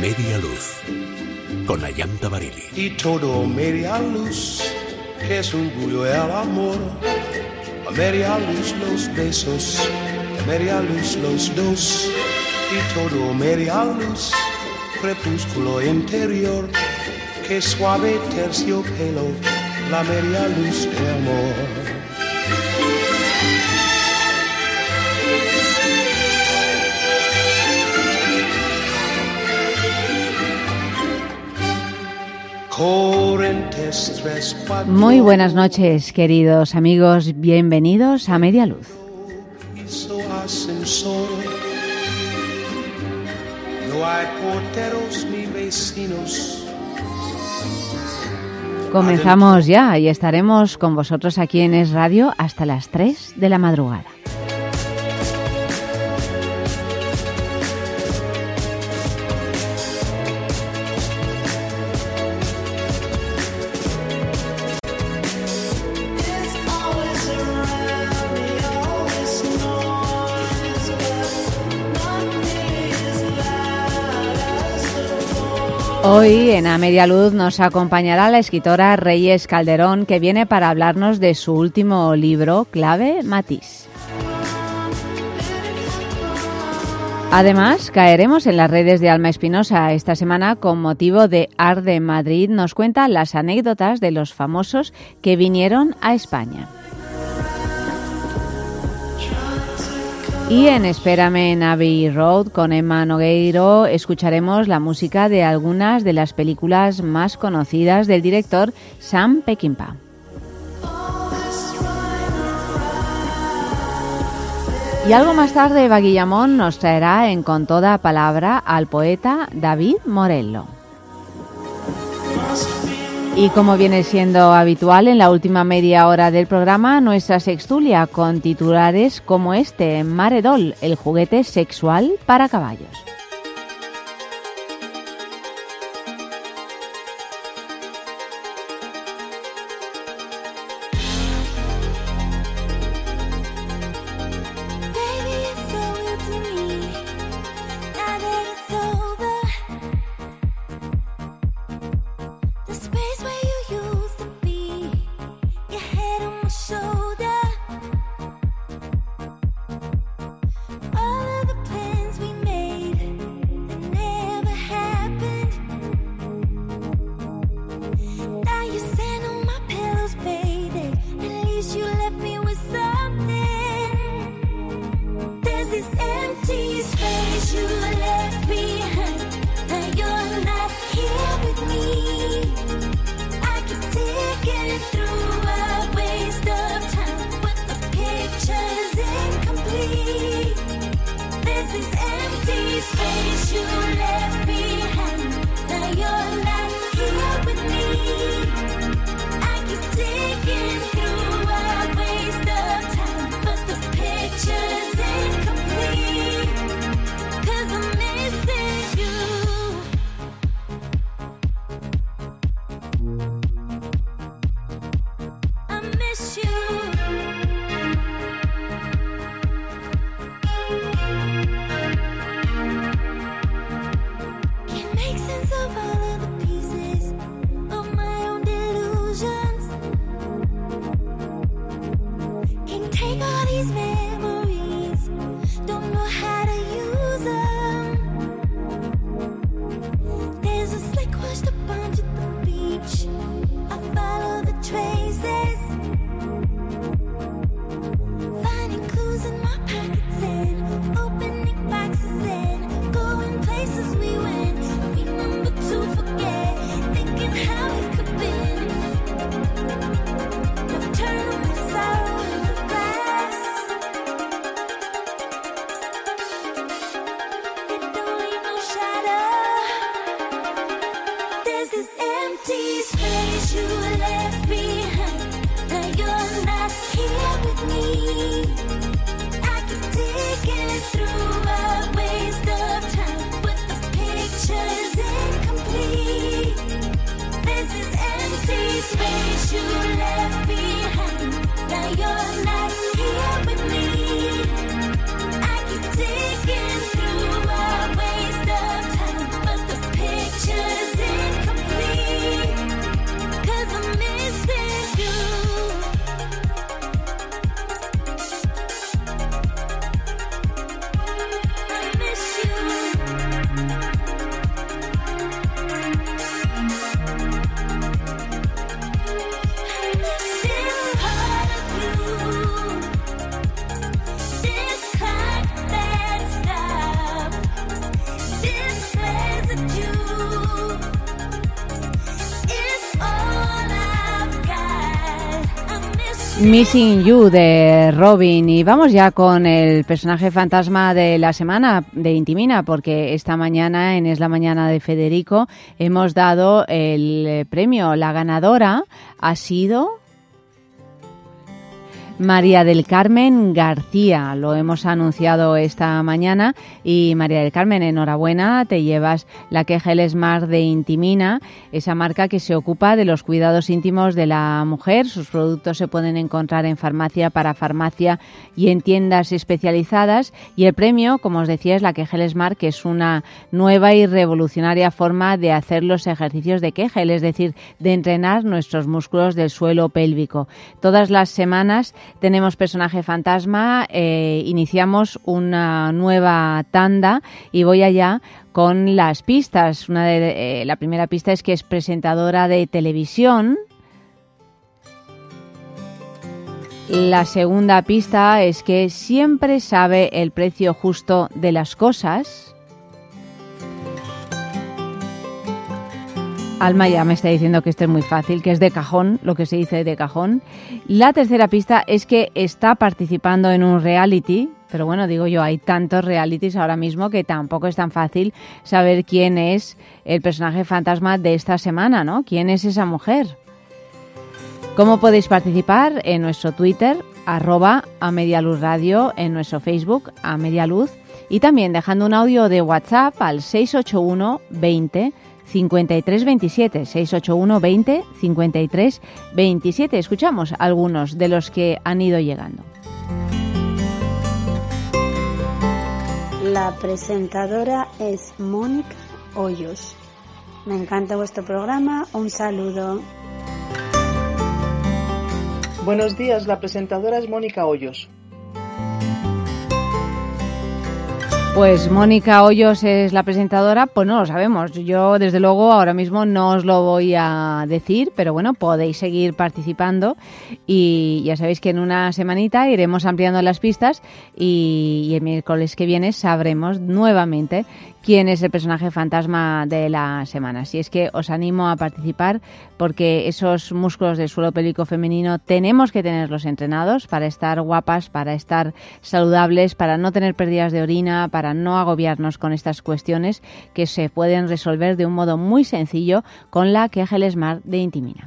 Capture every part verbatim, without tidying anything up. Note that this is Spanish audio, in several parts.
Media Luz, con Ayanta Barili. Y todo media luz, que es orgullo el amor. A media luz los besos, a media luz los dos. Y todo media luz, crepúsculo interior. Que suave terciopelo, la media luz de amor. Muy buenas noches, queridos amigos, bienvenidos a Media Luz. Comenzamos ya y estaremos con vosotros aquí en Es Radio hasta las tres de la madrugada. Hoy en A Media Luz nos acompañará la escritora Reyes Calderón, que viene para hablarnos de su último libro, Clave Matiz. Además, caeremos en las redes de Alma Espinosa. Esta semana, con motivo de Art de Madrid, nos cuenta las anécdotas de los famosos que vinieron a España. Y en Espérame en Abbey Road con Emma Nogueiro escucharemos la música de algunas de las películas más conocidas del director Sam Peckinpah. Y algo más tarde, Eva Guillamón nos traerá en Con Toda Palabra al poeta David Morello. Y como viene siendo habitual en la última media hora del programa, nuestra sextulia con titulares como este, Maredol, el juguete sexual para caballos. Missing You de Robin. Y vamos ya con el personaje fantasma de la semana de Intimina, porque esta mañana en Es la Mañana de Federico hemos dado el premio. La ganadora ha sido María del Carmen García. Lo hemos anunciado esta mañana y María del Carmen, enhorabuena, te llevas la Kegel Smart de Intimina, esa marca que se ocupa de los cuidados íntimos de la mujer. Sus productos se pueden encontrar en farmacia, parafarmacia y en tiendas especializadas. Y el premio, como os decía, es la Kegel Smart, que es una nueva y revolucionaria forma de hacer los ejercicios de Kegel, es decir, de entrenar nuestros músculos del suelo pélvico. Todas las semanas tenemos personaje fantasma, eh, iniciamos una nueva tanda y voy allá con las pistas. Una de, eh, la primera pista es que es presentadora de televisión. La segunda pista es que siempre sabe el precio justo de las cosas. Alma ya me está diciendo que esto es muy fácil, que es de cajón, lo que se dice de cajón. La tercera pista es que está participando en un reality, pero bueno, digo yo, hay tantos realities ahora mismo que tampoco es tan fácil saber quién es el personaje fantasma de esta semana, ¿no? ¿Quién es esa mujer? ¿Cómo podéis participar? En nuestro Twitter, arroba a Medialuz Radio, en nuestro Facebook, a Medialuz, y también dejando un audio de WhatsApp al seis ocho uno veinte cincuenta y tres veintisiete, seis ocho uno veinte cincuenta y tres veintisiete. Escuchamos algunos de los que han ido llegando. La presentadora es Mónica Hoyos. Me encanta vuestro programa. Un saludo. Buenos días, la presentadora es Mónica Hoyos. Pues Mónica Hoyos es la presentadora, pues no lo sabemos. Yo, desde luego, ahora mismo no os lo voy a decir, pero bueno, podéis seguir participando y ya sabéis que en una semanita iremos ampliando las pistas y, y el miércoles que viene sabremos nuevamente quién es el personaje fantasma de la semana. Así es que os animo a participar porque esos músculos del suelo pélvico femenino tenemos que tenerlos entrenados para estar guapas, para estar saludables, para no tener pérdidas de orina, para no agobiarnos con estas cuestiones que se pueden resolver de un modo muy sencillo con la Kegel Smart de Intimina.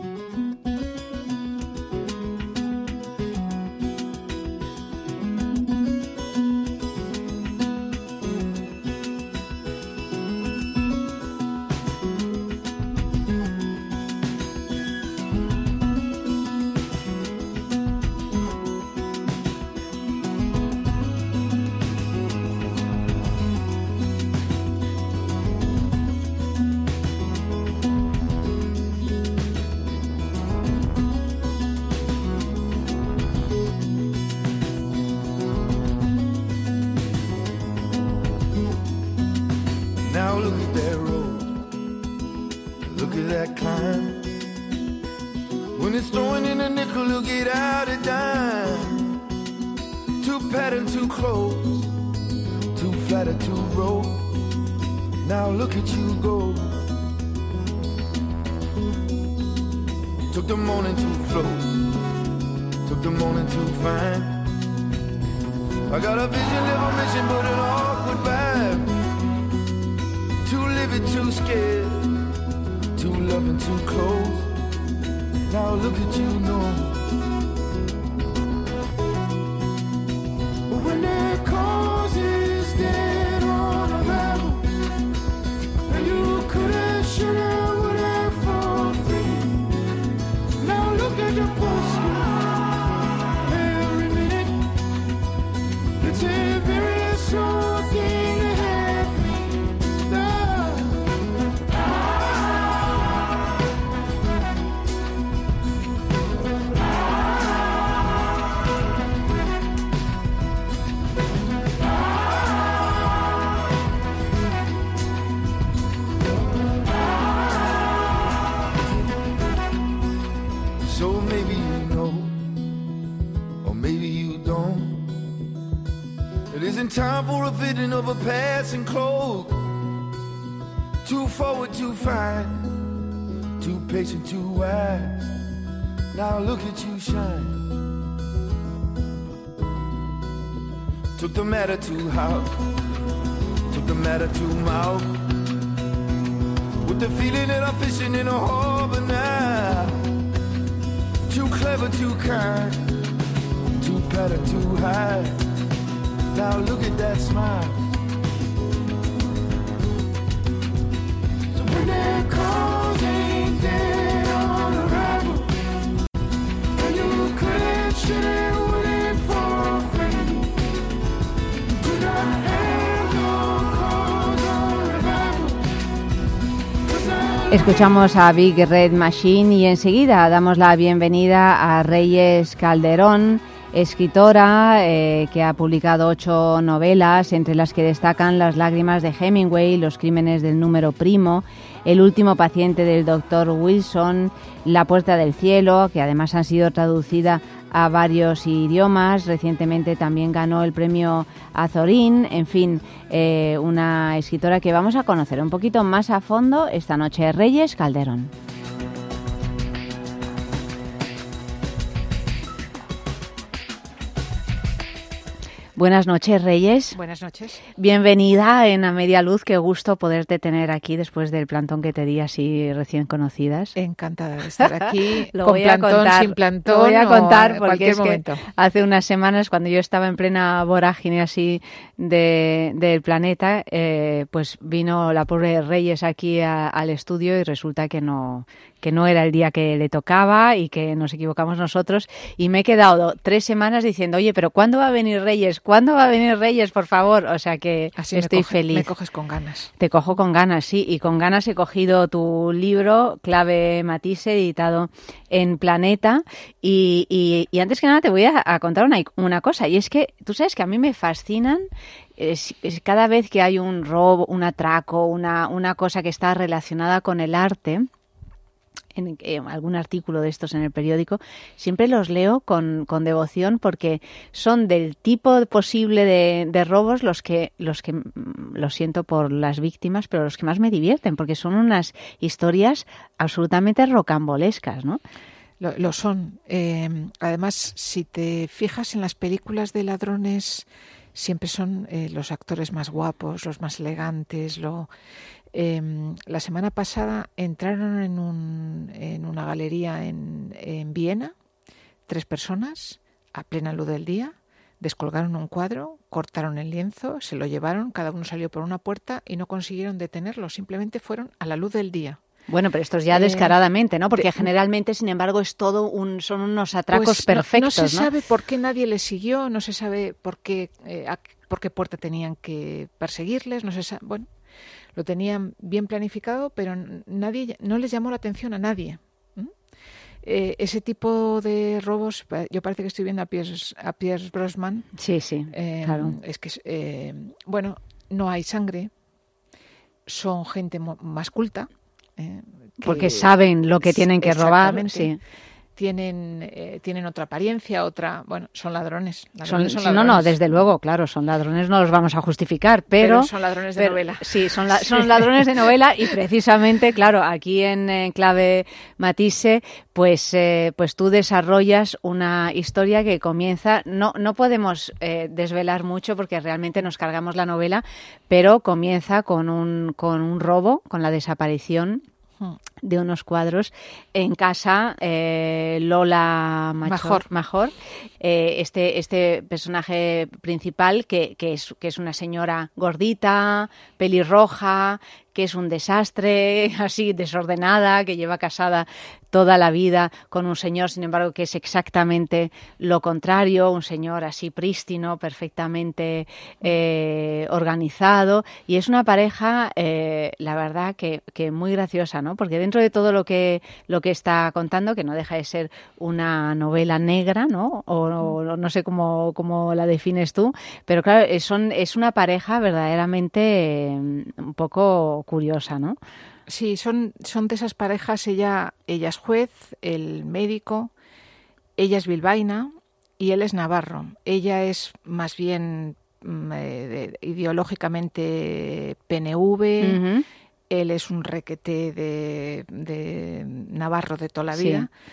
Time for a fitting of a passing cloak. Too forward, too fine. Too patient, too wise. Now look at you shine. Took the matter to house, took the matter to mouth, with the feeling that I'm fishing in a harbor now. Too clever, too kind, too better, too high. Now look at that smile. So when that cause ain't dead on arrival, and you couldn't shit it with it for free, do not have no cause on revival. 'Cause now Escuchamos a Big Red Machine y enseguida damos la bienvenida a Reyes Calderón, escritora eh, que ha publicado ocho novelas, entre las que destacan Las lágrimas de Hemingway, Los crímenes del número primo, El último paciente del doctor Wilson, La puerta del cielo, que además han sido traducidas a varios idiomas. Recientemente también ganó el premio Azorín. En fin, eh, una escritora que vamos a conocer un poquito más a fondo esta noche. Reyes Calderón. Buenas noches, Reyes. Buenas noches. Bienvenida en A Media Luz. Qué gusto poderte tener aquí después del plantón que te di así recién conocidas. Encantada de estar aquí, Lo con voy a plantón, contar, sin plantón, lo voy a contar o porque es momento. que hace unas semanas, cuando yo estaba en plena vorágine así de, del planeta, eh, pues vino la pobre Reyes aquí a, al estudio y resulta que no... que no era el día que le tocaba y que nos equivocamos nosotros, y me he quedado tres semanas diciendo, oye, pero ¿cuándo va a venir Reyes? ¿Cuándo va a venir Reyes, por favor? O sea que Así estoy me coge, feliz. Me coges con ganas. Te cojo con ganas, sí, y con ganas he cogido tu libro, Clave Matisse, editado en Planeta, y, y, y antes que nada te voy a, a contar una, una cosa, y es que tú sabes que a mí me fascinan es, es cada vez que hay un robo, un atraco, una, una cosa que está relacionada con el arte. En eh, algún artículo de estos en el periódico, siempre los leo con, con devoción, porque son del tipo posible de, de robos los que, los que, lo siento por las víctimas, pero los que más me divierten, porque son unas historias absolutamente rocambolescas, ¿no? Lo, lo son. Eh, además, si te fijas en las películas de ladrones, siempre son eh, los actores más guapos, los más elegantes, lo... Eh, la semana pasada entraron en, un, en una galería en, en Viena, tres personas, a plena luz del día, descolgaron un cuadro, cortaron el lienzo, se lo llevaron, cada uno salió por una puerta y no consiguieron detenerlo, simplemente fueron a la luz del día. Bueno, pero esto es ya Eh, descaradamente, ¿no? Porque de, generalmente, sin embargo, es todo un, son unos atracos pues perfectos, no, no se ¿no? sabe por qué nadie les siguió, no se sabe por qué, eh, a, por qué puerta tenían que perseguirles, no se sabe, bueno... Lo tenían bien planificado, pero nadie, no les llamó la atención a nadie. ¿Mm? Eh, ese tipo de robos, yo parece que estoy viendo a Pierce, a Pierce Brosnan. Sí, sí, eh, claro. Es que, eh, bueno, no hay sangre, son gente más culta. Eh, que, Porque saben lo que tienen que robar, sí. Tienen, eh, tienen otra apariencia, otra... Bueno, son ladrones. Son, ladrones son sí, ladrones. No, no, desde luego, claro, son ladrones, no los vamos a justificar, pero... Pero son ladrones de pero, novela. Sí, son, la, son ladrones de novela y precisamente, claro, aquí en, en Clave Matisse, pues, eh, pues tú desarrollas una historia que comienza... No, no podemos eh, desvelar mucho porque realmente nos cargamos la novela, pero comienza con un, con un robo, con la desaparición de unos cuadros en casa. eh, Lola Machor, Major, eh, este, este personaje principal que, que, es, que es una señora gordita, pelirroja, que es un desastre, así desordenada, que lleva casada toda la vida con un señor, sin embargo, que es exactamente lo contrario, un señor así prístino, perfectamente eh, organizado, y es una pareja, eh, la verdad, que, que muy graciosa, ¿no? Porque dentro de todo lo que, lo que está contando, que no deja de ser una novela negra, ¿no? O, o no sé cómo, cómo la defines tú, pero claro, es, son, es una pareja verdaderamente eh, un poco curiosa, ¿no? Sí, son, son de esas parejas, ella, ella es juez, el médico, ella es bilbaína y él es navarro. Ella es más bien eh, de, ideológicamente P N V, uh-huh. Él es un requete de, de navarro de toda la vida. Sí.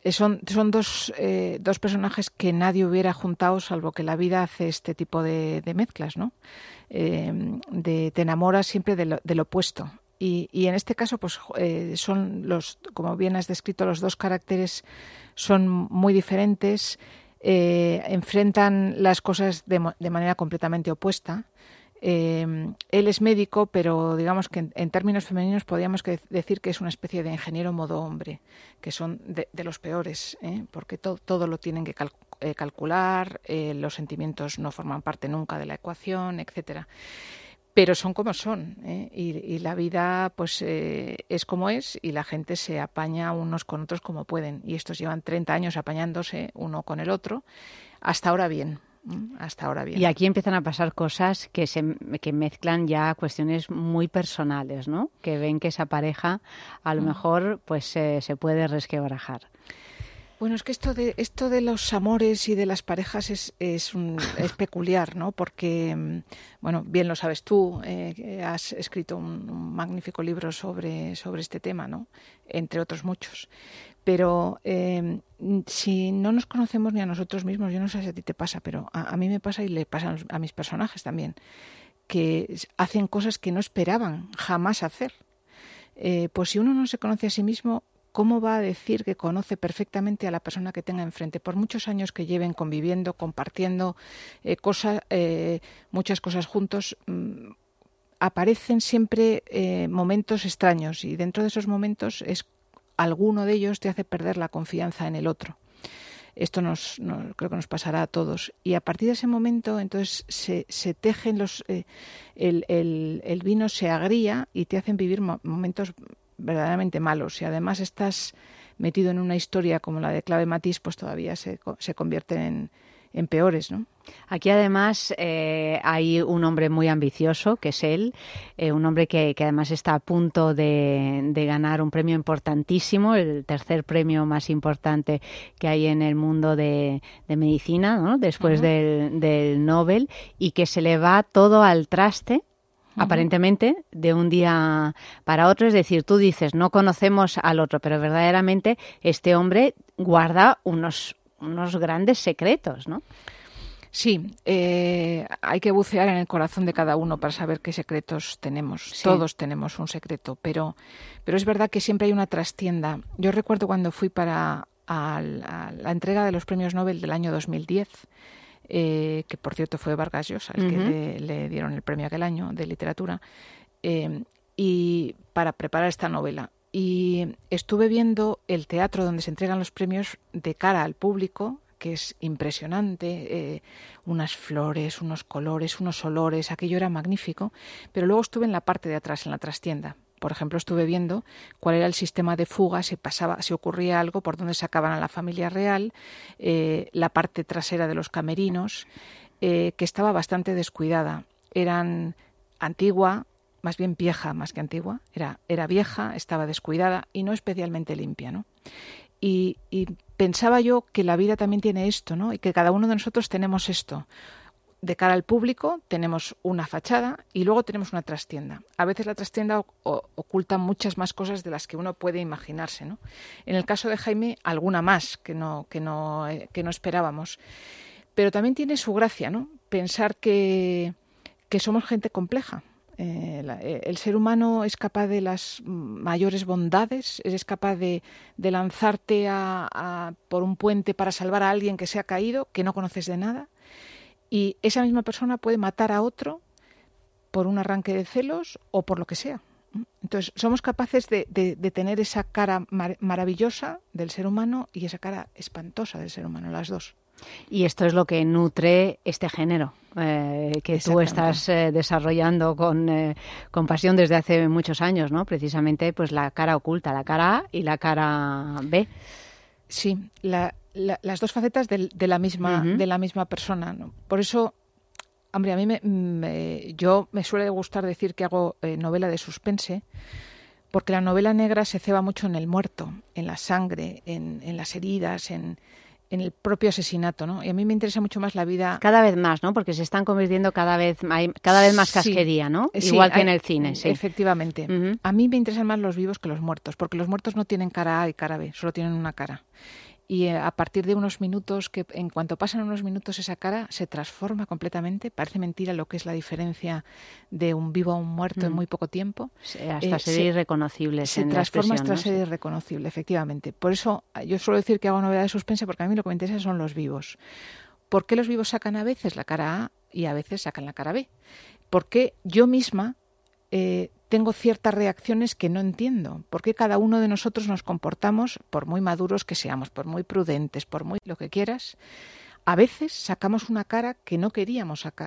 son, son dos, eh, dos personajes que nadie hubiera juntado, salvo que la vida hace este tipo de, de mezclas, ¿no? Eh, de, te enamoras siempre de lo, del opuesto. Y, y en este caso, pues eh, son los, como bien has descrito, los dos caracteres son muy diferentes, eh, enfrentan las cosas de, de manera completamente opuesta. Eh, él es médico, pero digamos que en, en términos femeninos podríamos que decir que es una especie de ingeniero modo hombre, que son de, de los peores, ¿eh? Porque to, todo lo tienen que cal, eh, calcular, eh, los sentimientos no forman parte nunca de la ecuación, etcétera. Pero son como son, ¿eh? y, y la vida pues eh, es como es, y la gente se apaña unos con otros como pueden. Y estos llevan treinta años apañándose uno con el otro, hasta ahora bien. Hasta ahora bien. Y aquí empiezan a pasar cosas que se que mezclan ya cuestiones muy personales, ¿no? Que ven que esa pareja a lo mm. mejor pues eh, se puede resquebrajar. Bueno, es que esto de esto de los amores y de las parejas es es, un, es peculiar, ¿no? Porque, bueno, bien lo sabes tú, eh, has escrito un, un magnífico libro sobre sobre este tema, ¿no? Entre otros muchos. Pero eh, si no nos conocemos ni a nosotros mismos, yo no sé si a ti te pasa, pero a, a mí me pasa y le pasa a mis personajes también, que hacen cosas que no esperaban jamás hacer. Eh, pues si uno no se conoce a sí mismo, ¿cómo va a decir que conoce perfectamente a la persona que tenga enfrente? Por muchos años que lleven conviviendo, compartiendo eh, cosas, eh, muchas cosas juntos, mmm, aparecen siempre eh, momentos extraños, y dentro de esos momentos es alguno de ellos te hace perder la confianza en el otro. Esto nos, nos creo que nos pasará a todos. Y a partir de ese momento, entonces, se, se tejen los... Eh, el, el, el vino se agría y te hacen vivir mo- momentos verdaderamente malos. Y además estás metido en una historia como la de Clave Matisse, pues todavía se, se convierten en, en peores, ¿no? Aquí además eh, hay un hombre muy ambicioso, que es él, eh, un hombre que, que además está a punto de, de ganar un premio importantísimo, el tercer premio más importante que hay en el mundo de, de medicina, ¿no? Después uh-huh. del, del Nobel, y que se le va todo al traste, uh-huh. aparentemente, de un día para otro. Es decir, tú dices, no conocemos al otro, pero verdaderamente este hombre guarda unos, unos grandes secretos, ¿no? Sí, eh, hay que bucear en el corazón de cada uno para saber qué secretos tenemos. Sí. Todos tenemos un secreto, pero, pero es verdad que siempre hay una trastienda. Yo recuerdo cuando fui para a la, a la entrega de los premios Nobel del año dos mil diez, eh, que por cierto fue Vargas Llosa el uh-huh. que le, le dieron el premio aquel año de literatura, eh, y para preparar esta novela. Y estuve viendo el teatro donde se entregan los premios de cara al público, que es impresionante, eh, unas flores, unos colores, unos olores, aquello era magnífico, pero luego estuve en la parte de atrás, en la trastienda. Por ejemplo, estuve viendo cuál era el sistema de fuga, si pasaba, si ocurría algo, por dónde sacaban a la familia real, eh, la parte trasera de los camerinos, eh, que estaba bastante descuidada. Eran antigua, más bien vieja, más que antigua, era, era vieja, estaba descuidada y no especialmente limpia, ¿no? Y, y pensaba yo que la vida también tiene esto, ¿no? Y que cada uno de nosotros tenemos esto. De cara al público tenemos una fachada y luego tenemos una trastienda. A veces la trastienda o, o, oculta muchas más cosas de las que uno puede imaginarse, ¿no? En el caso de Jaime, alguna más que no, que no, eh, que no esperábamos. Pero también tiene su gracia, ¿no? Pensar que, que somos gente compleja. Eh, la, el ser humano es capaz de las mayores bondades, es capaz de, de lanzarte a, a, por un puente para salvar a alguien que se ha caído, que no conoces de nada, y esa misma persona puede matar a otro por un arranque de celos o por lo que sea. Entonces somos capaces de, de, de tener esa cara mar- maravillosa del ser humano y esa cara espantosa del ser humano, las dos. Y esto es lo que nutre este género eh, que tú estás eh, desarrollando con, eh, con pasión desde hace muchos años, ¿no? Precisamente pues la cara oculta, la cara A y la cara B. Sí, la, la, las dos facetas de, de la misma uh-huh. de la misma persona, ¿no? Por eso, hombre, a mí me, me yo me suele gustar decir que hago eh, novela de suspense, porque la novela negra se ceba mucho en el muerto, en la sangre, en, en las heridas, en en el propio asesinato, ¿no? Y a mí me interesa mucho más la vida... Cada vez más, ¿no? Porque se están convirtiendo cada vez, hay cada vez más casquería, ¿no? Sí, igual que hay, en el cine, sí. Efectivamente. Uh-huh. A mí me interesan más los vivos que los muertos, porque los muertos no tienen cara A y cara B, solo tienen una cara. y a partir de unos minutos, que en cuanto pasan unos minutos esa cara se transforma completamente. Parece mentira lo que es la diferencia de un vivo a un muerto mm. en muy poco tiempo. Sí, hasta eh, ser irreconocible. Se transforma hasta ¿no? ser irreconocible, efectivamente. Por eso yo suelo decir que hago novela de suspense, porque a mí lo que me interesa son los vivos. ¿Por qué los vivos sacan a veces la cara A y a veces sacan la cara B? Porque yo misma eh, tengo ciertas reacciones que no entiendo. ¿Por qué cada uno de nosotros nos comportamos, por muy maduros que seamos, por muy prudentes, por muy lo que quieras, a veces sacamos una cara que no queríamos sacar?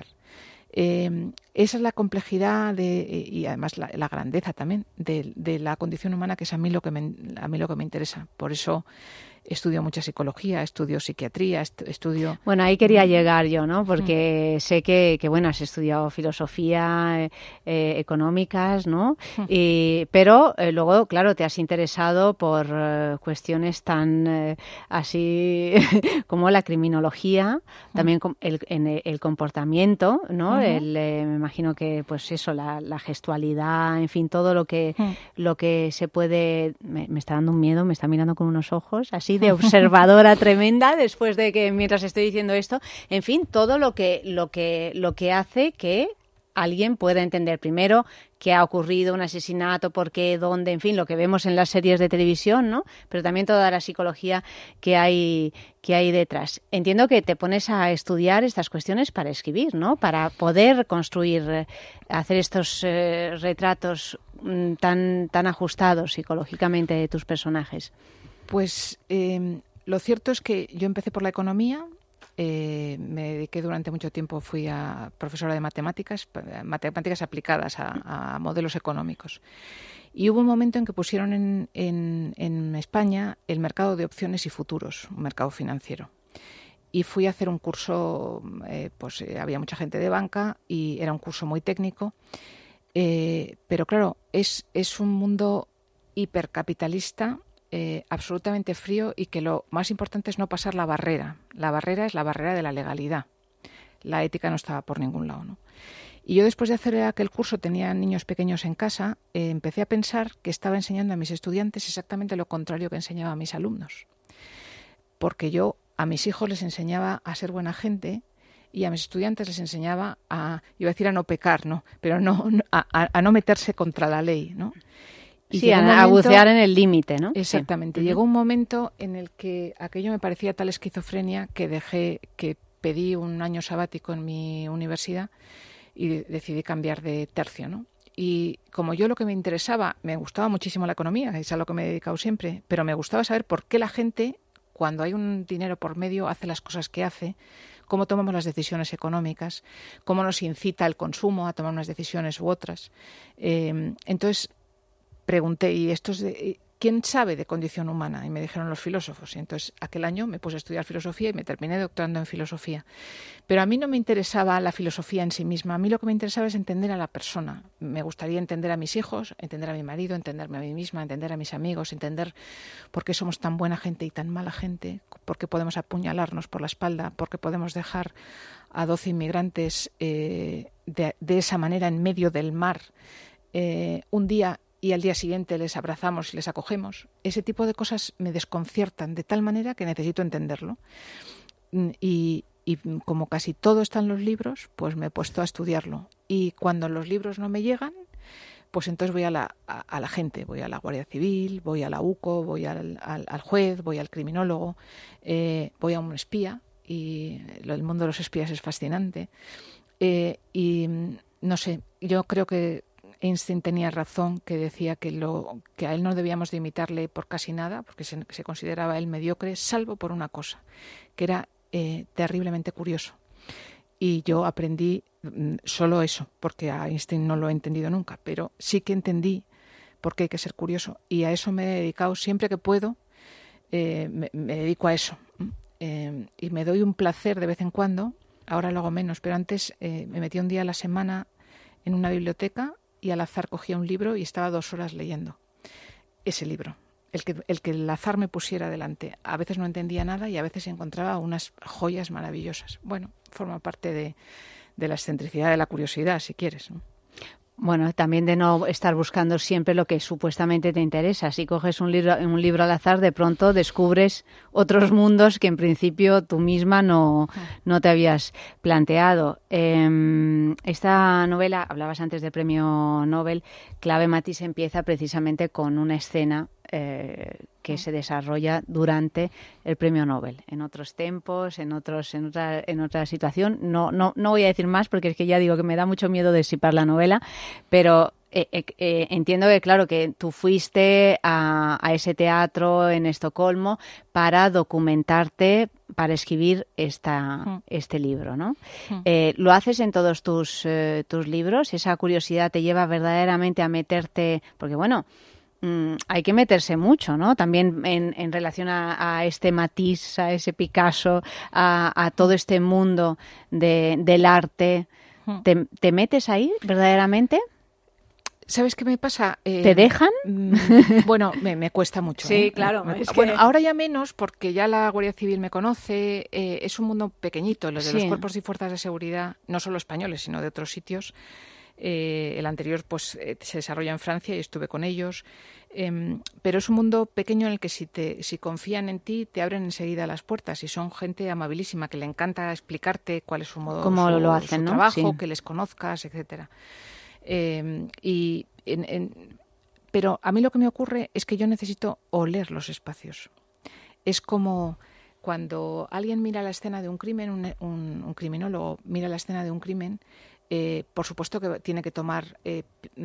Eh, esa es la complejidad de, y además la, la grandeza también de, de la condición humana, que es a mí lo que me, a mí lo que me interesa. Por eso estudio mucha psicología, estudio psiquiatría, estudio... Bueno, ahí quería llegar yo, ¿no? Porque mm. sé que, que, bueno, has estudiado filosofía, eh, eh, económicas, ¿no? Mm. Y, pero eh, luego, claro, te has interesado por eh, cuestiones tan eh, así como la criminología, mm. también el, en el comportamiento, ¿no? Uh-huh. El, eh, me imagino que, pues eso, la, la gestualidad, en fin, todo lo que, mm. lo que se puede... Me, me está dando un miedo, me está mirando con unos ojos así de observadora tremenda después de que mientras estoy diciendo esto, en fin, todo lo que lo que lo que hace que alguien pueda entender primero qué ha ocurrido, un asesinato, por qué, dónde, en fin, lo que vemos en las series de televisión, ¿no? Pero también toda la psicología que hay que hay detrás. Entiendo que te pones a estudiar estas cuestiones para escribir, ¿no? Para poder construir, hacer estos eh, retratos mm, tan tan ajustados psicológicamente de tus personajes. Pues eh, lo cierto es que yo empecé por la economía, eh, me dediqué durante mucho tiempo, fui a profesora de matemáticas, matemáticas aplicadas a, a modelos económicos. Y hubo un momento en que pusieron en, en, en España el mercado de opciones y futuros, un mercado financiero. Y fui a hacer un curso, eh, pues eh, había mucha gente de banca y era un curso muy técnico, eh, pero claro, es, es un mundo hipercapitalista, Eh, absolutamente frío, y que lo más importante es no pasar la barrera. La barrera es la barrera de la legalidad. La ética no estaba por ningún lado, ¿no? Y yo, después de hacer aquel curso, tenía niños pequeños en casa, eh, empecé a pensar que estaba enseñando a mis estudiantes exactamente lo contrario que enseñaba a mis alumnos. Porque yo a mis hijos les enseñaba a ser buena gente y a mis estudiantes les enseñaba a, iba a decir a no pecar, ¿no? Pero no, a, a no meterse contra la ley, ¿no? Y sí, a, momento, a bucear en el límite, ¿no? Exactamente. Sí. Llegó un momento en el que aquello me parecía tal esquizofrenia que dejé, que pedí un año sabático en mi universidad y de, decidí cambiar de tercio, ¿no? Y como yo lo que me interesaba, me gustaba muchísimo la economía, es a lo que me he dedicado siempre, pero me gustaba saber por qué la gente, cuando hay un dinero por medio, hace las cosas que hace, cómo tomamos las decisiones económicas, cómo nos incita el consumo a tomar unas decisiones u otras. Eh, entonces, pregunté, ¿y esto es de, quién sabe de condición humana? Y me dijeron los filósofos. Y entonces aquel año me puse a estudiar filosofía y me terminé doctorando en filosofía. Pero a mí no me interesaba la filosofía en sí misma. A mí lo que me interesaba es entender a la persona. Me gustaría entender a mis hijos, entender a mi marido, entenderme a mí misma, entender a mis amigos, entender por qué somos tan buena gente y tan mala gente, por qué podemos apuñalarnos por la espalda, por qué podemos dejar a doce inmigrantes eh, de, de esa manera en medio del mar eh, un día, y al día siguiente les abrazamos y les acogemos. Ese tipo de cosas me desconciertan de tal manera que necesito entenderlo. Y, y como casi todo está en los libros, pues me he puesto a estudiarlo. Y cuando los libros no me llegan, pues entonces voy a la, a, a la gente, voy a la Guardia Civil, voy a la U C O, voy al, al, al juez, voy al criminólogo, eh, voy a un espía, y el mundo de los espías es fascinante. Eh, y no sé, yo creo que Einstein tenía razón, que decía que, lo, que a él no debíamos de imitarle por casi nada, porque se, se consideraba él mediocre, salvo por una cosa, que era eh, terriblemente curioso. Y yo aprendí solo eso, porque a Einstein no lo he entendido nunca, pero sí que entendí por qué hay que ser curioso. Y a eso me he dedicado siempre que puedo, eh, me, me dedico a eso. Eh, y me doy un placer de vez en cuando, ahora lo hago menos, pero antes eh, me metí un día a la semana en una biblioteca y al azar cogía un libro y estaba dos horas leyendo ese libro, el que, el que el azar me pusiera delante. A veces no entendía nada y a veces encontraba unas joyas maravillosas. Bueno, forma parte de, de la excentricidad de la curiosidad, si quieres, ¿no? Bueno, también de no estar buscando siempre lo que supuestamente te interesa. Si coges un libro, un libro al azar, de pronto descubres otros mundos que en principio tú misma no, no te habías planteado. Eh, esta novela, hablabas antes del premio Nobel, Clave Matisse empieza precisamente con una escena eh, que se desarrolla durante el premio Nobel, en otros tiempos, en otros, en otra, en otra situación. No, no, no voy a decir más porque es que ya digo que me da mucho miedo descifrar la novela, pero eh, eh, eh, entiendo que, claro, que tú fuiste a, a ese teatro en Estocolmo para documentarte, para escribir esta, mm. este libro, ¿no? Mm. Eh, ¿Lo haces en todos tus, eh, tus libros? ¿Esa curiosidad te lleva verdaderamente a meterte? Porque, bueno, Mm, hay que meterse mucho, ¿no? También en, en relación a, a este Matisse, a ese Picasso, a, a todo este mundo de, del arte. ¿Te, ¿Te metes ahí verdaderamente? ¿Sabes qué me pasa? Eh, ¿Te dejan? Bueno, me, me cuesta mucho. Sí, ¿eh? claro. Me, es bueno, que... ahora ya menos porque ya la Guardia Civil me conoce. Eh, es un mundo pequeñito, lo de sí. los cuerpos y fuerzas de seguridad, no solo españoles, sino de otros sitios. Eh, el anterior pues eh, se desarrolla en Francia y estuve con ellos. Eh, pero es un mundo pequeño en el que si, te, si confían en ti, te abren enseguida las puertas. Y son gente amabilísima que le encanta explicarte cuál es su modo, ¿Cómo su, lo hacen, su ¿no? trabajo, Sí. que les conozcas, etcétera. Eh, y en, en, pero a mí lo que me ocurre es que yo necesito oler los espacios. Es como cuando alguien mira la escena de un crimen, un, un, un criminólogo mira la escena de un crimen. Eh, por supuesto que tiene que tomar eh,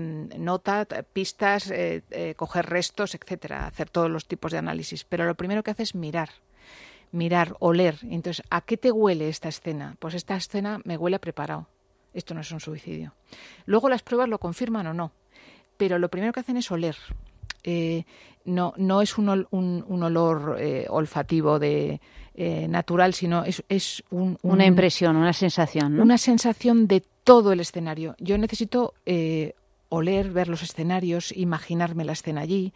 nota, pistas, eh, eh, coger restos, etcétera, hacer todos los tipos de análisis. Pero lo primero que hace es mirar, mirar, oler. Entonces, ¿a qué te huele esta escena? Pues esta escena me huele a preparado. Esto no es un suicidio. Luego las pruebas lo confirman o no. Pero lo primero que hacen es oler. Eh, no, no es un, ol, un, un olor eh, olfativo de eh, natural, sino es, es un, un, una impresión, una sensación, ¿no? Una sensación de todo el escenario. Yo necesito eh, oler, ver los escenarios, imaginarme la escena allí.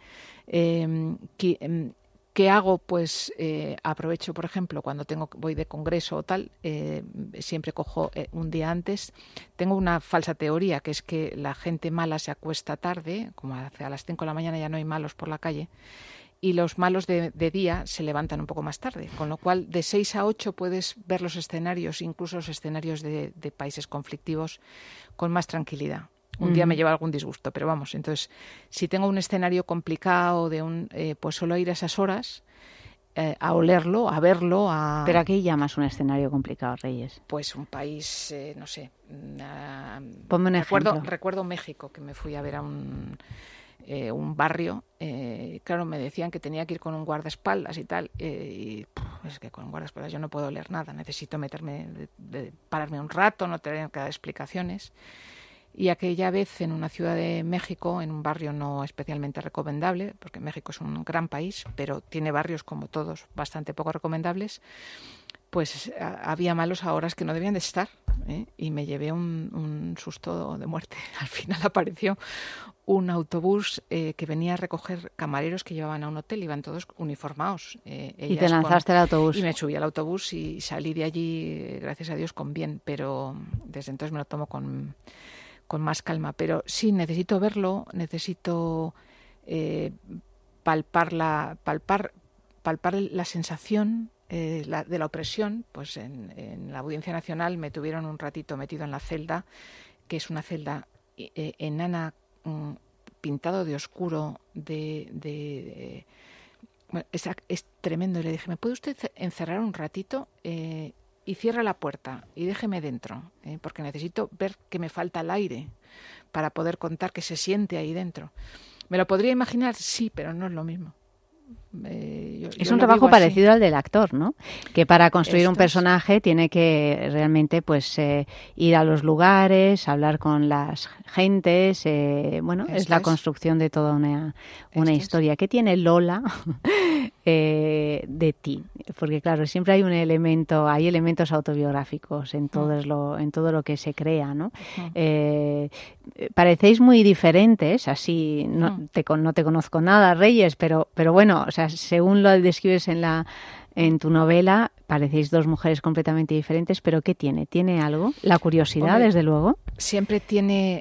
Eh, que, ¿Qué hago? Pues eh, aprovecho, por ejemplo, cuando tengo voy de congreso o tal, eh, siempre cojo eh, un día antes. Tengo una falsa teoría, que es que la gente mala se acuesta tarde, como a las cinco de la mañana ya no hay malos por la calle, y los malos de, de día se levantan un poco más tarde, con lo cual de seis a ocho puedes ver los escenarios, incluso los escenarios de, de países conflictivos, con más tranquilidad. Un día me lleva algún disgusto, pero vamos, entonces, si tengo un escenario complicado, de un, eh, pues solo ir a esas horas eh, a olerlo, a verlo, a... ¿Pero a qué llamas un escenario complicado, Reyes? Pues un país, eh, no sé... Uh, Ponme un recuerdo, ejemplo. Recuerdo México, que me fui a ver a un... Eh, un barrio, eh, claro, me decían que tenía que ir con un guardaespaldas y tal, eh, y puf, es que con un guardaespaldas yo no puedo leer nada, necesito meterme, de, de, pararme un rato, no tener que dar explicaciones. Y aquella vez en una ciudad de México, en un barrio no especialmente recomendable, porque México es un gran país, pero tiene barrios como todos bastante poco recomendables, pues a, había malos a horas que no debían de estar, ¿eh? Y me llevé un, un susto de muerte. Al final apareció un autobús eh, que venía a recoger camareros que llevaban a un hotel, iban todos uniformados. Eh, y te lanzaste con, al autobús. Y me subí al autobús y salí de allí, gracias a Dios, con bien, pero desde entonces me lo tomo con, con más calma. Pero sí, necesito verlo, necesito eh, palpar, la, palpar, palpar la sensación eh, la, de la opresión. Pues en, en la Audiencia Nacional me tuvieron un ratito metido en la celda, que es una celda eh, enana, pintado de oscuro, de, de, de bueno, es, es tremendo. Y le dije, ¿me puede usted encerrar un ratito eh, y cierra la puerta y déjeme dentro? Eh, porque necesito ver que me falta el aire para poder contar que se siente ahí dentro. ¿Me lo podría imaginar? Sí, pero no es lo mismo. Eh, yo, es yo un trabajo parecido así. al del actor, ¿no? Que para construir Esto un personaje es... tiene que realmente pues eh, ir a los lugares, hablar con las gentes, eh, bueno, Esto es la es. construcción de toda una, una historia. Es. ¿Qué tiene Lola eh, de ti? Porque claro, siempre hay un elemento, hay elementos autobiográficos en todo uh-huh. lo, en todo lo que se crea, ¿no? Uh-huh. Eh, parecéis muy diferentes, así no, uh-huh. te, no te conozco nada, Reyes, pero, pero bueno, o sea, según lo describes en la en tu novela, parecéis dos mujeres completamente diferentes, pero ¿qué tiene? ¿Tiene algo? La curiosidad, Hombre, desde luego. Siempre tiene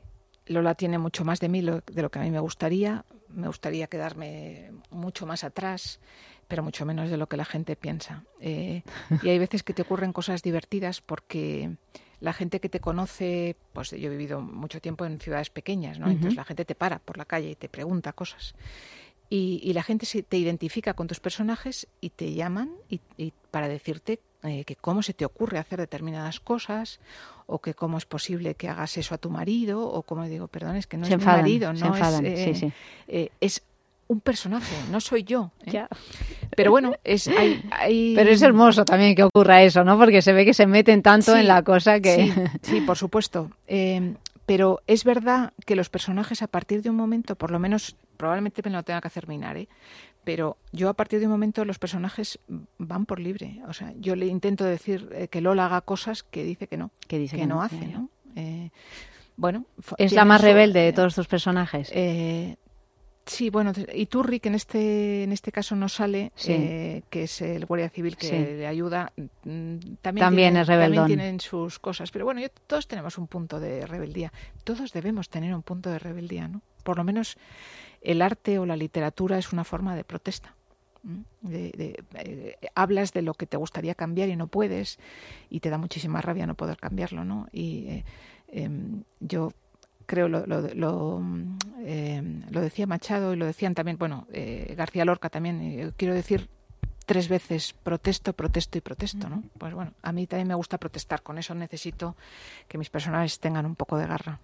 Lola tiene mucho más de mí lo, de lo que a mí me gustaría. Me gustaría quedarme mucho más atrás, pero mucho menos de lo que la gente piensa. Eh, y hay veces que te ocurren cosas divertidas porque la gente que te conoce, pues yo he vivido mucho tiempo en ciudades pequeñas, ¿no? Uh-huh. Entonces la gente te para por la calle y te pregunta cosas. Y, y la gente se, te identifica con tus personajes y te llaman y, y para decirte eh, que cómo se te ocurre hacer determinadas cosas, o que cómo es posible que hagas eso a tu marido, o como digo, perdón, es que no se es enfadan, mi marido, no se enfadan, es, sí, eh, sí. Eh, es un personaje, no soy yo. ¿eh? Ya. Pero bueno, es hay, hay... Pero es hermoso también que ocurra eso, ¿no? Porque se ve que se meten tanto sí, en la cosa que... Sí, sí, por supuesto. Eh, pero es verdad que los personajes a partir de un momento, por lo menos, probablemente me lo tenga que hacer Minar, ¿eh? Pero yo a partir de un momento los personajes van por libre. O sea, yo le intento decir eh, que Lola haga cosas que dice que no, que, dice que, que no, no hace, eh. ¿no? Eh, bueno, es la más su, rebelde de todos tus personajes. Eh, sí, bueno, Iturri, que en este en este caso no sale, sí. eh, que es el guardia civil que sí. le ayuda, también, también tiene, es rebeldón. También tienen sus cosas. Pero bueno, yo, todos tenemos un punto de rebeldía. Todos debemos tener un punto de rebeldía, ¿no? Por lo menos el arte o la literatura es una forma de protesta. De, de, eh, hablas de lo que te gustaría cambiar y no puedes, y te da muchísima rabia no poder cambiarlo, ¿no? Y eh, eh, yo creo, lo, lo, lo, eh, lo decía Machado y lo decían también, bueno, eh, García Lorca también, eh, quiero decir tres veces protesto, protesto y protesto, ¿no? Pues bueno, a mí también me gusta protestar, con eso necesito que mis personajes tengan un poco de garra.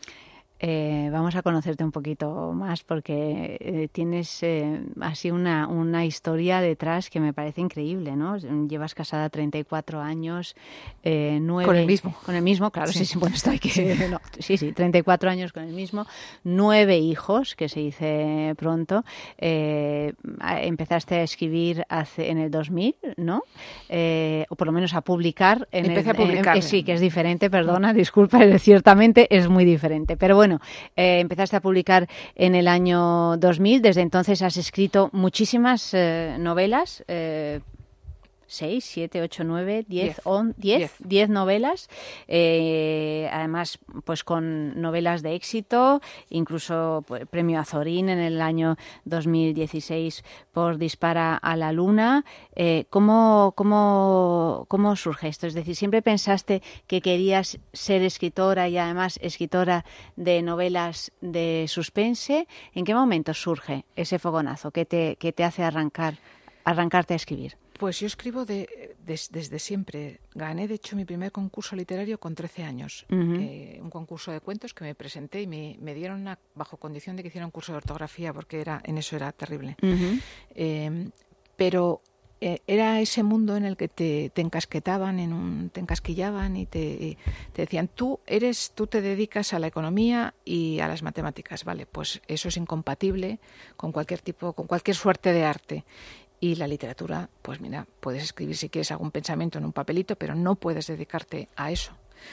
Eh, vamos a conocerte un poquito más porque eh, tienes eh, así una, una historia detrás que me parece increíble, ¿no? Llevas casada treinta y cuatro años, eh, nueve... Con el mismo. Con el mismo, claro, sí, sí, sí bueno, está aquí. Sí. No, sí, sí, treinta y cuatro años con el mismo, nueve hijos, que se dice pronto. Eh, empezaste a escribir hace, en el dos mil, ¿no? Eh, o por lo menos a publicar. En Empecé el, a publicar. Eh, sí, que es diferente, perdona, disculpa, ciertamente es muy diferente, pero bueno. Bueno, eh, empezaste a publicar en el año dos mil, desde entonces has escrito muchísimas eh, novelas, eh, seis, siete, ocho, nueve, diez, diez, diez novelas, eh, además pues con novelas de éxito, incluso pues, premio Azorín en el año dos mil dieciséis por Dispara a la Luna. Eh, ¿cómo, cómo, ¿Cómo surge esto? Es decir, ¿siempre pensaste que querías ser escritora y además escritora de novelas de suspense? ¿En qué momento surge ese fogonazo que te, que te hace arrancar, arrancarte a escribir? Pues yo escribo de, de, desde siempre. Gané, de hecho, mi primer concurso literario con trece años. Uh-huh. Eh, un concurso de cuentos que me presenté y me, me dieron una, bajo condición de que hiciera un curso de ortografía, porque era en eso era terrible. Uh-huh. Eh, pero eh, era ese mundo en el que te, te encasquetaban, en un, te encasquillaban y te, y te decían, tú eres, tú te dedicas a la economía y a las matemáticas. Vale, pues eso es incompatible con cualquier tipo, con cualquier suerte de arte. Y la literatura, pues mira, puedes escribir si quieres algún pensamiento en un papelito, pero no puedes dedicarte a eso.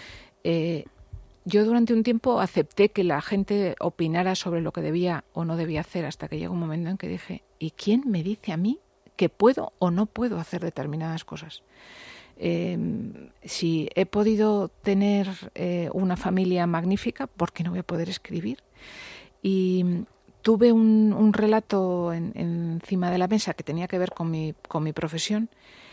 Eh, yo durante un tiempo acepté que la gente opinara sobre lo que debía o no debía hacer, hasta que llegó un momento en que dije, ¿y quién me dice a mí que puedo o no puedo hacer determinadas cosas? Eh, si he podido tener eh, una familia magnífica, ¿por qué no voy a poder escribir? Y tuve un, un relato en, en, encima de la mesa que tenía que ver con mi, con mi profesión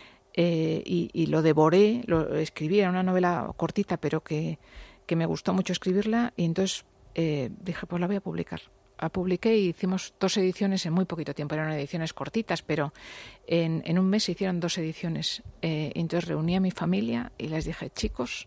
eh, y, y lo devoré, lo escribí, era una novela cortita pero que, que me gustó mucho escribirla y entonces eh, dije pues la voy a publicar. La publiqué y hicimos dos ediciones en muy poquito tiempo, eran ediciones cortitas, pero en, en un mes se hicieron dos ediciones. Eh, entonces reuní a mi familia y les dije, chicos,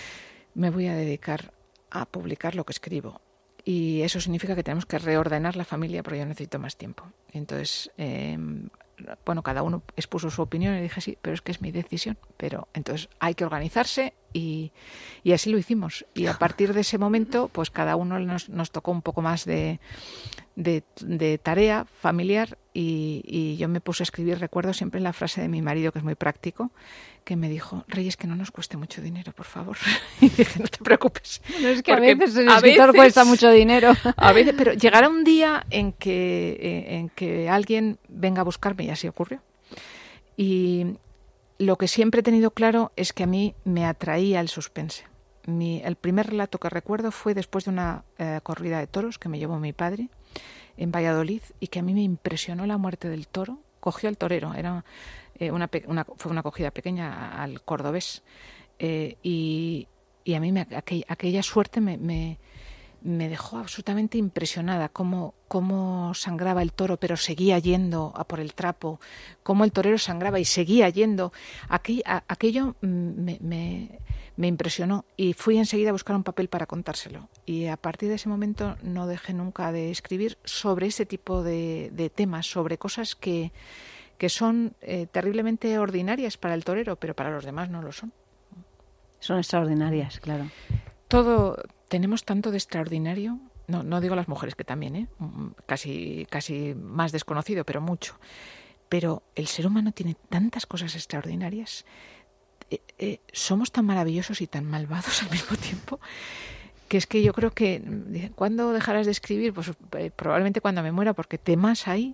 me voy a dedicar a publicar lo que escribo. Y eso significa que tenemos que reordenar la familia porque yo necesito más tiempo. Entonces, eh, bueno, cada uno expuso su opinión y dije, sí, pero es que es mi decisión. Pero entonces hay que organizarse y, y así lo hicimos. Y a partir de ese momento, pues cada uno nos, nos tocó un poco más de, de, de tarea familiar y, y yo me puse a escribir, recuerdo siempre la frase de mi marido, que es muy práctico, que me dijo, Reyes, que no nos cueste mucho dinero, por favor. Y dije, no te preocupes. No, es que a veces el escritor veces, cuesta mucho dinero. A veces, pero llegará un día en que, eh, en que alguien venga a buscarme, y así ocurrió. Y lo que siempre he tenido claro es que a mí me atraía el suspense. mi, el primer relato que recuerdo fue después de una eh, corrida de toros que me llevó mi padre en Valladolid y que a mí me impresionó la muerte del toro. Cogió al torero, era eh, una, una, fue una acogida pequeña al cordobés eh, y, y a mí me, aquella, aquella suerte me, me, me dejó absolutamente impresionada, cómo, cómo sangraba el toro pero seguía yendo a por el trapo, cómo el torero sangraba y seguía yendo. Aquello, a, aquello me, me, me impresionó y fui enseguida a buscar un papel para contárselo. Y a partir de ese momento no dejé nunca de escribir sobre ese tipo de, de temas, sobre cosas que, que son eh, terriblemente ordinarias para el torero, pero para los demás no lo son. Son extraordinarias, claro. Todo... Tenemos tanto de extraordinario, no, no digo las mujeres, que también, ¿eh? casi, casi más desconocido, pero mucho. Pero el ser humano tiene tantas cosas extraordinarias, eh, eh, somos tan maravillosos y tan malvados al mismo tiempo, que es que yo creo que, ¿cuándo dejarás de escribir? Pues eh, probablemente cuando me muera, porque temas hay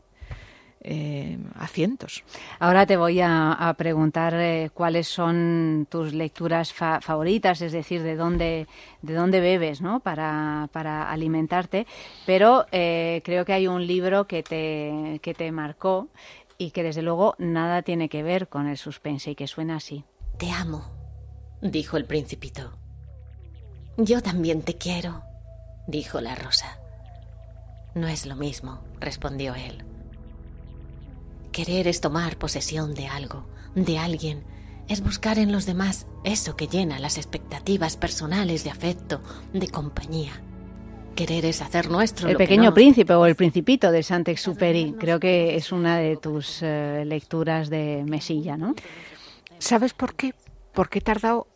Eh, a cientos. Ahora te voy a, a preguntar eh, cuáles son tus lecturas fa- favoritas, es decir, de dónde de dónde bebes, ¿no? Para, para alimentarte, pero eh, creo que hay un libro que te que te marcó y que desde luego nada tiene que ver con el suspense y que suena así. Te amo, dijo el Principito. Yo también te quiero, dijo la Rosa. No es lo mismo, respondió él. Querer es tomar posesión de algo, de alguien, es buscar en los demás eso que llena las expectativas personales de afecto, de compañía. Querer es hacer nuestro El lo Pequeño que no... Príncipe o El Principito de Saint-Exupéry, creo que es una de tus eh, lecturas de mesilla, ¿no? ¿Sabes por qué? Porque he tardado,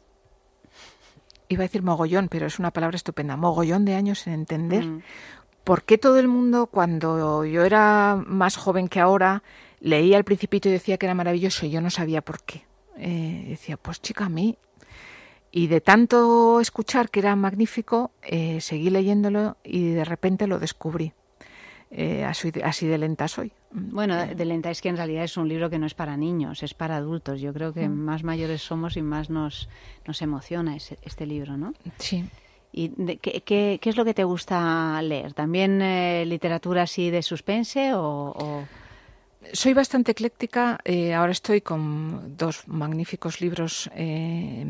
iba a decir mogollón, pero es una palabra estupenda, mogollón de años en entender mm. por qué todo el mundo, cuando yo era más joven que ahora, leía El Principito y decía que era maravilloso y yo no sabía por qué. Eh, decía, pues chica, a mí. Y de tanto escuchar que era magnífico, eh, seguí leyéndolo y de repente lo descubrí. Eh, así, así de lenta soy. Bueno, de lenta es que en realidad es un libro que no es para niños, es para adultos. Yo creo que mm. más mayores somos y más nos, nos emociona ese, este libro, ¿no? Sí. ¿Y de, qué, qué, qué es lo que te gusta leer? ¿También eh, literatura así de suspense o...? o... Soy bastante ecléctica. Eh, ahora estoy con dos magníficos libros eh,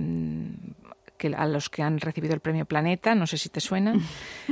que, a los que han recibido el Premio Planeta. No sé si te suenan.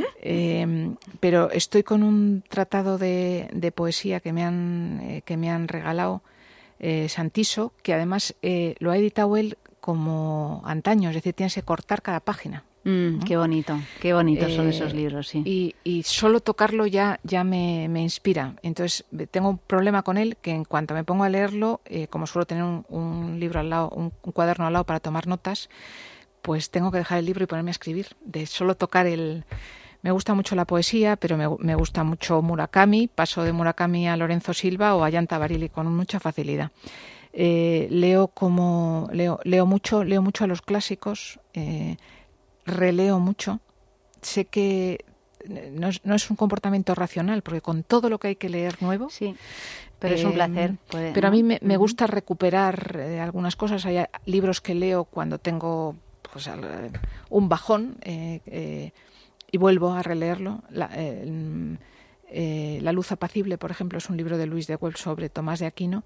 eh, pero estoy con un tratado de, de poesía que me han, eh, que me han regalado eh, Santiso, que además eh, lo ha editado él como antaño. Es decir, tienes que cortar cada página. Mm, ¿no? Qué bonito, qué bonitos eh, son esos libros, sí. Y, y solo tocarlo ya, ya me, me inspira. Entonces tengo un problema con él, que en cuanto me pongo a leerlo, eh, como suelo tener un, un libro al lado, un, un cuaderno al lado para tomar notas, pues tengo que dejar el libro y ponerme a escribir. De solo tocar el... Me gusta mucho la poesía, pero me, me gusta mucho Murakami. Paso de Murakami a Lorenzo Silva o a Ayanta Barili con mucha facilidad. Eh, leo como leo, leo mucho, leo mucho a los clásicos. Eh, releo mucho. Sé que no es, no es un comportamiento racional, porque con todo lo que hay que leer nuevo... Sí, pero eh, es un placer. Puede, pero ¿no? a mí me, me gusta recuperar eh, algunas cosas. Hay libros que leo cuando tengo pues, un bajón eh, eh, y vuelvo a releerlo. La, eh, eh, La luz apacible, por ejemplo, es un libro de Luis de Güell sobre Tomás de Aquino,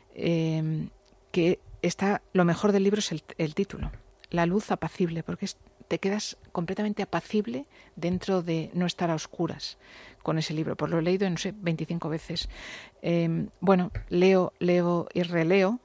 eh, que está, lo mejor del libro es el, el título, La luz apacible, porque es, te quedas completamente apacible dentro de no estar a oscuras con ese libro. Pues lo he leído, no sé, veinticinco veces. Eh, bueno, leo, leo y releo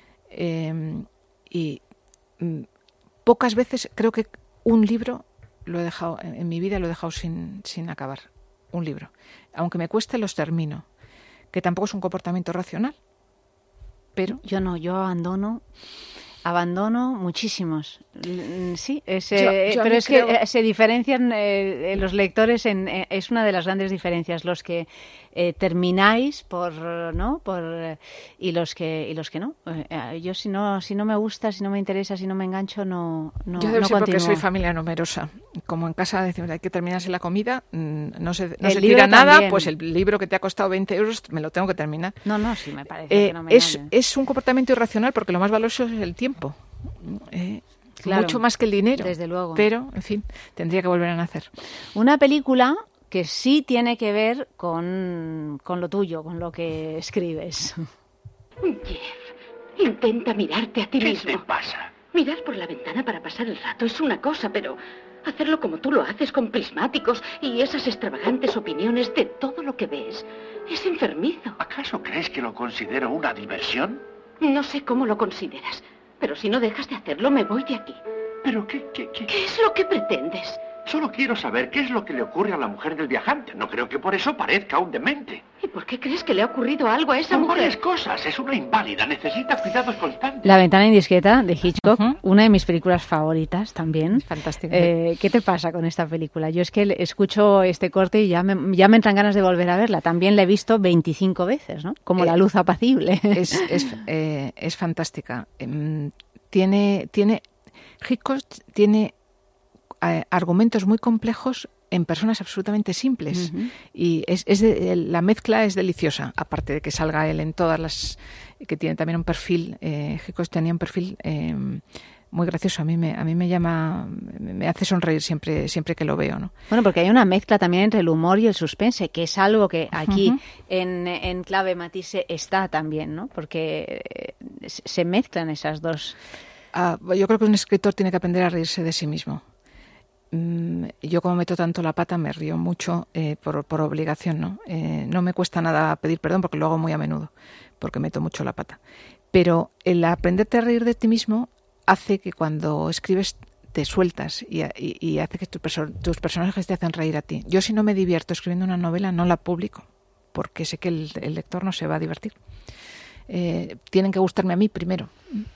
eh, y mm, pocas veces, creo que un libro lo he dejado, en mi vida lo he dejado sin, sin acabar, un libro. Aunque me cueste, los termino, que tampoco es un comportamiento racional, pero... Yo no, yo abandono... Abandono muchísimos. Sí, es, eh, yo, yo pero es creo... que se diferencian eh, los lectores, en, eh, es una de las grandes diferencias, los que eh, termináis por no por eh, y los que y los que no. Eh, yo si no si no me gusta, si no me interesa, si no me engancho, no no Yo debo no ser continúo. Porque soy familia numerosa. Como en casa decimos hay que terminarse la comida, no se no el se tira nada, también. Pues el libro que te ha costado veinte euros me lo tengo que terminar. No, no, sí me parece eh, que no me es es un comportamiento irracional porque lo más valioso es el tiempo. Eh, Claro, mucho más que el dinero. Desde luego. Pero, en fin, tendría que volver a nacer. Una película que sí tiene que ver con, con lo tuyo, con lo que escribes. Jeff, intenta mirarte a ti ¿Qué mismo. te pasa? Mirar por la ventana para pasar el rato es una cosa, pero hacerlo como tú lo haces, con prismáticos y esas extravagantes opiniones de todo lo que ves, es enfermizo. ¿Acaso crees que lo considero una diversión? No sé cómo lo consideras, pero si no dejas de hacerlo, me voy de aquí. ¿Pero qué, qué, qué? ¿Qué es lo que pretendes? Solo quiero saber qué es lo que le ocurre a la mujer del viajante. No creo que por eso parezca un demente. ¿Y por qué crees que le ha ocurrido algo a esa Por mujer? varias cosas. Es una inválida. Necesita cuidados constantes. La ventana indiscreta de Hitchcock, Uh-huh. una de mis películas favoritas también. Fantástica. Eh, ¿Qué te pasa con esta película? Yo es que escucho este corte y ya me, ya me entran ganas de volver a verla. También la he visto veinticinco veces, ¿no? Como Eh, La luz apacible. Es, es, eh, es fantástica. Eh, tiene, tiene, Hitchcock tiene eh, argumentos muy complejos en personas absolutamente simples. Uh-huh. Y es, es de, la mezcla es deliciosa, aparte de que salga él en todas las... que tiene también un perfil, eh, Hitchcock tenía un perfil eh, muy gracioso. A mí me, a mí me llama, me hace sonreír siempre, siempre que lo veo, ¿no? Bueno, porque hay una mezcla también entre el humor y el suspense, que es algo que aquí Uh-huh. en, en Clave Matisse está también, ¿no? Porque eh, se mezclan esas dos. Ah, yo creo que un escritor tiene que aprender a reírse de sí mismo. Mm, yo como meto tanto la pata me río mucho eh, por, por obligación, ¿no? Eh, no me cuesta nada pedir perdón porque lo hago muy a menudo, porque meto mucho la pata. Pero el aprenderte a reír de ti mismo hace que cuando escribes te sueltas y, y, y hace que tu perso- tus personajes te hacen reír a ti. Yo si no me divierto escribiendo una novela no la publico, porque sé que el, el lector no se va a divertir. Eh, tienen que gustarme a mí primero.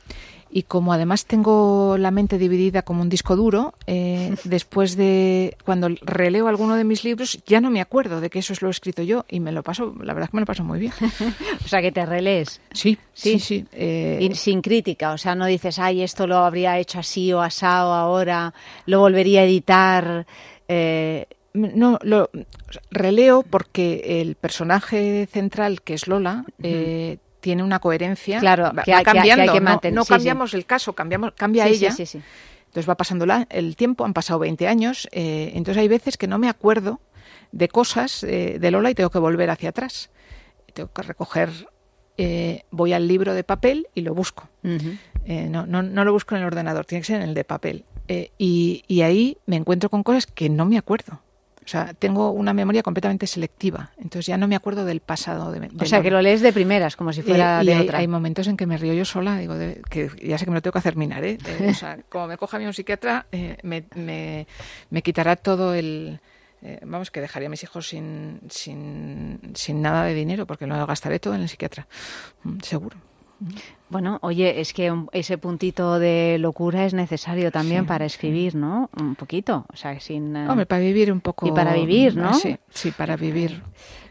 Y como además tengo la mente dividida como un disco duro, eh, después de cuando releo alguno de mis libros ya no me acuerdo de que eso es lo he escrito yo y me lo paso, la verdad es que me lo paso muy bien. O sea, que te relees. Sí, Sí. sí, sí. Eh, Y sin crítica, o sea, no dices, ay, esto lo habría hecho así o asado ahora, lo volvería a editar. Eh, no, lo releo porque el personaje central, que es Lola, eh, tiene una coherencia. Claro, va, que va hay- que hay- que hay cambiando, que no- mantener. no, Sí, cambiamos el caso, cambiamos, cambia sí, ella. sí, sí, sí. Entonces va pasando la, el tiempo, han pasado veinte años, eh, entonces hay veces que no me acuerdo de cosas eh, de Lola y tengo que volver hacia atrás. Tengo que recoger, eh, voy al libro de papel y lo busco. Uh-huh. Eh, no, no, no lo busco en el ordenador, tiene que ser en el de papel. Eh, y, y ahí me encuentro con cosas que no me acuerdo. O sea, tengo una memoria completamente selectiva, entonces ya no me acuerdo del pasado. De, de O sea, Lola. que lo lees de primeras, como si fuera Eh, y de hay, otra. hay momentos en que me río yo sola, digo, de- que ya sé que me lo tengo que hacer minar, ¿eh? Eh, o sea, como me coja a mí un psiquiatra, eh, me, me, me quitará todo el... eh, vamos, que dejaría a mis hijos sin, sin, sin nada de dinero, porque lo gastaré todo en el psiquiatra, mm, seguro. Bueno, oye, es que un- ese puntito de locura es necesario también Sí, para sí. escribir, ¿no? Un poquito, o sea, sin... eh, Hombre, para vivir un poco... Y para vivir, ¿no? Sí, sí, para vivir.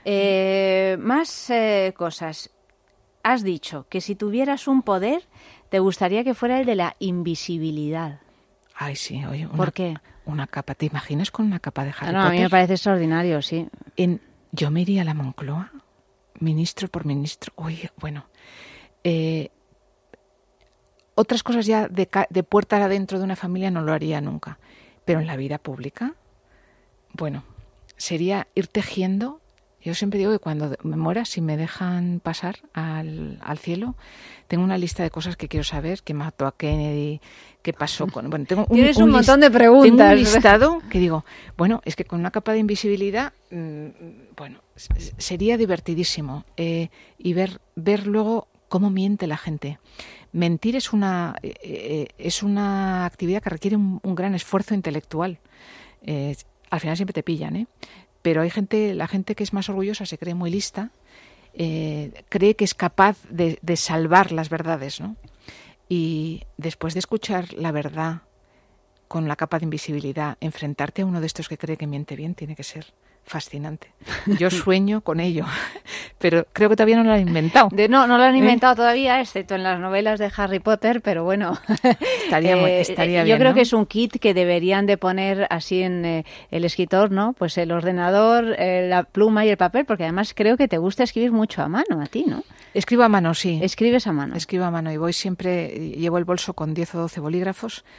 Eh, más eh, cosas. Has dicho que si tuvieras un poder, te gustaría que fuera el de la invisibilidad. Ay, sí, oye, una, ¿Por qué? una capa, ¿te imaginas con una capa de Harry Ah, no, a mí me Potter? parece extraordinario, sí. En, yo me iría a la Moncloa, ministro por ministro. Oye, bueno, eh, otras cosas ya de, ca- de puerta adentro de una familia no lo haría nunca. Pero en la vida pública, bueno, sería ir tejiendo. Yo siempre digo que cuando me muera, si me dejan pasar al, al cielo, tengo una lista de cosas que quiero saber, qué mató a Kennedy, qué pasó con... Bueno, tengo un, Tienes un, un montón lis- de preguntas. Tengo un listado que digo, bueno, es que con una capa de invisibilidad, mmm, bueno, s- sería divertidísimo. Eh, y ver, ver luego cómo miente la gente. Mentir es una, eh, eh, es una actividad que requiere un, un gran esfuerzo intelectual. Eh, al final siempre te pillan, ¿eh? Pero hay gente, la gente que es más orgullosa se cree muy lista, eh, cree que es capaz de, de salvar las verdades, ¿no? Y después de escuchar la verdad con la capa de invisibilidad, enfrentarte a uno de estos que cree que miente bien tiene que ser fascinante. Yo sueño con ello, pero creo que todavía no lo han inventado. De, no, no lo han ¿Eh? inventado todavía, excepto en las novelas de Harry Potter, pero bueno, Estaría, muy- eh, estaría yo bien, creo ¿no? que es un kit que deberían de poner así en eh, el escritor, ¿no? Pues el ordenador, eh, la pluma y el papel, porque además creo que te gusta escribir mucho a mano, a ti, ¿no? Escribo a mano, sí. Escribes a mano. Escribo a mano y voy siempre, llevo el bolso con diez o doce bolígrafos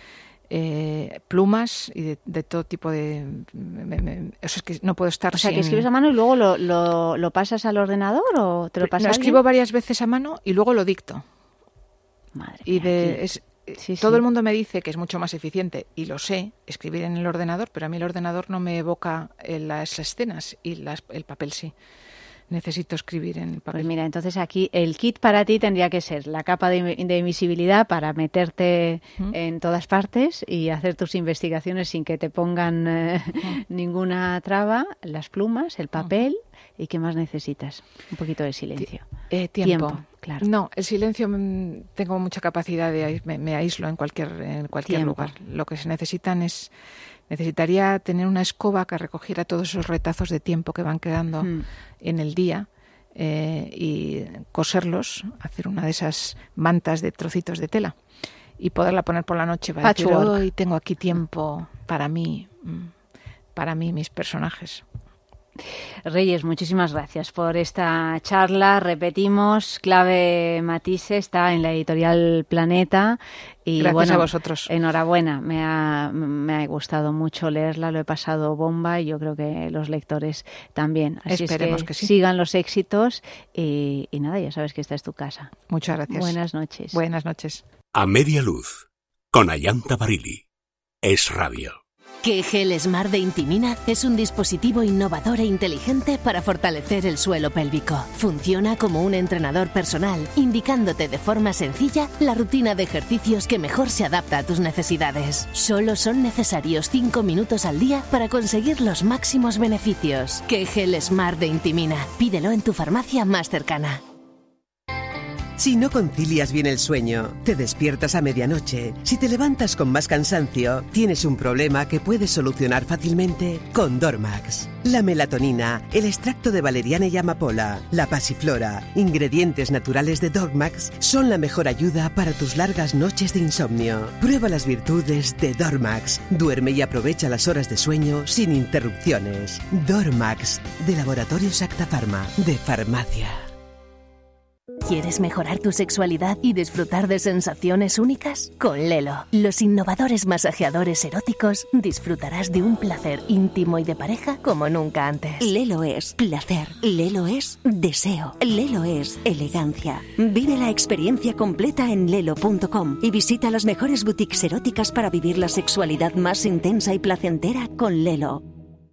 eh, plumas y de, de todo tipo de... Me, me, o sea, es que no puedo estar O sea, sin... que escribes a mano y luego lo, lo, lo pasas al ordenador o te lo pasas. No, escribo varias veces a mano y luego lo dicto. Madre y mía, de, es, sí, todo sí. el mundo me dice que es mucho más eficiente, y lo sé, escribir en el ordenador, pero a mí el ordenador no me evoca eh, las escenas y las, el papel sí. Necesito escribir en el papel. Pues mira, entonces aquí el kit para ti tendría que ser la capa de, de invisibilidad para meterte ¿Mm? en todas partes y hacer tus investigaciones sin que te pongan eh, ¿Mm? ninguna traba, las plumas, el papel. ¿Y qué más necesitas? Un poquito de silencio. Eh, tiempo. tiempo, claro. No, el silencio, mmm, tengo mucha capacidad de me, me aíslo en cualquier en cualquier tiempo. lugar. Lo que se necesitan es necesitaría tener una escoba que recogiera todos esos retazos de tiempo que van quedando mm. en el día eh, y coserlos, hacer una de esas mantas de trocitos de tela y poderla poner por la noche para decir, hoy tengo aquí tiempo para mí, para mí, mis personajes. Reyes, muchísimas gracias por esta charla. Repetimos, Clave Matisse está en la editorial Planeta. Y gracias bueno, a vosotros. Enhorabuena, me ha, me ha gustado mucho leerla, lo he pasado bomba y yo creo que los lectores también. Así Esperemos es que, que sí. sigan los éxitos y, y nada, ya sabes que esta es tu casa. Muchas gracias. Buenas noches. Buenas noches. A media luz, con Ayanta Barili. Es Radio. Kegel Smart de Intimina es un dispositivo innovador e inteligente para fortalecer el suelo pélvico. Funciona como un entrenador personal, indicándote de forma sencilla la rutina de ejercicios que mejor se adapta a tus necesidades. Solo son necesarios cinco minutos al día para conseguir los máximos beneficios. Kegel Smart de Intimina. Pídelo en tu farmacia más cercana. Si no concilias bien el sueño, te despiertas a medianoche, si te levantas con más cansancio, tienes un problema que puedes solucionar fácilmente con Dormax. La melatonina, el extracto de valeriana y amapola, la pasiflora, ingredientes naturales de Dormax, son la mejor ayuda para tus largas noches de insomnio. Prueba las virtudes de Dormax. Duerme y aprovecha las horas de sueño sin interrupciones. Dormax, de Laboratorios Acta Pharma, de Farmacia. ¿Quieres mejorar tu sexualidad y disfrutar de sensaciones únicas? Con Lelo, los innovadores masajeadores eróticos, disfrutarás de un placer íntimo y de pareja como nunca antes. Lelo es placer, Lelo es deseo, Lelo es elegancia. Vive la experiencia completa en lelo punto com y visita las mejores boutiques eróticas para vivir la sexualidad más intensa y placentera con Lelo.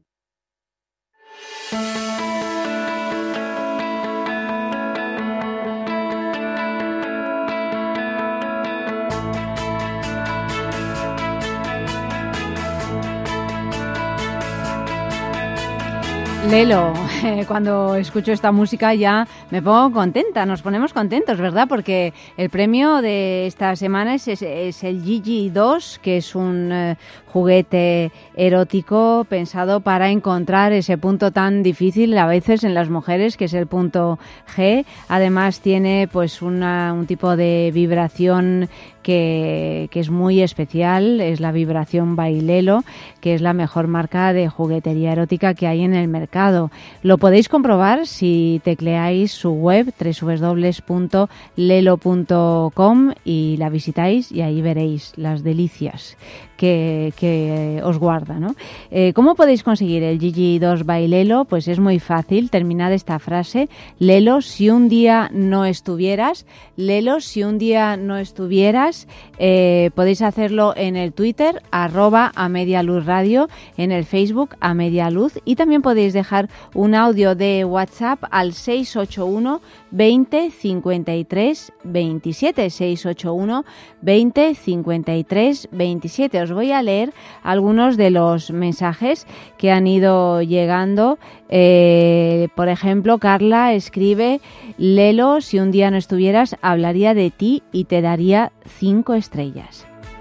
Lelo, eh, cuando escucho esta música ya me pongo contenta, nos ponemos contentos, ¿verdad? Porque el premio de esta semana es, es, es el Gigi dos, que es un eh, juguete erótico pensado para encontrar ese punto tan difícil a veces en las mujeres, que es el punto G. Además tiene pues una, un tipo de vibración que, que es muy especial, es la vibración Bailelo, que es la mejor marca de juguetería erótica que hay en el mercado. Lo podéis comprobar si tecleáis su web doble u doble u doble u punto lelo punto com y la visitáis y ahí veréis las delicias que, que os guarda, ¿no? Eh, ¿Cómo podéis conseguir el Gigi dos by Lelo? Pues es muy fácil. Terminad esta frase: Lelo, si un día no estuvieras. Lelo, si un día no estuvieras. Eh, podéis hacerlo en el Twitter, arroba a media luz radio, en el Facebook a media luz, y también podéis dejar un audio de WhatsApp al seis ocho uno veinte cincuenta y tres veintisiete, seis ocho uno veinte cincuenta y tres veintisiete. Os voy a leer algunos de los mensajes que han ido llegando. Eh, por ejemplo, Carla escribe: Lelo, si un día no estuvieras, hablaría de ti y te daría cinco estrellas.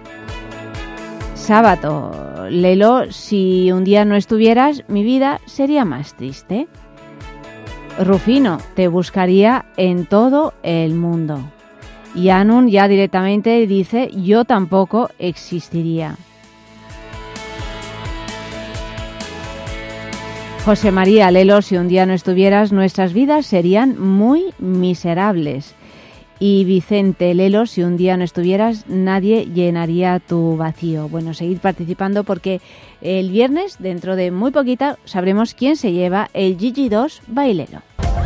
Sábato: Lelo, si un día no estuvieras, mi vida sería más triste. Rufino: te buscaría en todo el mundo. Y Anun ya directamente dice: yo tampoco existiría. José María: Lelo, si un día no estuvieras, nuestras vidas serían muy miserables. Y Vicente Lelo, si un día no estuvieras, nadie llenaría tu vacío. Bueno, seguid participando porque el viernes, dentro de muy poquita, sabremos quién se lleva el Gigi dos Bailelo.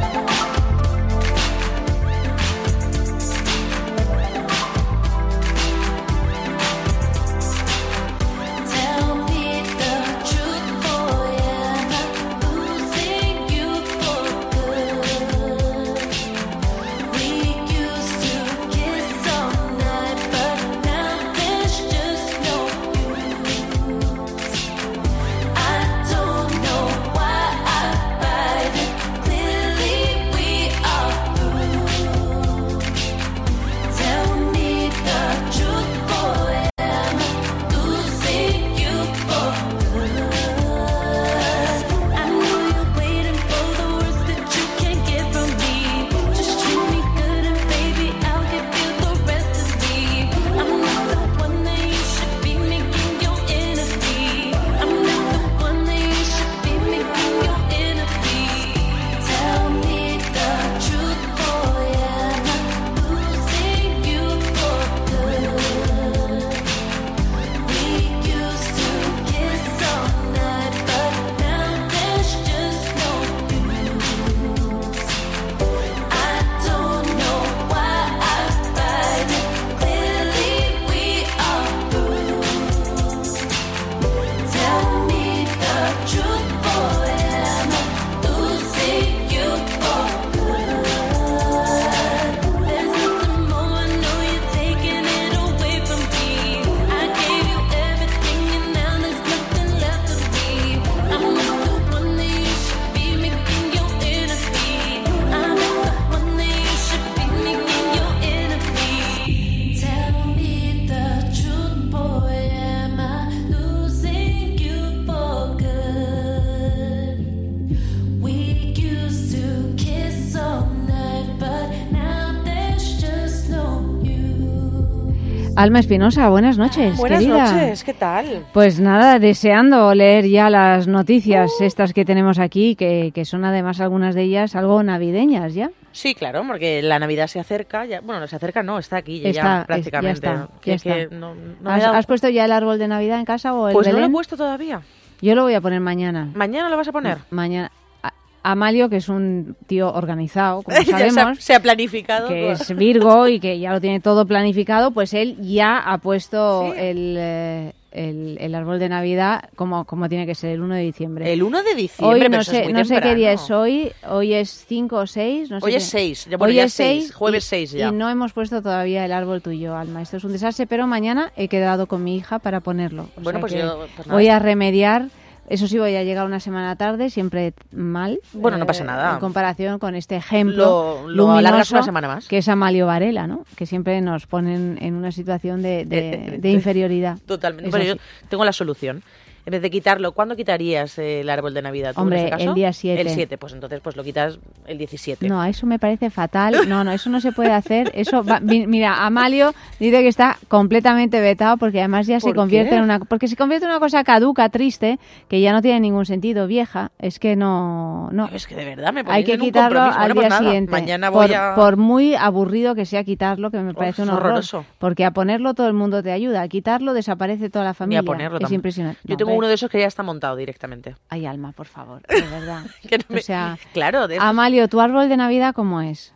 Alma Espinosa, buenas noches, Buenas querida. noches, ¿qué tal? Pues nada, deseando leer ya las noticias uh. estas que tenemos aquí, que, que son además algunas de ellas algo navideñas ya. Sí, claro, porque la Navidad se acerca, ya, bueno, no se acerca, no, está aquí está, ya prácticamente. Ya está, que, ya está. Que no, no ¿Has, dado... ¿Has puesto ya el árbol de Navidad en casa o el Pues Belén? no lo he puesto todavía. Yo lo voy a poner mañana. ¿Mañana lo vas a poner? Mañana. Amalio, que es un tío organizado, como sabemos, se, ha, se ha planificado, que pues. es Virgo y que ya lo tiene todo planificado, pues él ya ha puesto ¿Sí? el, eh, el, el árbol de Navidad como, como tiene que ser, el uno de diciembre. El uno de diciembre, hoy pero no eso sé, es muy no sé temprano. qué día es hoy, hoy es cinco o seis, no sé Hoy qué. es seis, ya bueno, hoy ya es seis, jueves y, seis ya. Y no hemos puesto todavía el árbol tuyo, Alma. Esto es un desastre, pero mañana he quedado con mi hija para ponerlo. O bueno, sea pues que yo... Pues nada, voy a remediar. Eso sí, voy a llegar una semana tarde, siempre mal. Bueno, eh, no pasa nada. En comparación con este ejemplo lo, lo alargas una semana más. Que es Amalio Varela, ¿no? Que siempre nos ponen en una situación de, de, eh, de inferioridad. Totalmente. Eso Pero sí. yo tengo la solución. En vez de quitarlo, ¿cuándo quitarías el árbol de Navidad? ¿Tú, Hombre, en este caso? el día siete. El siete, pues entonces pues lo quitas el diecisiete. No, eso me parece fatal. No, no, eso no se puede hacer. Eso va, mira, Amalio dice que está completamente vetado porque además ya se convierte qué? en una... Porque se convierte en una cosa caduca, triste, que ya no tiene ningún sentido, vieja. Es que no... no. Es que de verdad me Hay que en un quitarlo compromiso. al Bueno, día pues nada, siguiente. Mañana voy por, a... por muy aburrido que sea quitarlo, que me parece Uf, un horror. horroroso. Porque a ponerlo todo el mundo te ayuda. A quitarlo desaparece toda la familia. Ni a ponerlo es tampoco. impresionante. Yo No, tengo hombre. uno de esos que ya está montado directamente. Ay, Alma, por favor, de verdad. Que no me- O sea, claro, de estos- Amalio, ¿tu árbol de Navidad cómo es?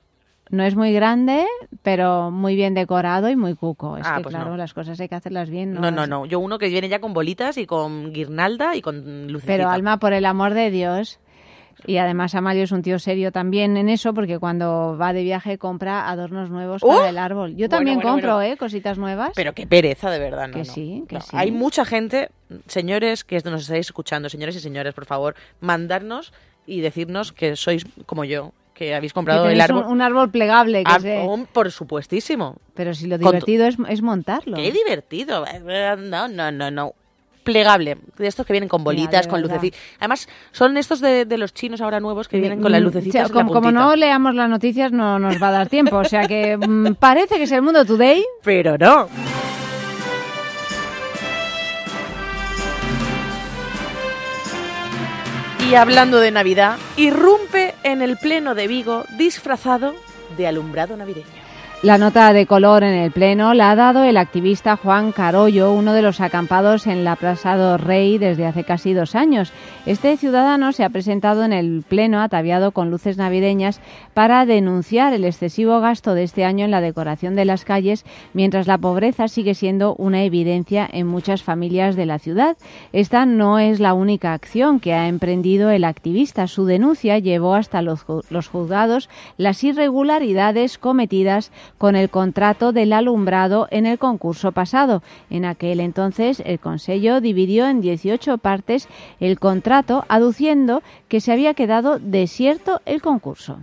No es muy grande, pero muy bien decorado y muy cuco. Es Ah, que, pues claro, no. las cosas hay que hacerlas bien. No, no, Es- no. Yo uno que viene ya con bolitas y con guirnalda y con lucecita. Pero, Alma, por el amor de Dios... Y además Amalio es un tío serio también en eso, porque cuando va de viaje compra adornos nuevos ¡Uh! para el árbol. Yo también Bueno, bueno, compro, bueno. ¿eh? Cositas nuevas. Pero qué pereza, de verdad. No, Que no. sí, que No, sí. Hay mucha gente, señores que nos estáis escuchando, señores y señores, por favor, mandarnos y decirnos que sois como yo, que habéis Que comprado el tenéis árbol. un, un árbol plegable. Que Ah, se- oh, por supuestísimo. Pero si lo Con divertido es, es montarlo. Qué divertido. No, no, no, no. Plegable. De estos que vienen con bolitas, de con verdad. lucecitas. Además, son estos de, de los chinos ahora nuevos que vienen con las Mm, lucecitas. o sea, en la como, como puntita. no leamos las noticias no nos va a dar tiempo. O sea que mm, parece que es el Mundo Today. Pero no. Y hablando de Navidad, irrumpe en el pleno de Vigo disfrazado de alumbrado navideño. La nota de color en el Pleno la ha dado el activista Juan Carollo, uno de los acampados en la Plaza do Rei desde hace casi dos años. Este ciudadano se ha presentado en el Pleno ataviado con luces navideñas para denunciar el excesivo gasto de este año en la decoración de las calles, mientras la pobreza sigue siendo una evidencia en muchas familias de la ciudad. Esta no es la única acción que ha emprendido el activista. Su denuncia llevó hasta los, los juzgados las irregularidades cometidas con el contrato del alumbrado en el concurso pasado. En aquel entonces, el Consello dividió en dieciocho partes el contrato, aduciendo que se había quedado desierto el concurso.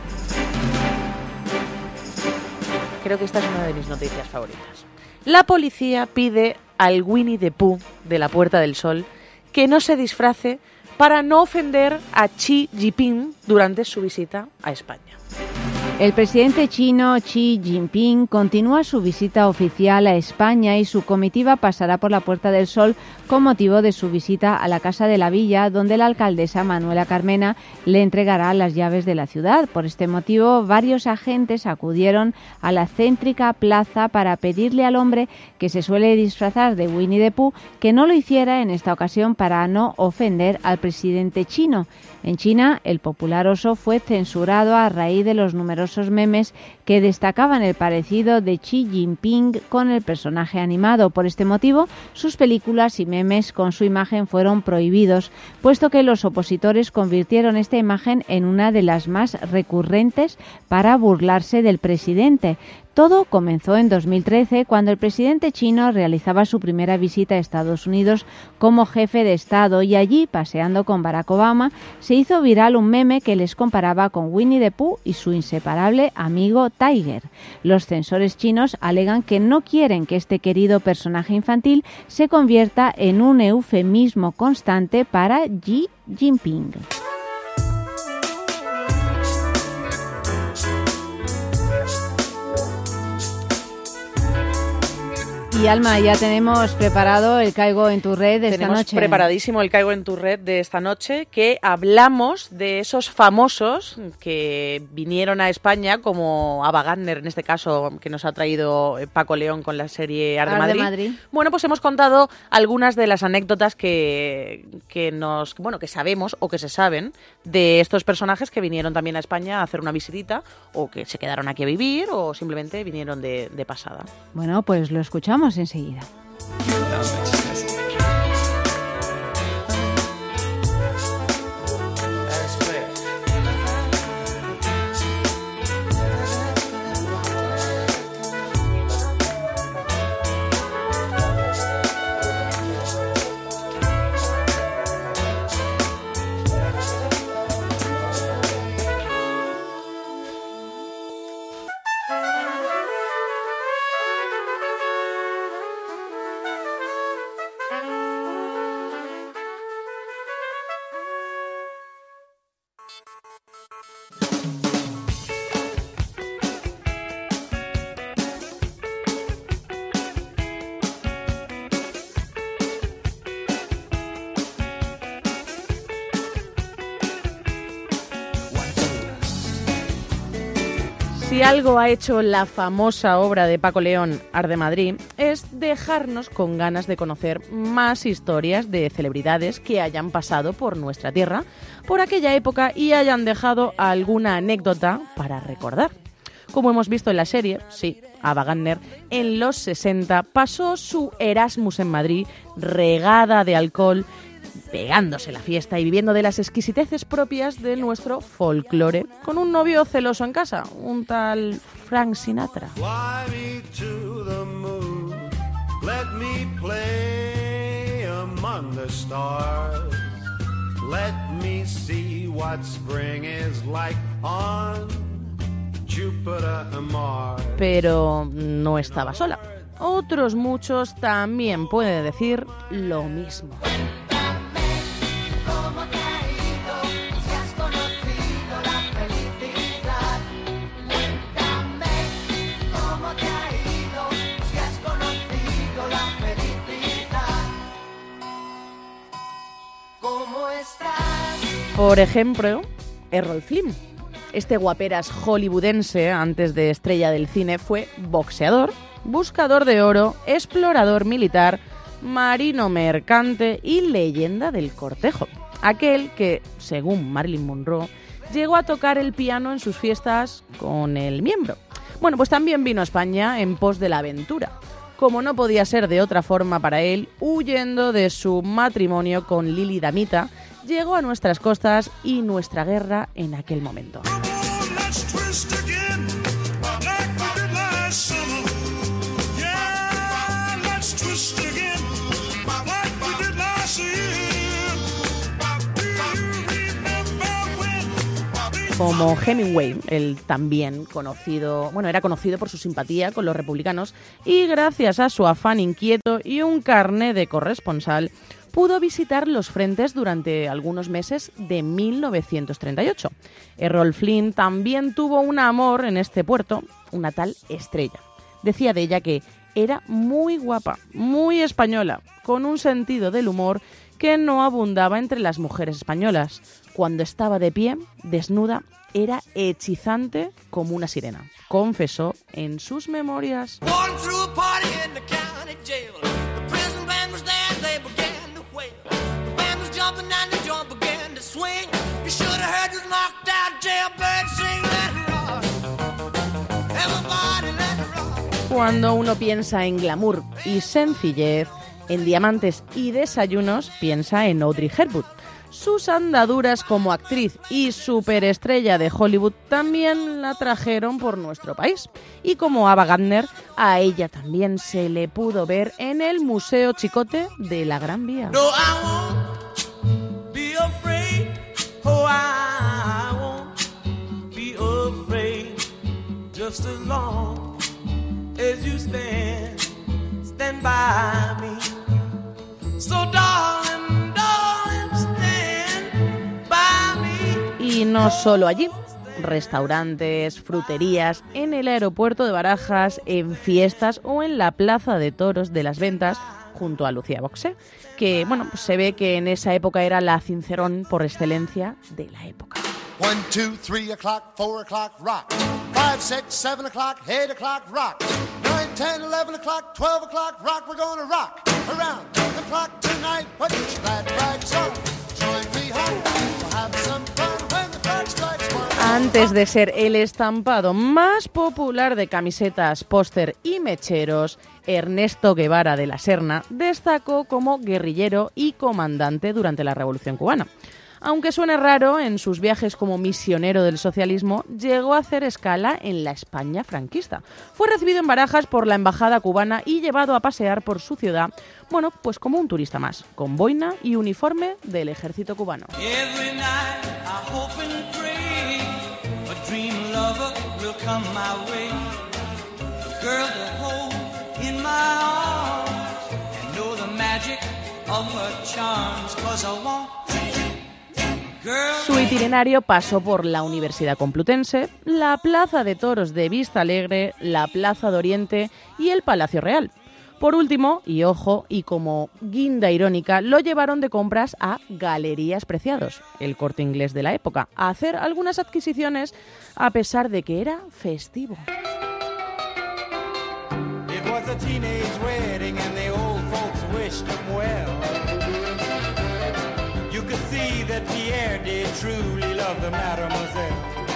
Creo que esta es una de mis noticias favoritas. La policía pide al Winnie the Pooh de la Puerta del Sol que no se disfrace para no ofender a Xi Jinping durante su visita a España. El presidente chino Xi Jinping continúa su visita oficial a España y su comitiva pasará por la Puerta del Sol con motivo de su visita a la Casa de la Villa, donde la alcaldesa Manuela Carmena le entregará las llaves de la ciudad. Por este motivo, varios agentes acudieron a la céntrica plaza para pedirle al hombre que se suele disfrazar de Winnie the Pooh que no lo hiciera en esta ocasión para no ofender al presidente chino. En China, el popular oso fue censurado a raíz de los numerosos memes que destacaban el parecido de Xi Jinping con el personaje animado. Por este motivo, sus películas y memes con su imagen fueron prohibidos, puesto que los opositores convirtieron esta imagen en una de las más recurrentes para burlarse del presidente. Todo comenzó en dos mil trece, cuando el presidente chino realizaba su primera visita a Estados Unidos como jefe de Estado, y allí, paseando con Barack Obama, se hizo viral un meme que les comparaba con Winnie the Pooh y su inseparable amigo Tiger. Los censores chinos alegan que no quieren que este querido personaje infantil se convierta en un eufemismo constante para Xi Jinping. Y Alma, ya tenemos preparado el Caigo en tu red de tenemos esta noche. Preparadísimo el Caigo en tu red de esta noche, que hablamos de esos famosos que vinieron a España, como Ava Gardner, en este caso, que nos ha traído Paco León con la serie Art de Madrid. Madrid. Bueno, pues hemos contado algunas de las anécdotas que, que nos, bueno, que sabemos o que se saben de estos personajes que vinieron también a España a hacer una visitita, o que se quedaron aquí a vivir, o simplemente vinieron de, de pasada. Bueno, pues lo escuchamos enseguida. Si algo ha hecho la famosa obra de Paco León, Art de Madrid, es dejarnos con ganas de conocer más historias de celebridades que hayan pasado por nuestra tierra, por aquella época, y hayan dejado alguna anécdota para recordar. Como hemos visto en la serie, sí, Ava Gardner en los sesenta pasó su Erasmus en Madrid, regada de alcohol, pegándose la fiesta y viviendo de las exquisiteces propias de nuestro folclore, con un novio celoso en casa, un tal Frank Sinatra. Fly me to the moon, let me play among the stars, let me see what spring is like on Jupiter and Mars. Pero no estaba sola. Otros muchos también pueden decir lo mismo. Por ejemplo, Errol Flynn. Este guaperas hollywoodense, antes de estrella del cine, fue boxeador, buscador de oro, explorador militar, marino mercante y leyenda del cortejo. Aquel que, según Marilyn Monroe, llegó a tocar el piano en sus fiestas con el miembro. Bueno, pues también vino a España en pos de la aventura. Como no podía ser de otra forma para él, huyendo de su matrimonio con Lili Damita, llegó a nuestras costas y nuestra guerra en aquel momento. Como Hemingway, él también conocido, bueno, era conocido por su simpatía con los republicanos y gracias a su afán inquieto y un carné de corresponsal, pudo visitar los frentes durante algunos meses de mil novecientos treinta y ocho. Errol Flynn también tuvo un amor en este puerto, una tal Estrella. Decía de ella que era muy guapa, muy española, con un sentido del humor que no abundaba entre las mujeres españolas. Cuando estaba de pie, desnuda, era hechizante como una sirena, confesó en sus memorias. Cuando uno piensa en glamour y sencillez, en diamantes y desayunos, piensa en Audrey Hepburn. Sus andaduras como actriz y superestrella de Hollywood también la trajeron por nuestro país. Y como Ava Gardner, a ella también se le pudo ver en el Museo Chicote de la Gran Vía. No, I won't be afraid. Oh, I won't be afraid. Just as long as you stand, stand by me. So darling, darling, stand by me. Y no solo allí. Restaurantes, fruterías, en el aeropuerto de Barajas, en fiestas o en la plaza de toros de las Ventas junto a Lucía Boxe, que bueno, pues se ve que en esa época era la cincerón por excelencia de la época. One, two, three o'clock, four o'clock, rock. Five, six, seven o'clock, eight o'clock, rock. Nine, ten, eleven o'clock, twelve o'clock, rock. We're gonna rock around the clock tonight. Put your glad rags on. Join me home. We'll have some fun when the clock strikes one. Antes de ser el estampado más popular de camisetas, póster y mecheros, Ernesto Guevara de la Serna destacó como guerrillero y comandante durante la Revolución Cubana. Aunque suene raro, en sus viajes como misionero del socialismo llegó a hacer escala en la España franquista. Fue recibido en Barajas por la embajada cubana y llevado a pasear por su ciudad, bueno, pues como un turista más, con boina y uniforme del ejército cubano. Su itinerario pasó por la Universidad Complutense, la Plaza de Toros de Vista Alegre, la Plaza de Oriente y el Palacio Real. Por último, y ojo, y como guinda irónica, lo llevaron de compras a Galerías Preciados, el Corte Inglés de la época, a hacer algunas adquisiciones a pesar de que era festivo. It was a teenage wedding and the old folks wished them well. You could see that Pierre did truly love the mademoiselle.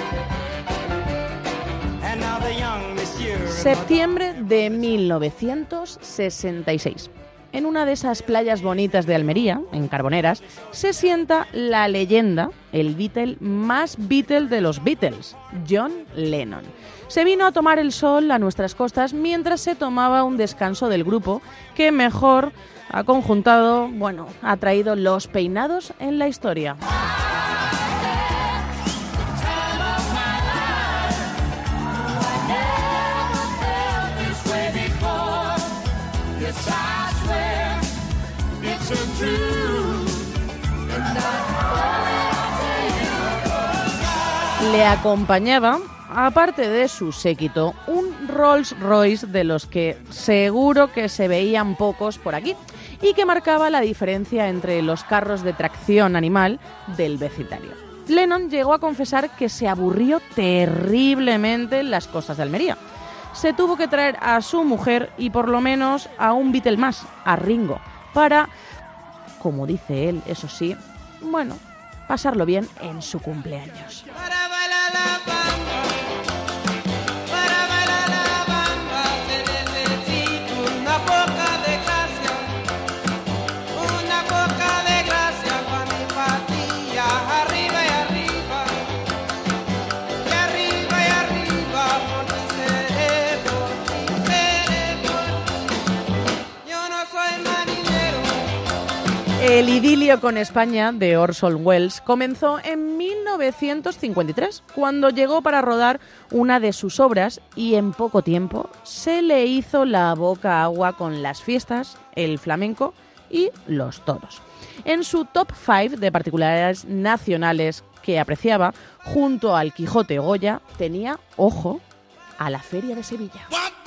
And now the young monsieur... Septiembre de mil novecientos sesenta y seis. En una de esas playas bonitas de Almería, en Carboneras, se sienta la leyenda, el Beatle más Beatle de los Beatles, John Lennon. Se vino a tomar el sol a nuestras costas mientras se tomaba un descanso del grupo, que mejor ha conjuntado, bueno, ha traído los peinados en la historia. Le acompañaba, aparte de su séquito, un Rolls Royce de los que seguro que se veían pocos por aquí y que marcaba la diferencia entre los carros de tracción animal del vecindario. Lennon llegó a confesar que se aburrió terriblemente en las costas de Almería. Se tuvo que traer a su mujer y por lo menos a un Beatle más, a Ringo, para, como dice él, eso sí, bueno, pasarlo bien en su cumpleaños. El idilio con España de Orson Welles comenzó en mil novecientos cincuenta y tres, cuando llegó para rodar una de sus obras y en poco tiempo se le hizo la boca agua con las fiestas, el flamenco y los toros. En su top cinco de particularidades nacionales que apreciaba, junto al Quijote Goya, tenía, ojo, a la Feria de Sevilla.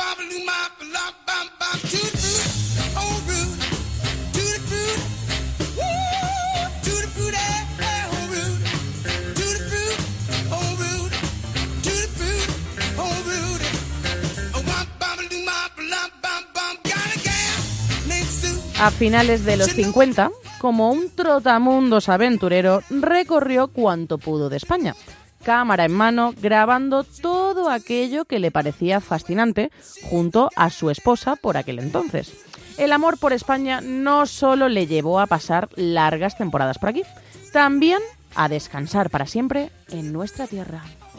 A finales de los cincuenta, como un trotamundos aventurero, recorrió cuanto pudo de España, cámara en mano, grabando todo aquello que le parecía fascinante, junto a su esposa por aquel entonces. El amor por España no solo le llevó a pasar largas temporadas por aquí, también a descansar para siempre en nuestra tierra.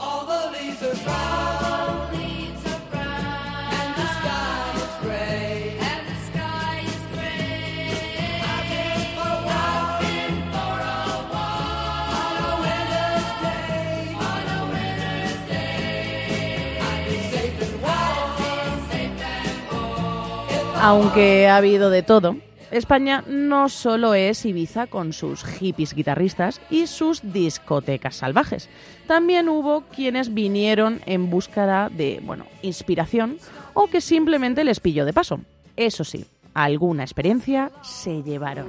Aunque ha habido de todo, España no solo es Ibiza con sus hippies guitarristas y sus discotecas salvajes. También hubo quienes vinieron en búsqueda de, bueno, inspiración o que simplemente les pilló de paso. Eso sí, alguna experiencia se llevaron.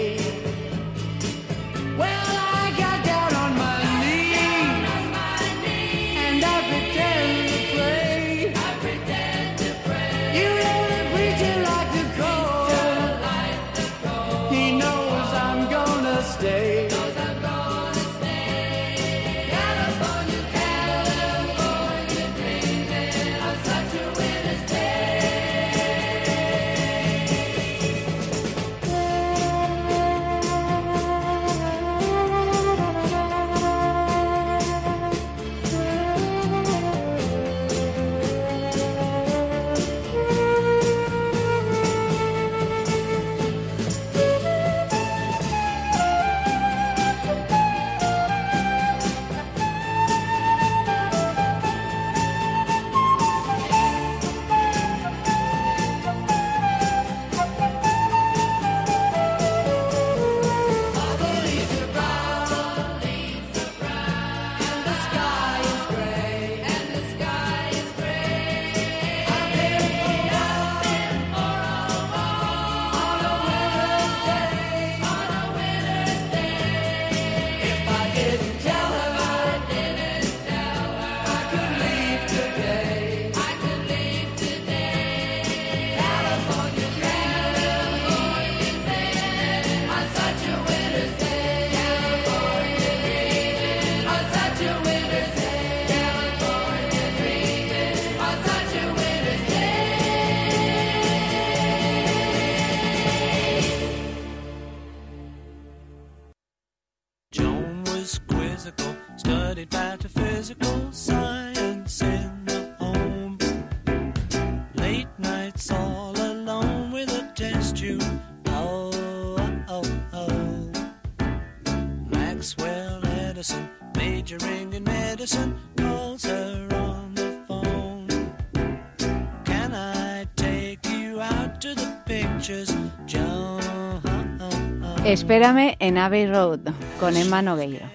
Espérame en Abbey Road, con Emma Nogueiro.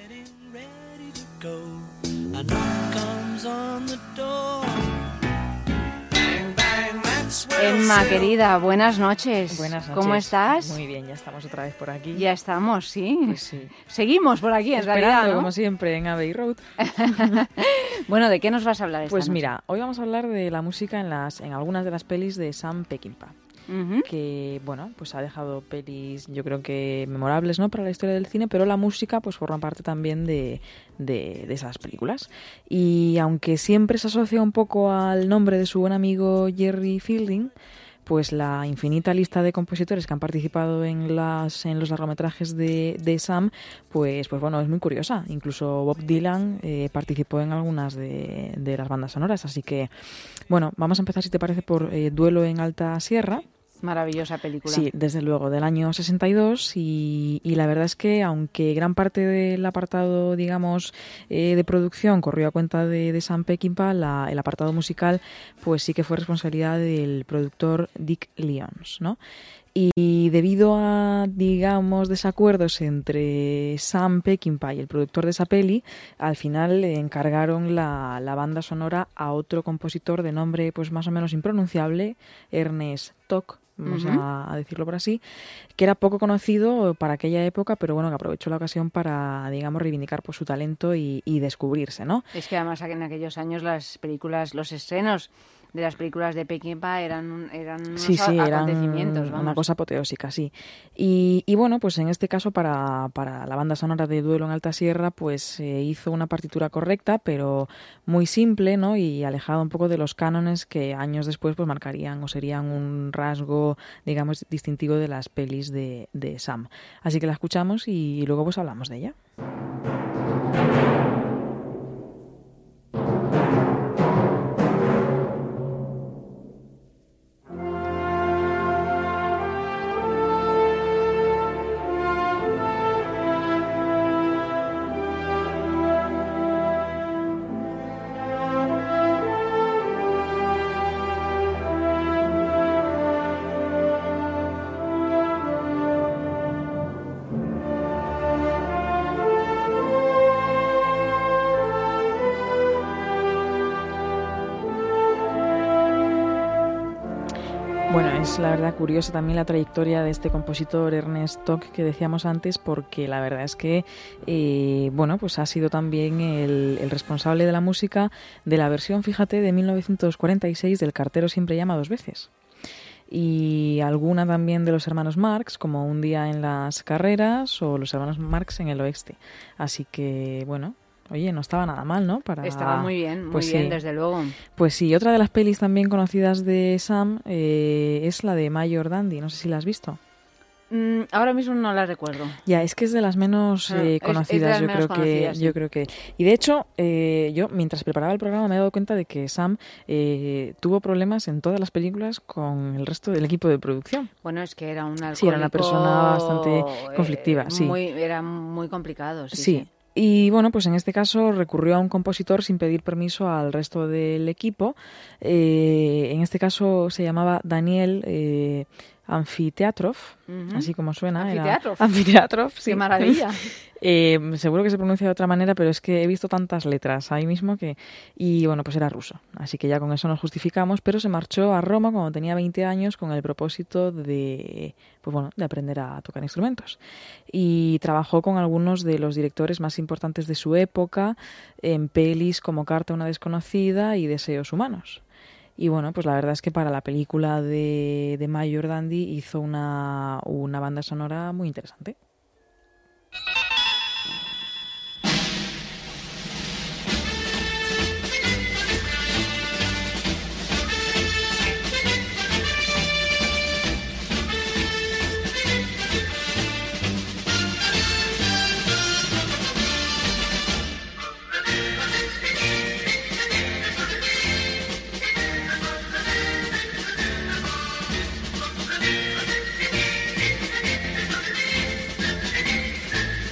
Bang, bang, Mac Emma, querida, buenas noches. Buenas noches. ¿Cómo estás? Muy bien, ya estamos otra vez por aquí. Ya estamos, sí. Pues sí. Seguimos por aquí, en Esperando, realidad, ¿no? como siempre, en Abbey Road. Bueno, ¿de qué nos vas a hablar esta Pues noche? mira, hoy vamos a hablar de la música en, las, en algunas de las pelis de Sam Peckinpah. Uh-huh. Que, bueno, pues ha dejado pelis, yo creo que memorables, ¿no?, para la historia del cine, pero la música pues forma parte también de, de, de esas películas. Y aunque siempre se asocia un poco al nombre de su buen amigo Jerry Fielding, pues la infinita lista de compositores que han participado en las en los largometrajes de, de Sam, pues pues bueno, es muy curiosa. Incluso Bob Dylan eh, participó en algunas de, de las bandas sonoras. Así que, bueno, vamos a empezar, si te parece, por eh, Duelo en Alta Sierra. Maravillosa película. Sí, desde luego, del año sesenta y dos, y, y la verdad es que aunque gran parte del apartado, digamos, eh, de producción corrió a cuenta de, de Sam Peckinpah, la, el apartado musical pues sí que fue responsabilidad del productor Dick Lyons, ¿no? Y debido a, digamos, desacuerdos entre Sam Peckinpah y el productor de esa peli, al final le encargaron la, la banda sonora a otro compositor de nombre pues más o menos impronunciable, Ernest Tock, vamos uh-huh. a, a decirlo por así, que era poco conocido para aquella época, pero bueno, que aprovechó la ocasión para, digamos, reivindicar pues su talento y, y descubrirse, ¿no? Es que además en aquellos años las películas, los estrenos de las películas de Peckinpah eran, eran unos sí, sí, acontecimientos, eran vamos. Una cosa apoteósica, sí. Y, y bueno, pues en este caso para, para la banda sonora de Duelo en Alta Sierra, pues se eh, hizo una partitura correcta, pero muy simple, ¿no? Y alejada un poco de los cánones que años después pues marcarían o serían un rasgo, digamos, distintivo de las pelis de, de Sam. Así que la escuchamos y luego pues hablamos de ella. Bueno, es la verdad curiosa también la trayectoria de este compositor Ernest Tock que decíamos antes, porque la verdad es que eh, bueno, pues ha sido también el, el responsable de la música de la versión, fíjate, de mil novecientos cuarenta y seis del Cartero siempre llama dos veces. Y alguna también de los hermanos Marx, como Un día en las carreras, o los hermanos Marx en el oeste. Así que, bueno, oye, no estaba nada mal, ¿no? Para... Estaba muy bien, muy pues bien, sí. desde luego. Pues sí, otra de las pelis también conocidas de Sam eh, es la de Mayor Dandy, no sé si la has visto. Mm, ahora mismo no la recuerdo. Ya, es que es de las menos eh, es, conocidas, es de las yo menos creo conocidas, que, sí. yo creo que. Y de hecho, eh, yo mientras preparaba el programa me he dado cuenta de que Sam eh, tuvo problemas en todas las películas con el resto del equipo de producción. Bueno, es que era un alcohólico... Sí, era una persona bastante conflictiva, eh, sí. Muy, era muy complicado, sí. Sí. sí. Y bueno, pues en este caso recurrió a un compositor sin pedir permiso al resto del equipo. Eh, en este caso se llamaba Daniel eh, Amfiteatrov, uh-huh. así como suena. Amfiteatrov. Era Amfiteatrov, sí. ¡Qué maravilla! eh, seguro que se pronuncia de otra manera, pero es que he visto tantas letras ahí mismo que... Y bueno, pues era ruso, así que ya con eso nos justificamos, pero se marchó a Roma cuando tenía veinte años con el propósito de, pues bueno, de aprender a tocar instrumentos. Y trabajó con algunos de los directores más importantes de su época en pelis como Carta a una desconocida y Deseos humanos. Y bueno, pues la verdad es que para la película de, de Mayor Dandy hizo una, una banda sonora muy interesante.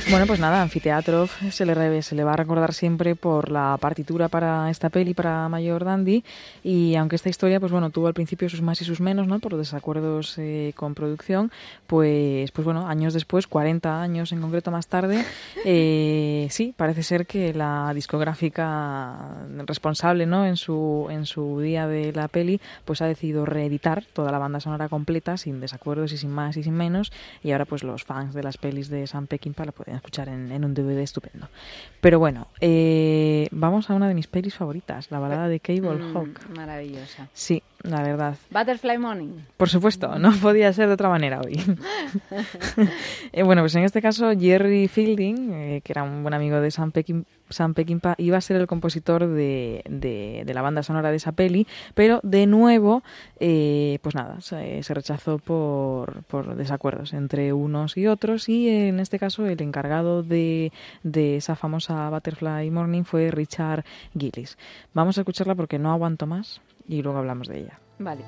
Bueno, pues nada, Anfiteatro se le, re- se le va a recordar siempre por la partitura para esta peli, para Mayor Dandy, y aunque esta historia, pues bueno, tuvo al principio sus más y sus menos, ¿no?, por los desacuerdos eh, con producción, pues pues bueno, años después, cuarenta años en concreto más tarde, eh, sí, parece ser que la discográfica responsable, ¿no?, en su en su día de la peli, pues ha decidido reeditar toda la banda sonora completa, sin desacuerdos y sin más y sin menos, y ahora pues los fans de las pelis de Sam Peckinpah la pueden escuchar en, en un D V D estupendo. Pero bueno, eh, vamos a una de mis pelis favoritas, la balada de Cable Mm, Hawk. maravillosa. Sí, la verdad. Butterfly Morning. Por supuesto, no podía ser de otra manera hoy. eh, bueno, pues en este caso Jerry Fielding, eh, que era un buen amigo de Sam Peckinpah, Sam Peckinpah iba a ser el compositor de, de, de la banda sonora de esa peli, pero de nuevo, eh, pues nada, se, se rechazó por, por desacuerdos entre unos y otros, y en este caso el encargado de, de esa famosa Butterfly Morning fue Richard Gillis. Vamos a escucharla porque no aguanto más y luego hablamos de ella. Vale.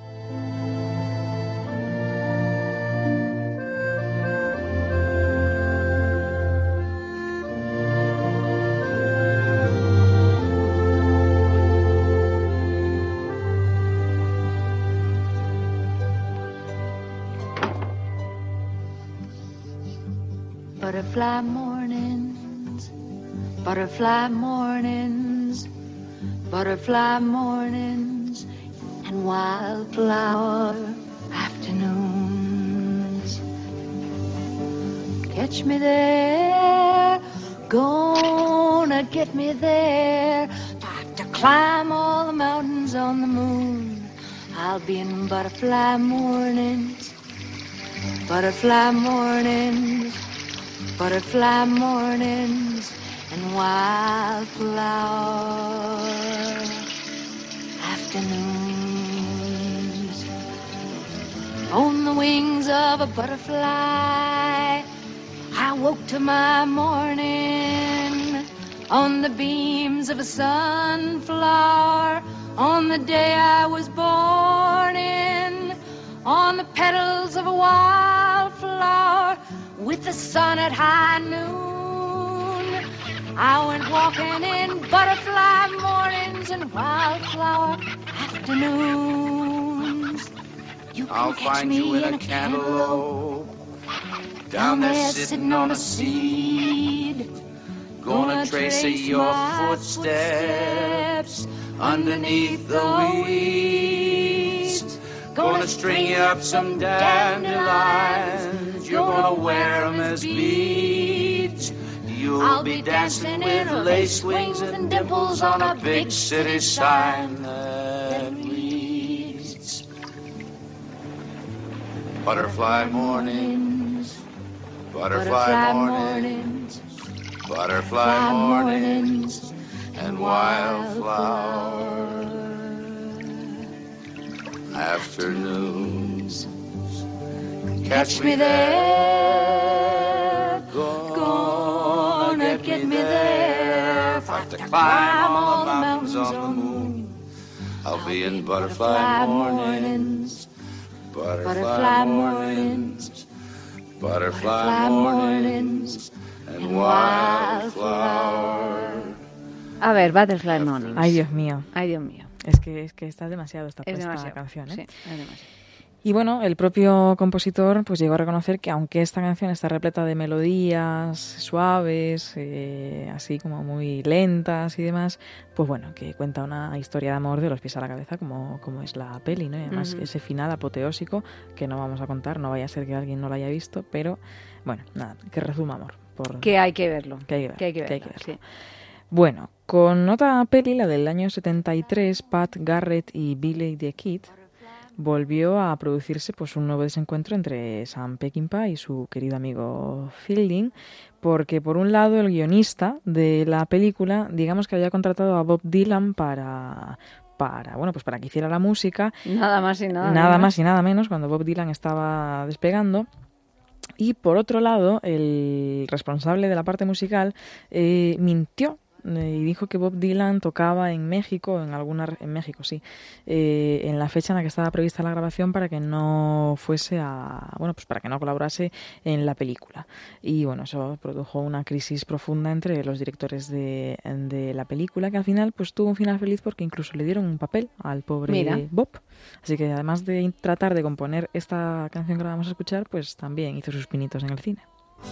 Butterfly mornings, butterfly mornings, butterfly mornings, and wildflower afternoons. Catch me there, gonna get me there. Have to climb all the mountains on the moon. I'll be in butterfly mornings, butterfly mornings, butterfly mornings, and wildflower afternoons. On the wings of a butterfly, I woke to my morning. On the beams of a sunflower, on the day I was born in. On the petals of a wildflower, with the sun at high noon, I went walking in butterfly mornings and wildflower afternoons. You can I'll catch find me you in a cantaloupe, down there sitting on a seed. Gonna trace your footsteps underneath the weeds. Gonna string you up some dandelions. You're gonna wear them as beads. You'll I'll be be dancing dancing with in lace wings and dimples on a big city sign that reads Butterfly mornings, butterfly mornings, butterfly mornings, and wildflower afternoons. Catch me there, gonna get me there. Have to climb all the mountains on the moon. I'll be in butterfly mornings, butterfly mornings, butterfly mornings, and wildflower. A ver, Butterfly Mornings. Ay, Dios mío. Ay, Dios mío. Es que, es que está demasiado esta, Es esta demasiado, canción, ¿eh? sí, es demasiado. Y bueno, el propio compositor pues llegó a reconocer que aunque esta canción está repleta de melodías suaves, eh, así como muy lentas y demás, pues bueno, que cuenta una historia de amor de los pies a la cabeza como, como es la peli, ¿no? Y además Uh-huh. ese final apoteósico que no vamos a contar, no vaya a ser que alguien no lo haya visto, pero bueno, nada, que rezuma amor. Por, Que hay que verlo. Que hay que, ver, que hay que que hay verlo, que sí. verlo. Bueno, con otra peli, la del año setenta y tres, Pat Garrett y Billy the Kid, volvió a producirse pues un nuevo desencuentro entre Sam Peckinpah y su querido amigo Fielding, porque por un lado el guionista de la película, digamos que había contratado a Bob Dylan para para bueno pues para que hiciera la música, Nada más y nada, nada menos. más y nada menos, cuando Bob Dylan estaba despegando. Y por otro lado, el responsable de la parte musical eh, mintió eh, y dijo que Bob Dylan tocaba en México, en alguna en México, sí, eh, en la fecha en la que estaba prevista la grabación para que no fuese a, bueno, pues para que no colaborase en la película. Y bueno, eso produjo una crisis profunda entre los directores de, de la película, que al final pues tuvo un final feliz porque incluso le dieron un papel al pobre Mira. Bob. Así que además de tratar de componer esta canción que ahora vamos a escuchar, pues también hizo sus pinitos en el cine.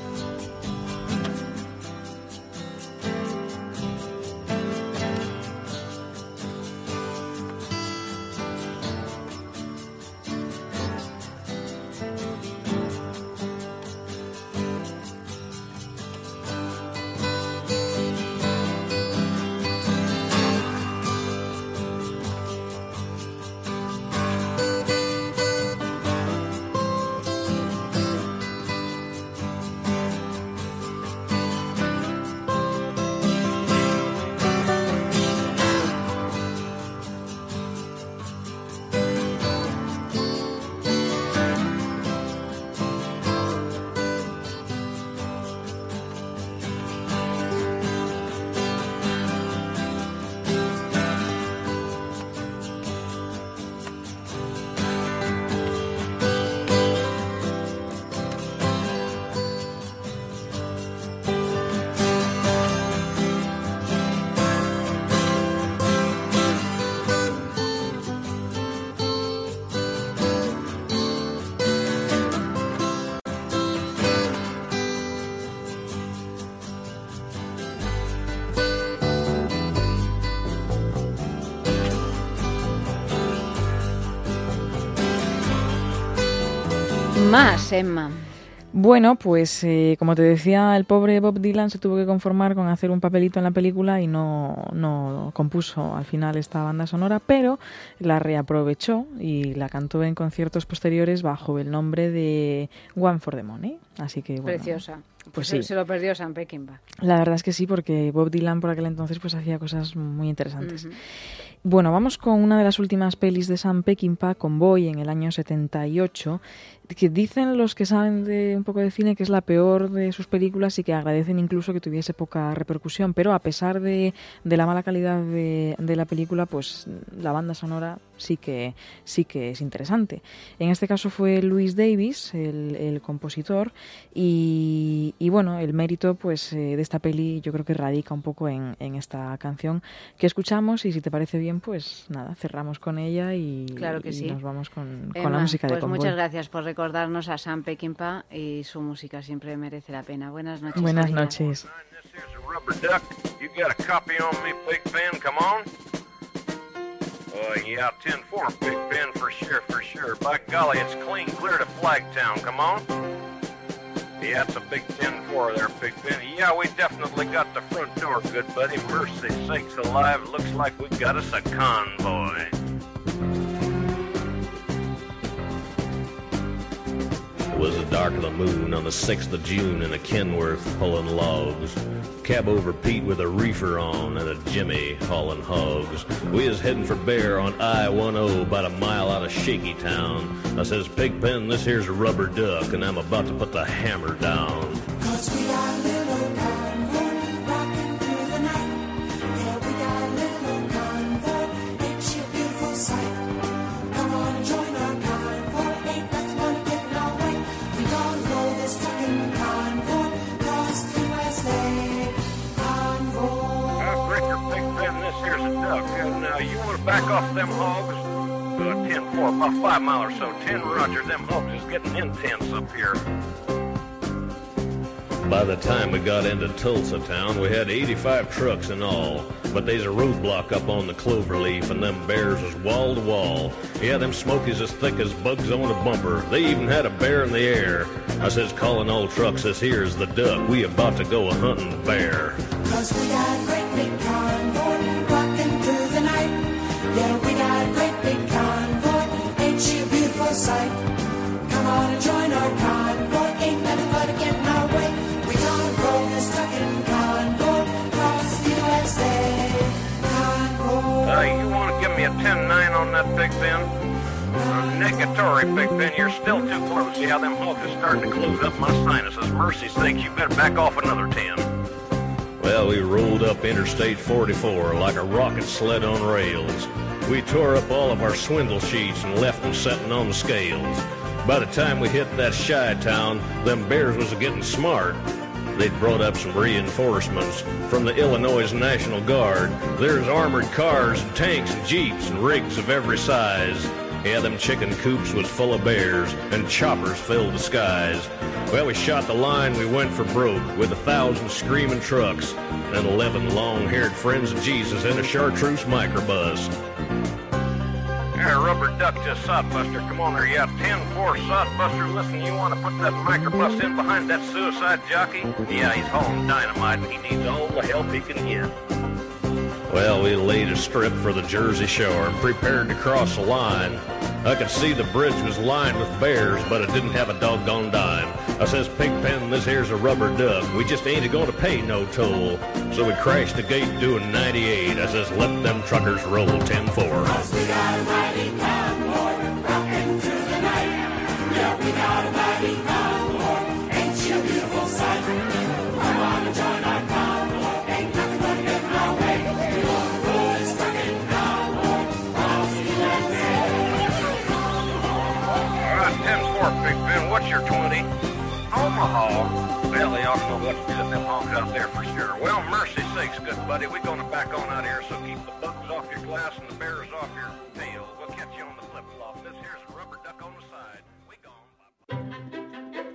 Más, Emma. Bueno, pues eh, como te decía, el pobre Bob Dylan se tuvo que conformar con hacer un papelito en la película y no, no compuso al final esta banda sonora, pero la reaprovechó y la cantó en conciertos posteriores bajo el nombre de One for the Money. Así que, bueno, preciosa. Pues se, sí. se lo perdió Sam Peckinpah. La verdad es que sí, porque Bob Dylan por aquel entonces pues hacía cosas muy interesantes. Uh-huh. Bueno, vamos con una de las últimas pelis de Sam Peckinpah, Convoy, en el año setenta y ocho, que dicen los que saben de un poco de cine que es la peor de sus películas y que agradecen incluso que tuviese poca repercusión, pero a pesar de, de la mala calidad de, de la película, pues la banda sonora sí que sí que es interesante. En este caso fue Louis Davis, el, el compositor, y, y bueno, el mérito pues eh, de esta peli yo creo que radica un poco en, en esta canción que escuchamos, y si te parece bien, pues nada, cerramos con ella y, claro que y sí. nos vamos con, Emma, con la música de pues Convoy. Muchas gracias por recordarnos a Sam Peckinpah, y su música siempre merece la pena. Buenas noches. Buenas María. noches. Rubber duck, you got a copy on me, Big Ben? Come on. Uh, yeah, ten four, Big Ben, for sure, for sure. By golly, it's clean clear to Flagtown. Come on. Yeah, it's a big ten four there, Big Ben. Yeah, we definitely got the front door, good buddy. Mercy sakes alive, looks like we got us a convoy. It was the dark of the moon on the sixth of June in a Kenworth pulling logs. Cab over Pete with a reefer on and a Jimmy hauling hogs. We was heading for Bear on I ten, about a mile out of Shaky Town. I says, Pigpen, this here's a rubber duck, and I'm about to put the hammer down. Cause we got a little convoy rocking through the night. Yeah, we got a little convoy, it's your beautiful sight. Come on and join our convoy, ain't nothing gonna get in our way. We gonna roll this trucking convoy across the U S A. Convoy. Uh, Breaker, Pigpen, this here's a duck, and uh, you wanna back off them hogs? Uh, ten four, about five mile or so. ten Roger, them hogs is getting intense up here. By the time we got into Tulsa town, we had eighty-five trucks in all. But there's a roadblock up on the Cloverleaf, and them bears was wall to wall. Yeah, them smokies as thick as bugs on a bumper. They even had a bear in the air. I says, calling all trucks, this here's the duck. We about to go a hunting bear. Cause we got a great big convoy rocking through the night. Yeah, we got a great big convoy, ain't she a beautiful sight? Come on and join our convoy, ain't nothing but a getting our way. We gonna roll this trucking convoy across the U S A. Convoy. Uh, you wanna give me a ten nine on that, Big Ben? Uh, negatory, Big Ben, you're still too close. Yeah, them hogs is starting to close up my sinuses. Mercy sakes, you better back off another ten. Well, we rolled up Interstate forty-four like a rocket sled on rails. We tore up all of our swindle sheets and left them setting on the scales. By the time we hit that shy town, them bears was getting smart. They'd brought up some reinforcements from the Illinois National Guard. There's armored cars and tanks and jeeps and rigs of every size. Yeah, them chicken coops was full of bears and choppers filled the skies. Well, we shot the line, we went for broke with a thousand screaming trucks and eleven long-haired friends of Jesus in a chartreuse microbus. Hey, Rubber Duck to Sodbuster. Come on there, you got ten four Sodbuster. Listen, you want to put that microbus in behind that suicide jockey? Yeah, he's hauling dynamite and he needs all the help he can get. Well, we laid a strip for the Jersey Shore and prepared to cross the line. I could see the bridge was lined with bears, but it didn't have a doggone dime. I says, Pigpen, this here's a Rubber Duck. We just ain't going to pay no toll. So we crashed the gate doing ninety-eight. I says, let them truckers roll ten four. Cause we got a mighty convoy rocking through the night. Yeah, we got a mighty convoy. Ain't she a beautiful sight? Come on and join our convoy. Ain't nothing gonna get in our way. We want the boys trucking convoy. I'll see you next day. All right, ten four, Big Ben. What's your twenty? Omaha. Well, they ought to know what to do with them honks out there for sure. Well, mercy sakes, good buddy. We're going to back on out here, so keep the bugs off your glass and the bears off your tail. We'll catch you on the flip-flop. This here's a Rubber Duck on the side. We gone.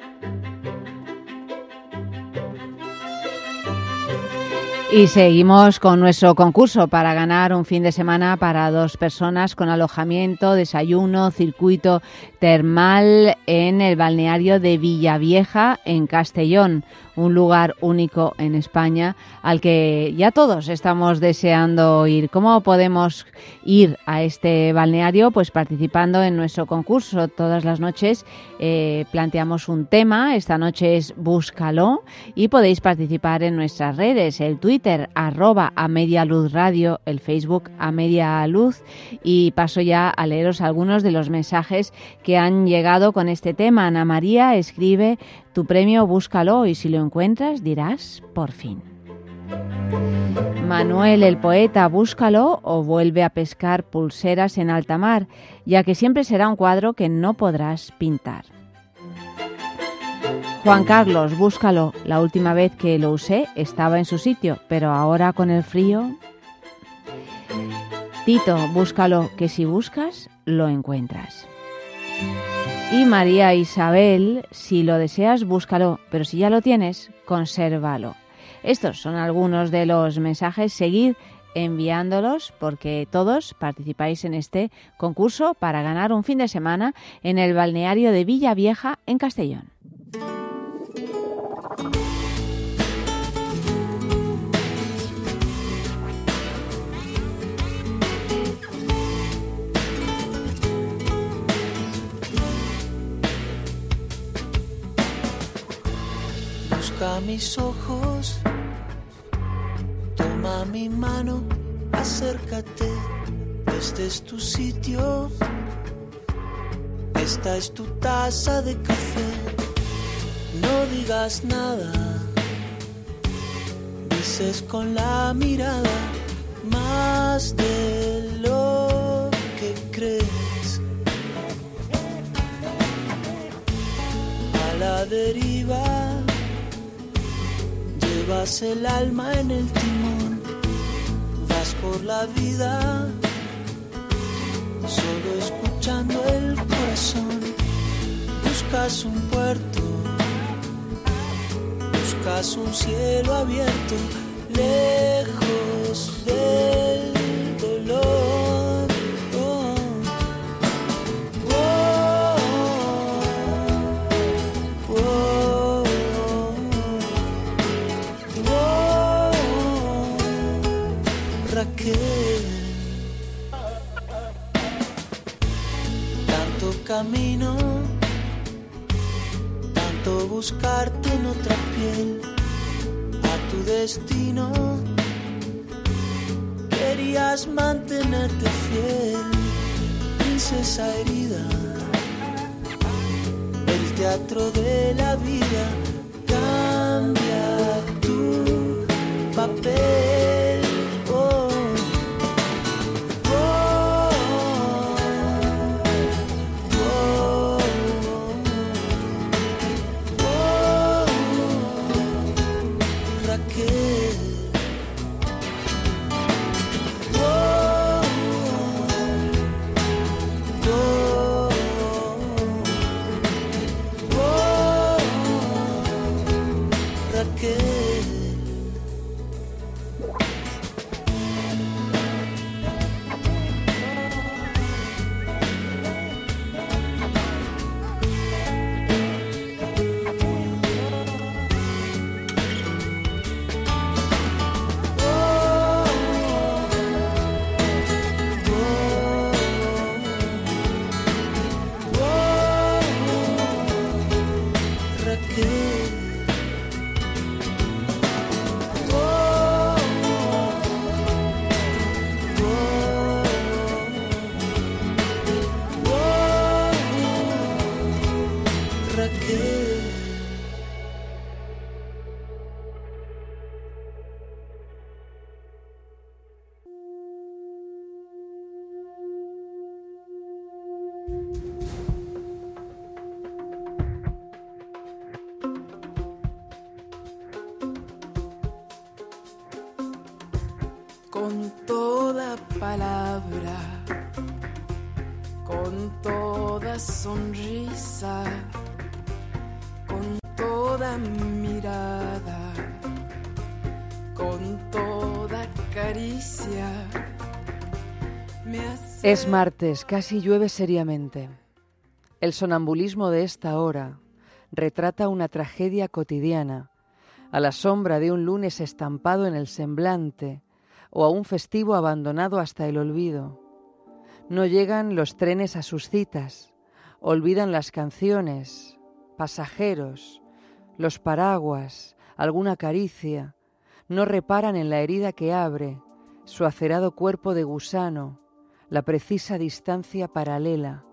Y seguimos con nuestro concurso para ganar un fin de semana para dos personas con alojamiento, desayuno, circuito termal en el balneario de Villavieja, en Castellón. Un lugar único en España al que ya todos estamos deseando ir. ¿Cómo podemos ir a este balneario? Pues participando en nuestro concurso. Todas las noches eh, planteamos un tema. Esta noche es Búscalo y podéis participar en nuestras redes. El Twitter, arroba a Media Luz Radio, el Facebook a Media Luz. Y paso ya a leeros algunos de los mensajes que han llegado con este tema. Ana María escribe: tu premio búscalo y si lo encuentras dirás por fin. Manuel el poeta, búscalo o vuelve a pescar pulseras en alta mar, ya que siempre será un cuadro que no podrás pintar. Juan Carlos, búscalo, la última vez que lo usé estaba en su sitio, pero ahora con el frío... Tito, búscalo, que si buscas, lo encuentras. Y María Isabel, si lo deseas, búscalo, pero si ya lo tienes, consérvalo. Estos son algunos de los mensajes. Seguid enviándolos porque todos participáis en este concurso para ganar un fin de semana en el balneario de Villavieja, en Castellón. Busca mis ojos, toma mi mano, acércate, este es tu sitio, esta es tu taza de café, no digas nada, dices con la mirada más de lo que crees, a la deriva. Llevas el alma en el timón, vas por la vida, solo escuchando el corazón. Buscas un puerto, buscas un cielo abierto, lejos del dolor. Oh. Oh. Oh. Raquel, tanto camino, tanto buscarte en otra piel, a tu destino, querías mantenerte fiel, princesa herida, el teatro de la vida, cambia tu Raquel. Con toda palabra, con toda sonrisa, con toda mirada, con toda caricia. Me hace... Es martes, casi llueve seriamente. El sonambulismo de esta hora retrata una tragedia cotidiana, a la sombra de un lunes estampado en el semblante, o a un festivo abandonado hasta el olvido. No llegan los trenes a sus citas, olvidan las canciones, pasajeros, los paraguas, alguna caricia, no reparan en la herida que abre, su acerado cuerpo de gusano, la precisa distancia paralela.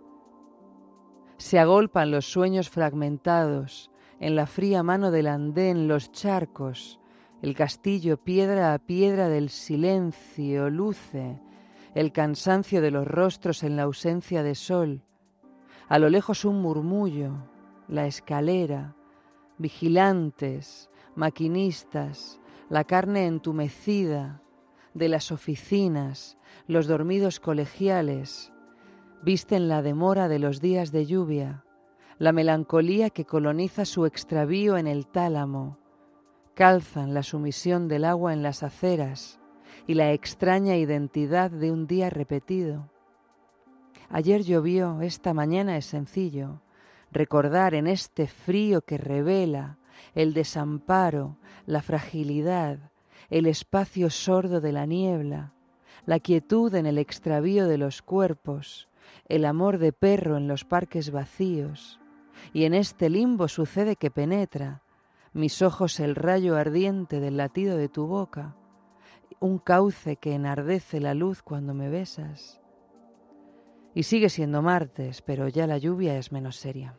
Se agolpan los sueños fragmentados, en la fría mano del andén, los charcos, el castillo piedra a piedra del silencio luce, el cansancio de los rostros en la ausencia de sol. A lo lejos un murmullo, la escalera, vigilantes, maquinistas, la carne entumecida de las oficinas, los dormidos colegiales, visten la demora de los días de lluvia, la melancolía que coloniza su extravío en el tálamo, calzan la sumisión del agua en las aceras y la extraña identidad de un día repetido. Ayer llovió, esta mañana es sencillo recordar en este frío que revela el desamparo, la fragilidad, el espacio sordo de la niebla, la quietud en el extravío de los cuerpos, el amor de perro en los parques vacíos, y en este limbo sucede que penetra mis ojos el rayo ardiente del latido de tu boca, un cauce que enardece la luz cuando me besas. Y sigue siendo martes, pero ya la lluvia es menos seria.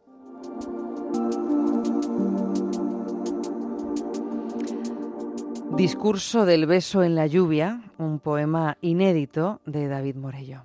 Discurso del beso en la lluvia, un poema inédito de David Morello.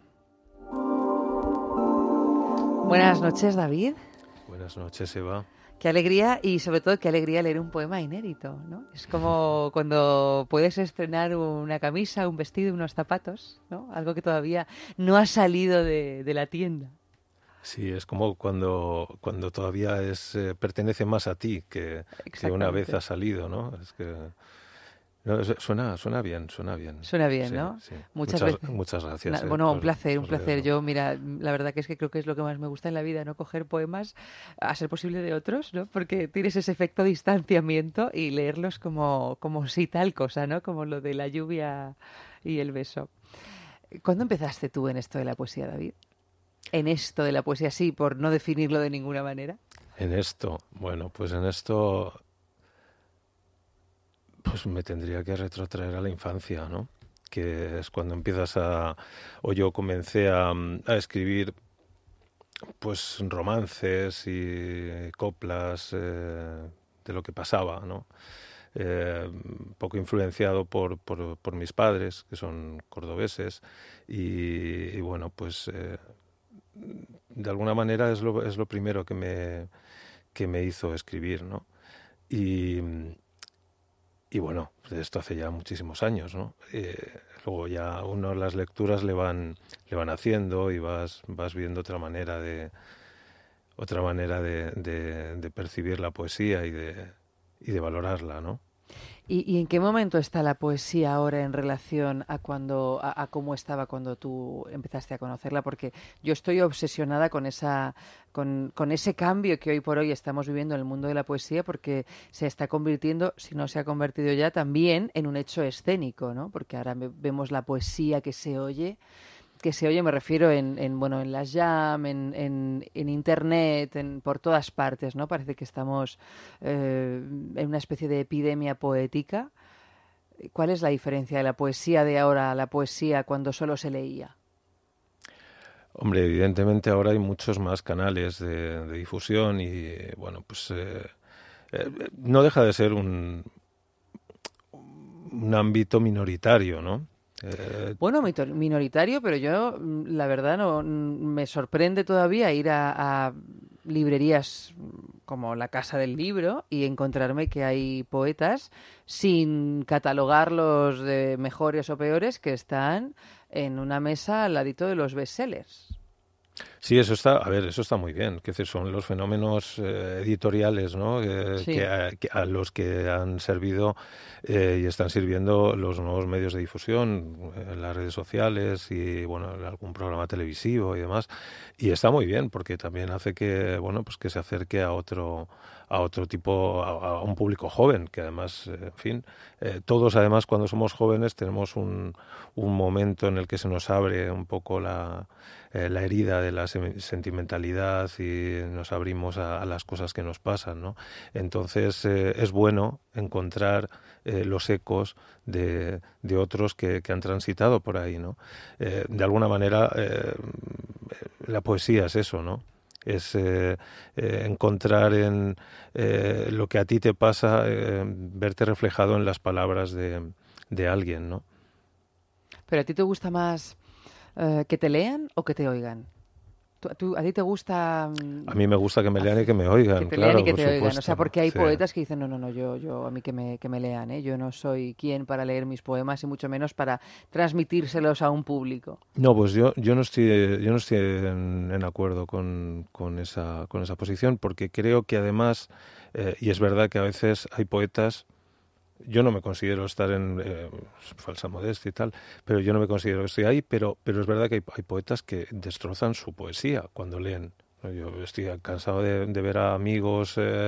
Buenas noches, David. Buenas noches, Eva. Qué alegría y sobre todo qué alegría leer un poema inédito, ¿no? Es como cuando puedes estrenar una camisa, un vestido, unos zapatos, ¿no? Algo que todavía no ha salido de, de la tienda. Sí, es como cuando, cuando todavía es eh, pertenece más a ti que, que una vez ha salido, ¿no? Es que no, suena, suena bien, suena bien. Suena bien, sí, ¿no? Sí. Muchas, muchas veces. Muchas gracias. Na, eh, bueno, por, un placer, un placer. leerlo. Yo, mira, la verdad que es que creo que es lo que más me gusta en la vida, ¿no? Coger poemas, a ser posible de otros, ¿no? Porque tienes ese efecto de distanciamiento y leerlos como, como si tal cosa, ¿no? Como lo de la lluvia y el beso. ¿Cuándo empezaste tú en esto de la poesía, David? En esto de la poesía, sí, por no definirlo de ninguna manera. En esto, bueno, pues en esto... Pues me tendría que retrotraer a la infancia, ¿no? Que es cuando empiezas a... O yo comencé a, a escribir, pues, romances y coplas eh, de lo que pasaba, ¿no? Eh, un poco influenciado por, por, por mis padres, que son cordobeses, y, y bueno, pues... Eh, de alguna manera es lo, es lo primero que me, que me hizo escribir, ¿no? Y... Y bueno, de esto hace ya muchísimos años, ¿no? Eh, luego ya uno las lecturas le van le van haciendo y vas vas viendo otra manera de otra manera de, de, de percibir la poesía y de y de valorarla, ¿no? ¿Y, ¿Y en qué momento está la poesía ahora en relación a cuando a, a cómo estaba cuando tú empezaste a conocerla? Porque yo estoy obsesionada con esa con, con ese cambio que hoy por hoy estamos viviendo en el mundo de la poesía, porque se está convirtiendo, si no se ha convertido ya, también en un hecho escénico, ¿no? Porque ahora vemos la poesía que se oye. que se oye, me refiero en, en bueno en las jam, en, en, en internet, en, por todas partes, ¿no? Parece que estamos eh, en una especie de epidemia poética. ¿Cuál es la diferencia de la poesía de ahora a la poesía cuando solo se leía? Hombre, evidentemente ahora hay muchos más canales de, de difusión y, bueno, pues eh, eh, no deja de ser un, un ámbito minoritario, ¿no? Eh... Bueno, minoritario, pero yo, la verdad, no me sorprende todavía ir a, a librerías como la Casa del Libro y encontrarme que hay poetas, sin catalogarlos de mejores o peores, que están en una mesa al ladito de los bestsellers. Sí, eso está, a ver, eso está muy bien, que son los fenómenos eh, editoriales, ¿no? Eh, sí. que, a, que a los que han servido eh, y están sirviendo los nuevos medios de difusión, eh, las redes sociales y, bueno, algún programa televisivo y demás. Y está muy bien porque también hace que, bueno, pues que se acerque a otro a otro tipo, a, a un público joven, que además, eh, en fin, eh, todos además cuando somos jóvenes tenemos un, un momento en el que se nos abre un poco la, eh, la herida de la sentimentalidad y nos abrimos a, a las cosas que nos pasan, ¿no? Entonces eh, es bueno encontrar eh, los ecos de, de otros que, que han transitado por ahí, ¿no? Eh, de alguna manera eh, la poesía es eso, ¿no? Es eh, eh, encontrar en eh, lo que a ti te pasa, eh, verte reflejado en las palabras de, de alguien, ¿no? ¿Pero a ti te gusta más eh, que te lean o que te oigan? ¿Tú, tú, ¿A ti te gusta...? A mí me gusta que me lean y que me oigan, que te claro, lean y que por te supuesto. oigan. O sea, porque hay sí. poetas que dicen, no, no, no, yo, yo a mí que me, que me lean, ¿eh? Yo no soy quien para leer mis poemas y mucho menos para transmitírselos a un público. No, pues yo, yo no estoy, yo no estoy en, en acuerdo con, con, esa, con esa posición, porque creo que además, eh, y es verdad que a veces hay poetas... Yo no me considero estar en eh, falsa modestia y tal, pero yo no me considero que estoy ahí, pero, pero es verdad que hay, hay poetas que destrozan su poesía cuando leen. Yo estoy cansado de, de ver a amigos eh,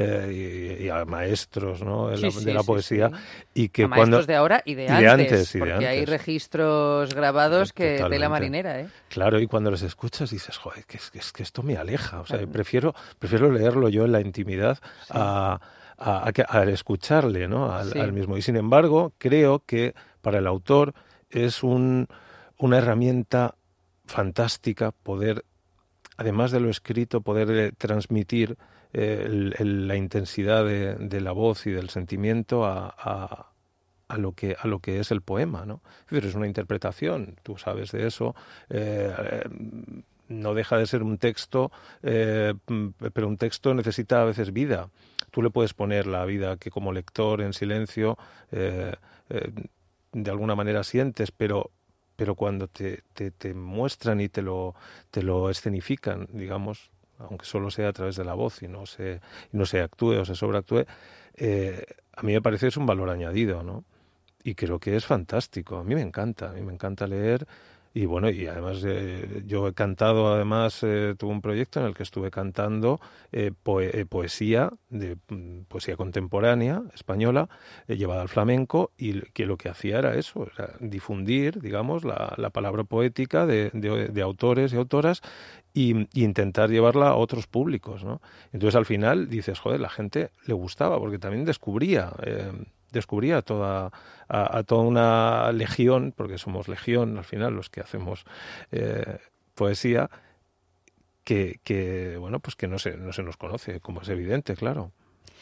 eh, y, y a maestros, ¿no? de, sí, la, sí, de la sí, poesía. Sí. Y que a cuando... maestros de ahora y de, y antes, de antes, y porque de antes. hay registros grabados que Totalmente. de la marinera, ¿eh? Claro, y cuando los escuchas dices, joder, que es que, es que esto me aleja. O sea, prefiero, prefiero leerlo yo en la intimidad sí. a... A, a, a escucharle, ¿no? al, sí. al mismo. Y sin embargo, creo que para el autor es un, una herramienta fantástica poder, además de lo escrito, poder eh, transmitir eh, el, el, la intensidad de, de la voz y del sentimiento a, a, a, lo que, a lo que es el poema, ¿no? Pero es una interpretación, tú sabes de eso. Eh, eh, no deja de ser un texto, eh, pero un texto necesita a veces vida. Tú le puedes poner la vida que como lector en silencio eh, eh, de alguna manera sientes, pero, pero cuando te, te, te muestran y te lo, te lo escenifican, digamos, aunque solo sea a través de la voz y no se, y no se actúe o se sobreactúe, eh, a mí me parece que es un valor añadido, ¿no? Y creo que es fantástico. A mí me encanta, a mí me encanta leer. Y bueno, y además eh, yo he cantado, además eh, tuve un proyecto en el que estuve cantando eh, poe eh, poesía, de poesía contemporánea española, eh, llevada al flamenco, y que lo que hacía era eso, era difundir, digamos, la, la palabra poética de, de, de autores y autoras y, y intentar llevarla a otros públicos, ¿no? Entonces al final dices, joder, la gente le gustaba, porque también descubría... Eh, descubría toda, a, a toda una legión, porque somos legión al final los que hacemos eh, poesía, que, que bueno, pues que no se, no se nos conoce, como es evidente, claro.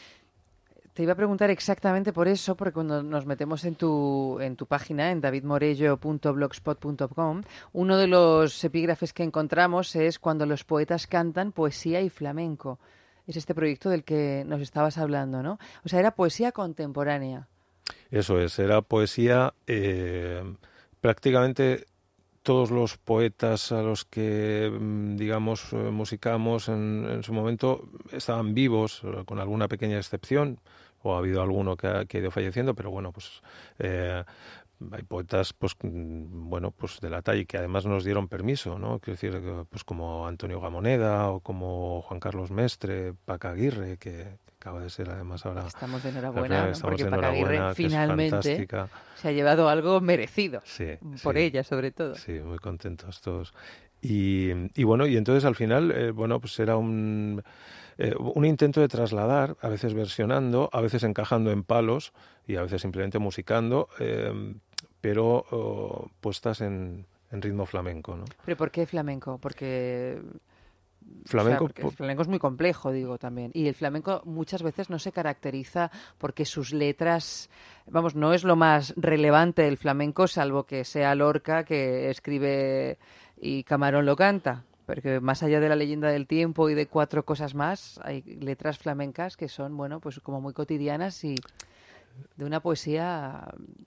Te iba a preguntar exactamente por eso, porque cuando nos metemos en tu, en tu página, en david morello punto blogspot punto com, uno de los epígrafes que encontramos es cuando los poetas cantan poesía y flamenco. Es este proyecto del que nos estabas hablando, ¿no? O sea, era poesía contemporánea. Eso es, era poesía... Eh, prácticamente todos los poetas a los que, digamos, musicamos en, en su momento estaban vivos, con alguna pequeña excepción. o ha habido alguno que ha, que ha ido falleciendo, pero bueno, pues eh, hay poetas, pues bueno, pues de la talla, que además nos dieron permiso, ¿no? Quiero decir, pues como Antonio Gamoneda o como Juan Carlos Mestre, Paca Aguirre, que acaba de ser además ahora... Estamos de enhorabuena, ¿no? Estamos Porque de Paca enhorabuena, Aguirre finalmente se ha llevado algo merecido, sí, por sí, ella sobre todo. Sí, muy contentos todos. Y, y bueno, y entonces al final, eh, bueno, pues era un, eh, un intento de trasladar, a veces versionando, a veces encajando en palos y a veces simplemente musicando, eh, pero oh, puestas en, en ritmo flamenco, ¿no? ¿Pero por qué flamenco? Porque... Flamenco, o sea, porque el flamenco es muy complejo, digo, también. Y el flamenco muchas veces no se caracteriza porque sus letras, vamos, no es lo más relevante del flamenco, salvo que sea Lorca, que escribe y Camarón lo canta. Porque más allá de la leyenda del tiempo y de cuatro cosas más, hay letras flamencas que son, bueno, pues como muy cotidianas y de una poesía...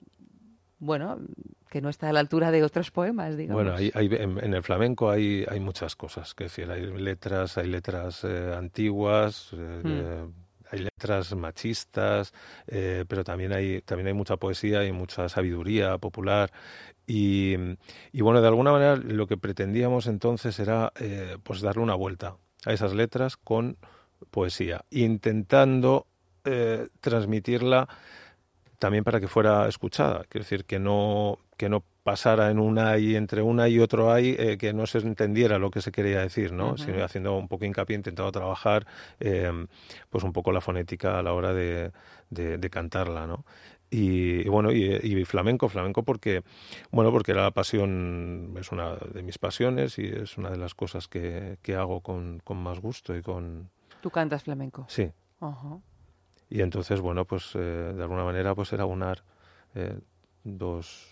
bueno, que no está a la altura de otros poemas, digamos. Bueno, hay, hay, en, en el flamenco hay, hay muchas cosas, que decir, hay letras, hay letras eh, antiguas, eh, mm. eh, hay letras machistas, eh, pero también hay, también hay mucha poesía y mucha sabiduría popular. Y, y bueno, de alguna manera lo que pretendíamos entonces era eh, pues darle una vuelta a esas letras con poesía, intentando eh, transmitirla también para que fuera escuchada, quiero decir, que no que no pasara en una y entre una y otro hay, eh, que no se entendiera lo que se quería decir, ¿no? Uh-huh. Sino haciendo un poco hincapié, intentando trabajar eh, pues un poco la fonética a la hora de, de, de cantarla, ¿no? Y, y bueno, y, y flamenco, flamenco porque, bueno, porque era la pasión, es una de mis pasiones y es una de las cosas que, que hago con, con más gusto y con... ¿Tú cantas flamenco? Sí. Uh-huh. Y entonces, bueno, pues eh, de alguna manera pues era unar eh, dos,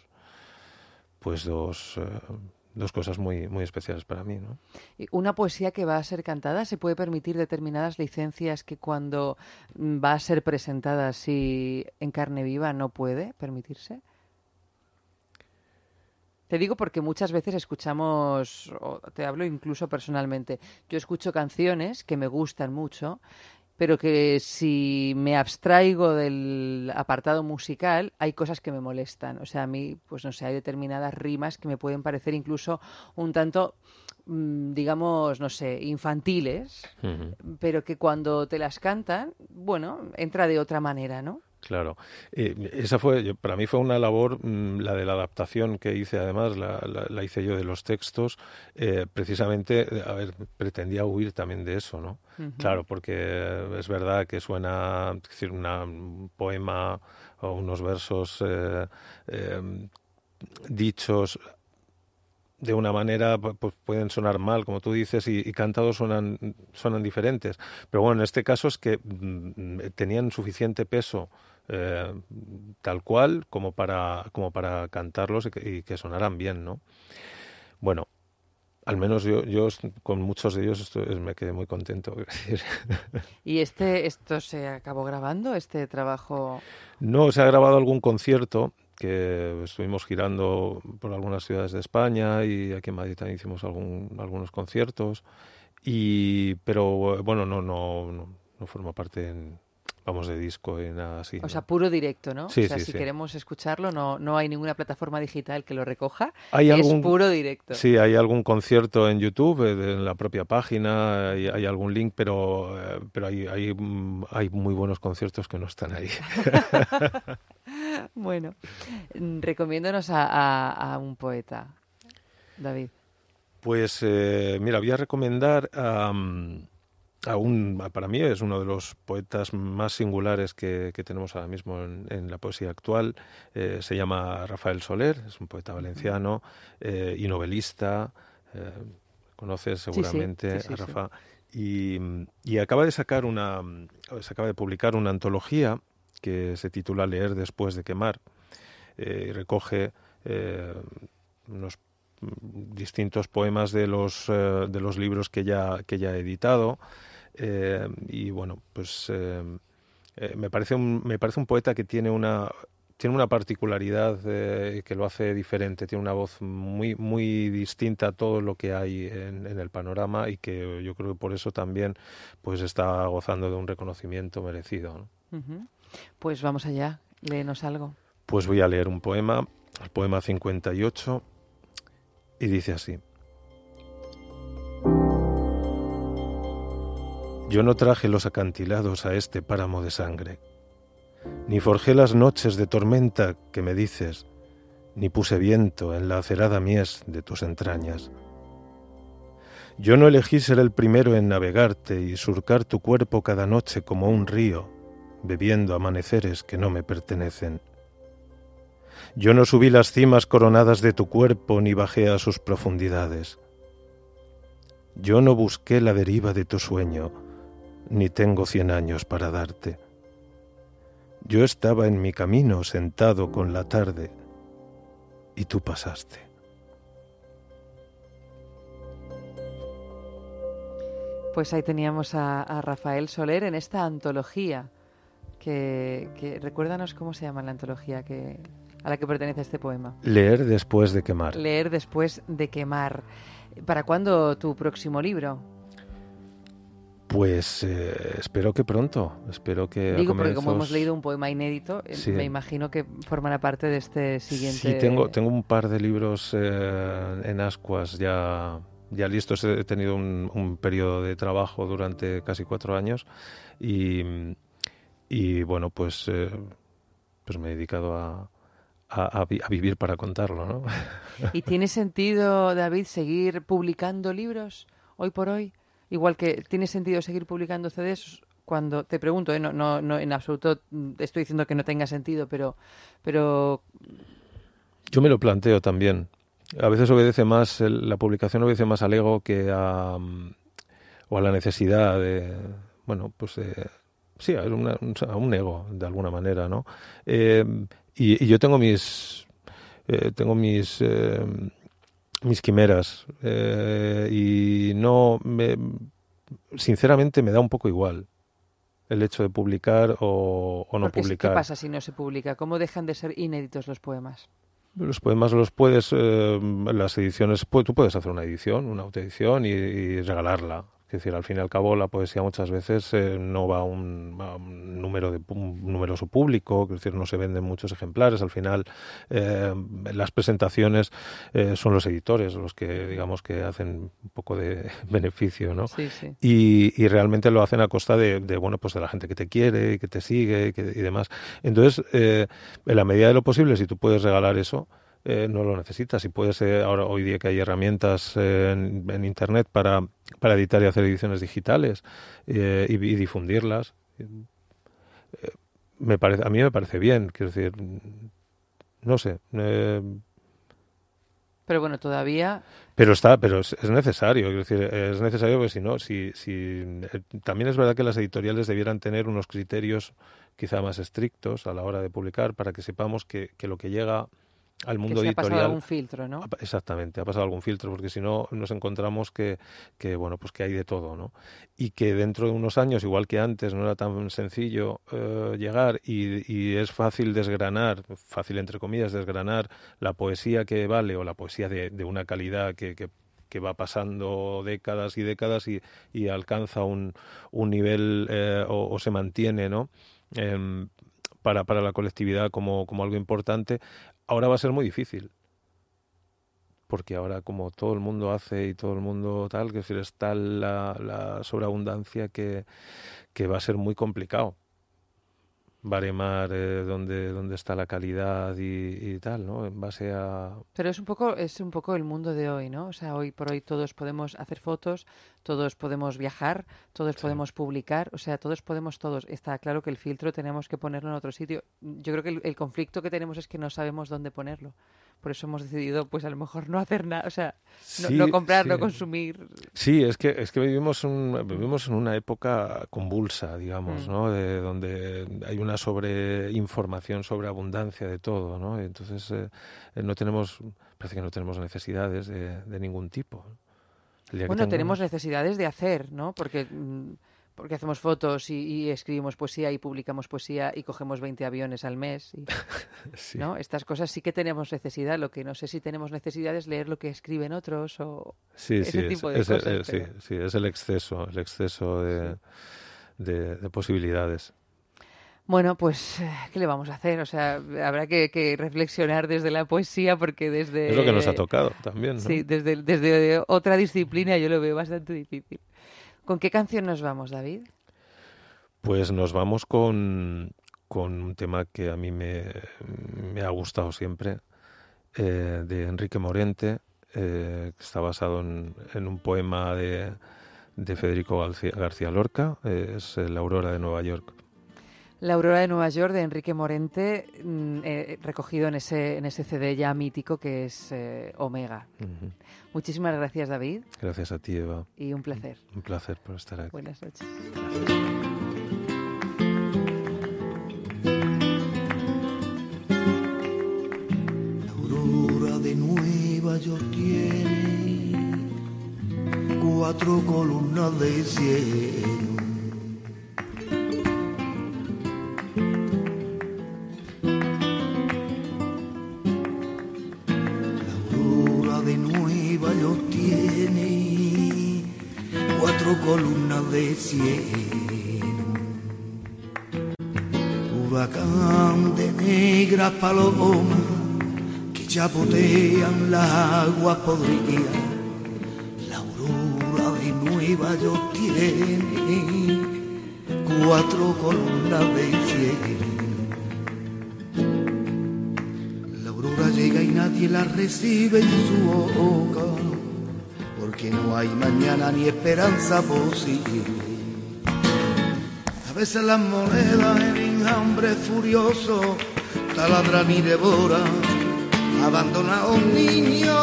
pues dos, eh, dos cosas muy, muy especiales para mí, ¿no? ¿Una poesía que va a ser cantada se puede permitir determinadas licencias que cuando va a ser presentada así en carne viva no puede permitirse? Te digo porque muchas veces escuchamos, o te hablo incluso personalmente, yo escucho canciones que me gustan mucho, pero que si me abstraigo del apartado musical, hay cosas que me molestan. O sea, a mí, pues no sé, hay determinadas rimas que me pueden parecer incluso un tanto, mmm, digamos, no sé, infantiles, uh-huh. pero que cuando te las cantan, bueno, entra de otra manera, ¿no? Claro, eh, esa fue, para mí fue una labor, mmm, la de la adaptación que hice, además, la, la, la hice yo de los textos, eh, precisamente, a ver, pretendía huir también de eso, ¿no? Uh-huh. Claro, porque es verdad que suena, es decir, una, un poema o unos versos eh, eh, dichos de una manera, pues pueden sonar mal, como tú dices, y, y cantados suenan, suenan diferentes. Pero bueno, en este caso es que mmm, tenían suficiente peso Eh, tal cual como para como para cantarlos y que, y que sonaran bien, ¿no? Bueno, al menos yo yo con muchos de ellos esto, me quedé muy contento. ¿Y este esto se acabó grabando, este trabajo? No, se ha grabado algún concierto que estuvimos girando por algunas ciudades de España y aquí en Madrid también hicimos algún, algunos conciertos, y pero bueno, no no no, no forma parte en, vamos, de disco y nada así. O ¿no? sea, puro directo, ¿no? Sí, o sea, sí, si sí. queremos escucharlo, no no hay ninguna plataforma digital que lo recoja. ¿Hay es algún, puro directo. Sí, hay algún concierto en YouTube, eh, en la propia página, hay, hay algún link, pero eh, pero hay, hay hay muy buenos conciertos que no están ahí. Bueno, recomiéndonos a, a, a un poeta, David. Pues eh, mira, voy a recomendar um, a un, para mí es uno de los poetas más singulares que, que tenemos ahora mismo en, en la poesía actual. Eh, se llama Rafael Soler, es un poeta valenciano eh, y novelista. Eh, conoces seguramente sí, sí, sí, a sí, Rafa. Sí. Y, y acaba de sacar una, se acaba de publicar una antología que se titula Leer después de quemar, eh, y recoge eh, unos distintos poemas de los eh, de los libros que ya que ya ha editado, eh, y bueno, pues eh, eh, me parece un me parece un poeta que tiene una tiene una particularidad eh, que lo hace diferente, tiene una voz muy muy distinta a todo lo que hay en, en el panorama, y que yo creo que por eso también pues está gozando de un reconocimiento merecido, ¿no? Uh-huh. Pues vamos allá, léenos algo. Pues voy a leer un poema, el poema cincuenta y ocho, y dice así. Yo no traje los acantilados a este páramo de sangre, ni forjé las noches de tormenta que me dices, ni puse viento en la acerada mies de tus entrañas. Yo no elegí ser el primero en navegarte y surcar tu cuerpo cada noche como un río, bebiendo amaneceres que no me pertenecen. Yo no subí las cimas coronadas de tu cuerpo ni bajé a sus profundidades. Yo no busqué la deriva de tu sueño, ni tengo cien años para darte. Yo estaba en mi camino sentado con la tarde y tú pasaste. Pues ahí teníamos a, a Rafael Soler en esta antología que, que recuérdanos cómo se llama la antología que a la que pertenece este poema. Leer después de quemar. Leer después de quemar. ¿Para cuándo tu próximo libro? Pues eh, espero que pronto, espero que Digo, a comienzos... porque como hemos leído un poema inédito, eh, Sí. me imagino que formará parte de este siguiente... Sí, tengo, tengo un par de libros eh, en ascuas ya, ya listos. He tenido un, un periodo de trabajo durante casi cuatro años y, y bueno, pues, eh, pues me he dedicado a, a, a, vi- a vivir para contarlo, ¿no? ¿Y tiene sentido, David, seguir publicando libros hoy por hoy? Igual que tiene sentido seguir publicando C Ds cuando, te pregunto, ¿eh? no, no, no en absoluto estoy diciendo que no tenga sentido, pero, pero Yo me lo planteo también. A veces obedece más, el- la publicación obedece más al ego que a, mm, o a la necesidad de, bueno, pues de, sí, a, una- un, a un ego, de alguna manera, ¿no? Eh, y, y yo tengo mis, eh, tengo mis, eh, mis quimeras eh, y no, me, sinceramente me da un poco igual el hecho de publicar o, o no porque, publicar. ¿qué pasa si no se publica? ¿Cómo dejan de ser inéditos los poemas? Los poemas los puedes, eh, las ediciones, pu- tú puedes hacer una edición, una autoedición y, y regalarla. Es decir, al fin y al cabo la poesía muchas veces eh, no va a un, a un número de pu- un numeroso público, es decir, no se venden muchos ejemplares. Al final eh, las presentaciones eh, son los editores los que, digamos, que hacen un poco de beneficio, ¿no? Sí, sí. Y, y realmente lo hacen a costa de, de, bueno, pues de la gente que te quiere, que te sigue que, y demás. Entonces, eh, en la medida de lo posible, si tú puedes regalar eso, eh, no lo necesitas. Si puedes, eh, ahora hoy día que hay herramientas eh, en, en internet para, para editar y hacer ediciones digitales eh, y, y difundirlas, eh, me parece, a mí me parece bien. Quiero decir, no sé. Eh, Pero bueno, todavía... Pero está, pero es, es necesario, quiero decir, es necesario porque si no, si, si eh, también es verdad que las editoriales debieran tener unos criterios quizá más estrictos a la hora de publicar para que sepamos que, que lo que llega al mundo que se ha editorial pasado algún filtro, ¿no? ha pa- exactamente, ha pasado algún filtro, porque si no nos encontramos que, que bueno, pues que hay de todo, ¿no? Y que dentro de unos años, igual que antes, no era tan sencillo eh, llegar y, y es fácil desgranar, fácil entre comillas, desgranar la poesía que vale o la poesía de, de una calidad que, que que va pasando décadas y décadas y, y alcanza un, un nivel eh, o, o se mantiene, ¿no? Em, para, para la colectividad como, como algo importante. Ahora va a ser muy difícil, porque ahora como todo el mundo hace y todo el mundo tal, que es decir, es tal la, la sobreabundancia que, que va a ser muy complicado baremar eh, dónde, dónde está la calidad y, y tal, ¿no? En base a... Pero es un poco es un poco el mundo de hoy, ¿no? O sea, hoy por hoy todos podemos hacer fotos, todos podemos viajar, todos Sí. podemos publicar, o sea, todos podemos todos. Está claro que el filtro tenemos que ponerlo en otro sitio. Yo creo que el, el conflicto que tenemos es que no sabemos dónde ponerlo. Por eso hemos decidido, pues a lo mejor no hacer nada, o sea, no, Sí, no comprar, sí. no consumir. Sí, es que es que vivimos un, vivimos en una época convulsa, digamos, Mm. ¿no? De donde hay una sobreinformación, sobreabundancia de todo, ¿no? Y entonces eh, eh, no tenemos, parece que no tenemos necesidades de, de ningún tipo. El día que Bueno, tengamos- tenemos necesidades de hacer, ¿no? Porque mm, porque hacemos fotos y, y escribimos poesía y publicamos poesía y cogemos veinte aviones al mes. Y, Sí. ¿no? Estas cosas sí que tenemos necesidad. Lo que no sé si tenemos necesidad es leer lo que escriben otros o Sí, ese sí, es, tipo de es el- cosas. el- sí, pero- sí, es el exceso, el exceso de, de, de posibilidades. Bueno, pues, ¿qué le vamos a hacer? O sea, habrá que, que reflexionar desde la poesía porque desde... Es lo que nos ha tocado también, ¿no? Sí, desde, desde otra disciplina yo lo veo bastante difícil. ¿Con qué canción nos vamos, David? Pues nos vamos con, con un tema que a mí me, me ha gustado siempre, eh, de Enrique Morente, eh, que está basado en, en un poema de, de Federico García, García Lorca, eh, es La Aurora de Nueva York. La Aurora de Nueva York de Enrique Morente, eh, recogido en ese, en ese C D ya mítico que es eh, Omega. Uh-huh. Muchísimas gracias, David. Gracias a ti, Eva. Y un placer. Un placer por estar aquí. Buenas noches. La aurora de Nueva York tiene cuatro columnas de cielo. Columnas de cielo, huracán de negras palomas que chapotean las aguas podridas. La aurora de Nueva York tiene cuatro columnas de cielo. La aurora llega y nadie la recibe en su boca, porque no hay mañana ni esperanza posible. A veces las monedas en enjambre furioso taladran y devoran, abandona a un niño.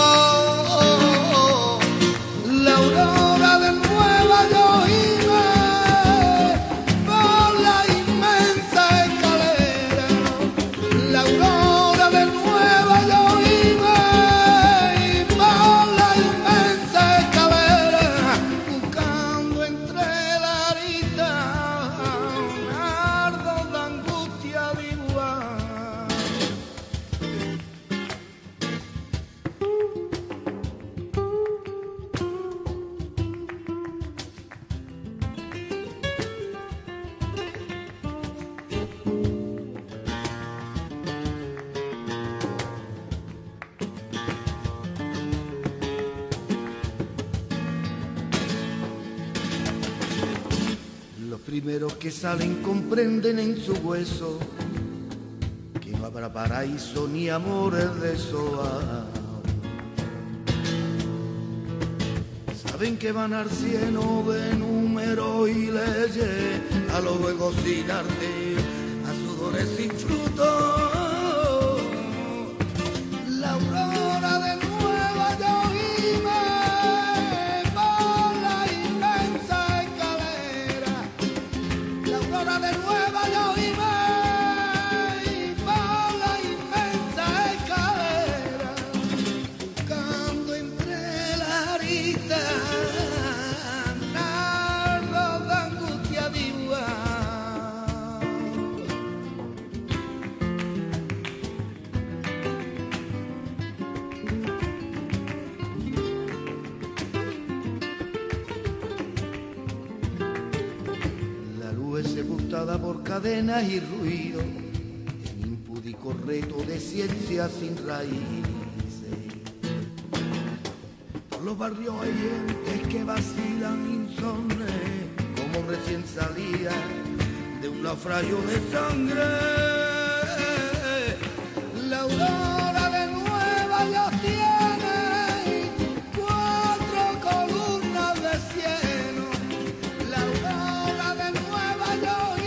La aurora de Nueva York iba por la inmensa escalera. La aurora de Nueva York iba primeros que salen comprenden en su hueso que no habrá paraíso ni amores de soa. Saben que van al cielo de números y leyes, a los juegos sin arte, a sudores sin fruto. La aurora de Nueva York de Nueva York y por la inmensa escalera, buscando entre la arista nardos de angustia viva. Sepultada por cadenas y ruido, en impúdico reto de ciencia sin raíces. Por los barrios hay gentes que vacilan insomnes, como recién salía de un naufragio de sangre. La aurora de Nueva York tiene cuatro columnas de cielo. La aurora de Nueva York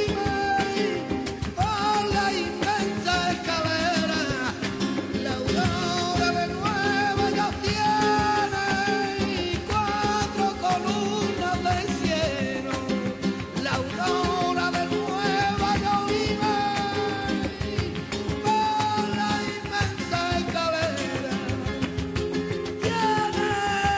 por la inmensa escalera. La aurora de Nueva York tiene cuatro columnas de cielo. La aurora de Nueva York por la inmensa escalera. Tiene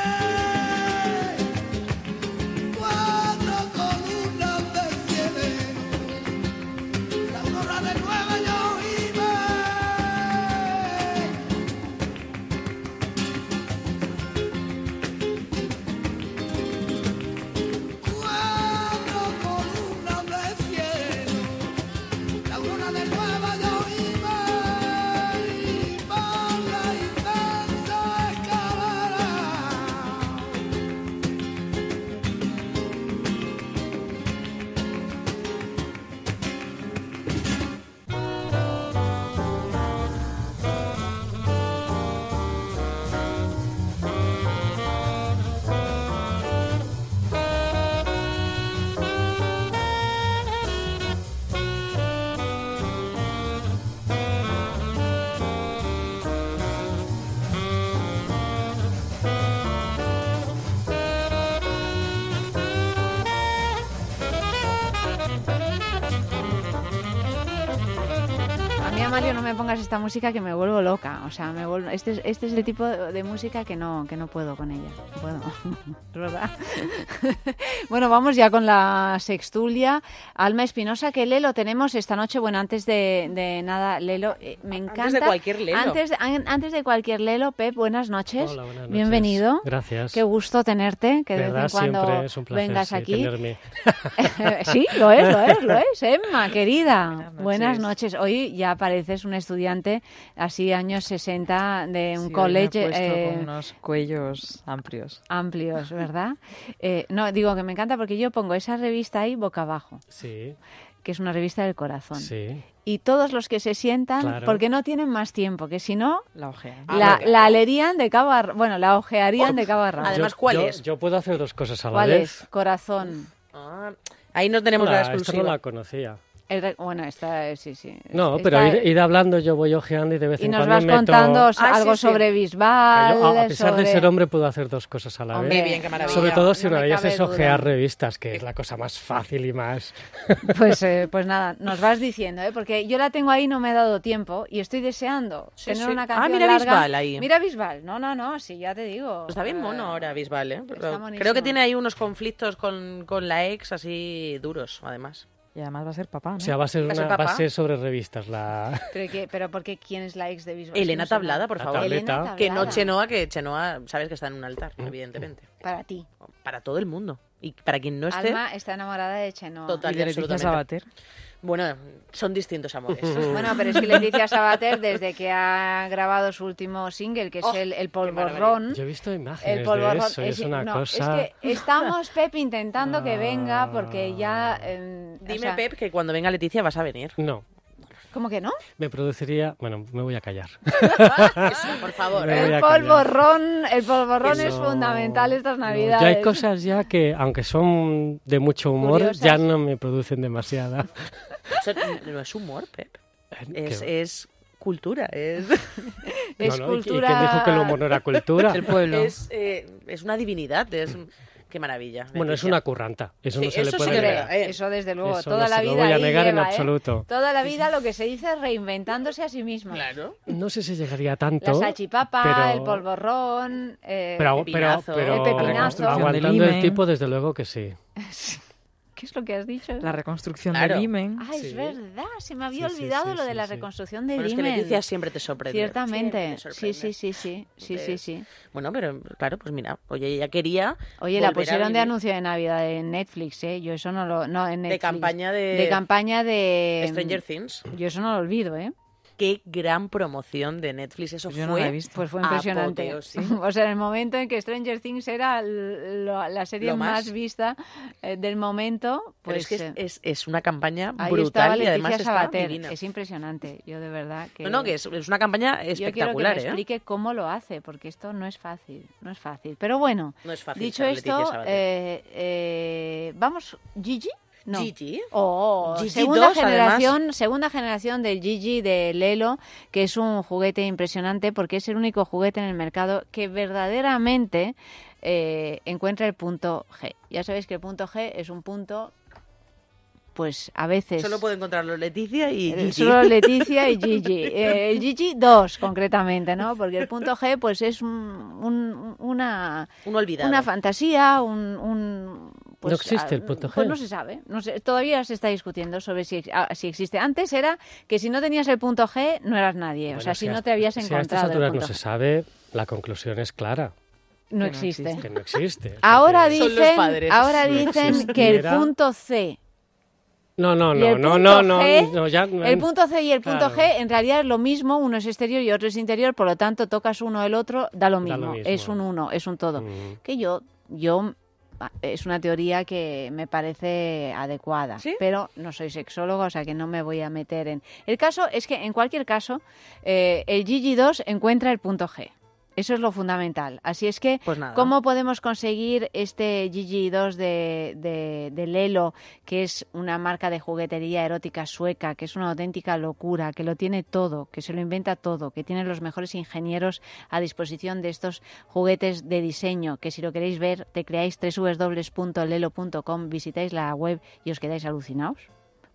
cuatro columnas de cielo. La aurora de Nueva York cuatro columnas de cielo. mí, Amalio, no me pongas esta música que me vuelvo loca. O sea, me vuelvo... este, es, este es el tipo de, de música que no, que no puedo con ella. No puedo. ¿Es verdad? Bueno, vamos ya con la sextulia. Alma Espinosa, que Lelo tenemos esta noche. Bueno, antes de, de nada, Lelo, eh, me encanta... Antes de cualquier Lelo. Antes de, an, antes de cualquier Lelo, Pep, buenas noches. Hola, buenas noches. Bienvenido. Gracias. Qué gusto tenerte, que de ¿verdad? vez en cuando Siempre es un placer, vengas sí, aquí. tenerme. Sí, lo es, lo es, lo es, Emma, querida. Buenas noches. Buenas noches. Hoy ya pareces un estudiante, así años sesenta, de un Sí, college. hoy me he puesto eh, con unos cuellos amplios. Amplios, ¿verdad? Eh, no, digo que me encanta porque yo pongo esa revista ahí boca abajo. Sí. Que es una revista del corazón. Sí. Y todos los que se sientan, Claro. porque no tienen más tiempo, que si no, la ojean. La, la leerían de cabo a ra- bueno, la ojearían de cabo a rabo. Además, Yo- ¿cuál yo- es? Yo puedo hacer dos cosas a la ¿Cuál vez. es? Corazón. Ah, ahí no tenemos Hola, la esta exclusiva. no la conocía. El re- bueno, esta, sí, sí. No, Esta- pero ir, ir hablando yo voy ojeando y de vez Y en nos cuando vas meto... contando Ah, algo sí, sí. sobre Bisbal. Yo, a a pesar sobre... de ser hombre puedo hacer dos cosas a la Hombre, vez. bien, qué maravilla. Sobre todo si No una me de ellas cabe es duda. ojear revistas, que es la cosa más fácil y más... Pues, eh, pues nada, nos vas diciendo, ¿eh? Porque yo la tengo ahí, no me ha dado tiempo y estoy deseando Sí, tener sí. una Ah, canción mira larga. Bisbal ahí. Mira Bisbal. No, no, no, sí, ya te digo. Está bien mono ahora Bisbal, ¿eh? Pero Está monísimo. creo que tiene ahí unos conflictos con, con la ex así duros, además. Y además va a ser papá, ¿no? O sea, va a ser, ¿Va a una, ser va a papá? ser sobre revistas. La... Pero, que, pero ¿por qué? ¿Quién es la ex de Bisbal? Elena No sé nada. Tablada, por La favor. tableta. Elena Que no Tablada. Chenoa, que Chenoa sabes que está en un altar, evidentemente. Para ti. Para todo el mundo. Y para quien no esté... Alma está enamorada de Chenoa. Total, Y de Leticia absolutamente. Sabater. Bueno, son distintos amores. Bueno, pero es que Leticia Sabater, desde que ha grabado su último single, que es Oh, el, el qué polvorrón... Yo he visto imágenes El polvorrón de eso y es una no, cosa... es que estamos, Pep, intentando que Ah. venga porque ya... eh, o Dime, sea, Pep, que cuando venga Leticia vas a venir. No, ¿Cómo que no? me produciría... Bueno, me voy a callar. Eso, por favor. Me voy El a callar. polvorrón, el polvorrón es No, fundamental estas no, navidades. ya hay cosas ya que, aunque son de mucho humor, Curiosas. ya no me producen demasiada. Eso no es humor, Pep. Es, ¿Qué? es cultura, es... Es No, no, ¿y- cultura... ¿Y quién dijo que el humor no era cultura? El pueblo. Es, eh, es una divinidad, es... Qué maravilla. Bueno, es Leticia. una curranta. Eso Sí, no se eso le sí puede que es Hombre, negar. verdad, ¿eh? eso desde luego, Eso toda no la se lo vida voy a ahí negar en lleva, ¿eh? absoluto. Toda la vida lo que se dice es reinventándose a sí misma. Claro. No sé si llegaría tanto. La salchipapa, pero- el polvorrón, eh, Pero, el pero, pepinazo. pero El pepinazo. La reconstrucción aguantando del el himen. tipo, desde luego que sí. ¿Qué es lo que has dicho? La reconstrucción Claro. del himen. Ah, es Sí. verdad, se me había Sí, sí, olvidado sí, lo de sí, la sí. reconstrucción del Bueno, es que himen. Leticia siempre te sorprende. Ciertamente, Siempre te sí, sorprende. sí, sí, sí, sí, sí, sí. Bueno, pero claro, pues mira, oye, ella quería Oye, la volver a pusieron de vivir anuncio de Navidad en Netflix, ¿eh? Yo eso no lo... No, en de Netflix. campaña de, De campaña de... Stranger Things. Yo eso no lo olvido, ¿eh? Qué gran promoción de Netflix eso Yo no fue. la he visto. Pues fue impresionante. Apoteosis. O sea, en el momento en que Stranger Things era l- lo- la serie Lo más. más. vista eh, del momento, Pero pues es que es, eh, es, es una campaña ahí estaba brutal y Leticia además está Sabater. divina. Es impresionante, yo de verdad que... No, no, que es, es una campaña Yo quiero que me espectacular, ¿eh? explique cómo lo hace, porque esto no es fácil, no es fácil. Pero bueno, No es fácil dicho ser Leticia esto, Sabater. eh, eh, vamos, Gigi. No. Gigi. Oh, Gigi segunda dos, generación, además. segunda generación del Gigi de Lelo, que es un juguete impresionante porque es el único juguete en el mercado que verdaderamente eh, encuentra el punto G. Ya sabéis que el punto G es un punto, pues a veces... Solo puedo encontrarlo Leticia y Eh, Gigi. Solo Leticia y Gigi. Eh, el Gigi dos, concretamente, ¿no? Porque el punto G, pues es un, un- una, Un olvidado. una fantasía, un... un, pues, No existe ah, el punto G. Pues no se sabe. No sé, todavía se está discutiendo sobre si, ex- ah, si existe. Antes era que si no tenías el punto G, no eras nadie. o sea, Bueno, si a no est- te habías si a encontrado estas el alturas punto no se G. sabe, la conclusión es clara. No Que no existe. existe. Que no existe. Ahora porque- Son los dicen, padres. ahora Si dicen que el existiera- punto C... No, no, Y no, el no, punto no, no, G, no, ya... El punto C y el punto Claro. G en realidad es lo mismo, uno es exterior y otro es interior, por lo tanto tocas uno el otro, da lo Da mismo, lo mismo. es un uno, es un todo. Mm. Que yo, yo es una teoría que me parece adecuada, ¿Sí? pero no soy sexóloga, o sea que no me voy a meter en... El caso es que en cualquier caso, eh, el Gigi dos encuentra el punto G. Eso es lo fundamental. Así es que, Pues nada. ¿cómo podemos conseguir este Gigi dos de, de, de Lelo, que es una marca de juguetería erótica sueca, que es una auténtica locura, que lo tiene todo, que se lo inventa todo, que tiene los mejores ingenieros a disposición de estos juguetes de diseño, que si lo queréis ver, tecleáis doble u doble u doble u punto lelo punto com, visitáis la web y os quedáis alucinados?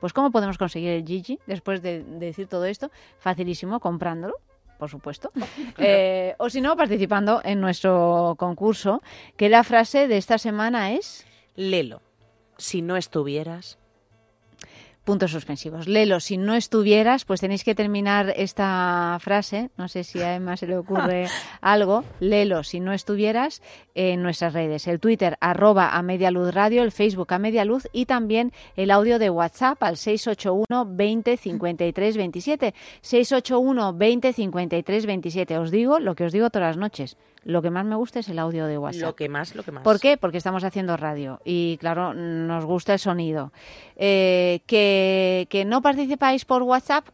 Pues ¿cómo podemos conseguir el Gigi después de, de decir todo esto? Facilísimo, comprándolo, por supuesto. Eh, o si no, participando en nuestro concurso, que la frase de esta semana es... Lelo, si no estuvieras... Puntos suspensivos. Lelo, si no estuvieras, pues tenéis que terminar esta frase. No sé si a Emma se le ocurre algo. Lelo, si no estuvieras, en nuestras redes. El Twitter, arroba a Media Luz Radio, el Facebook a Media Luz y también el audio de WhatsApp al seis ocho uno veinte cincuenta y tres veintisiete. seis ocho uno veinte cincuenta y tres veintisiete. Os digo lo que os digo todas las noches. Lo que más me gusta es el audio de WhatsApp. Lo que más, lo que más. ¿Por qué? Porque estamos haciendo radio y, claro, nos gusta el sonido. Eh, que, que no participáis por WhatsApp,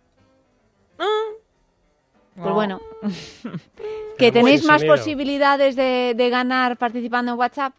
pues No. bueno. Que tenéis buen más sonido. posibilidades de, de ganar participando en WhatsApp.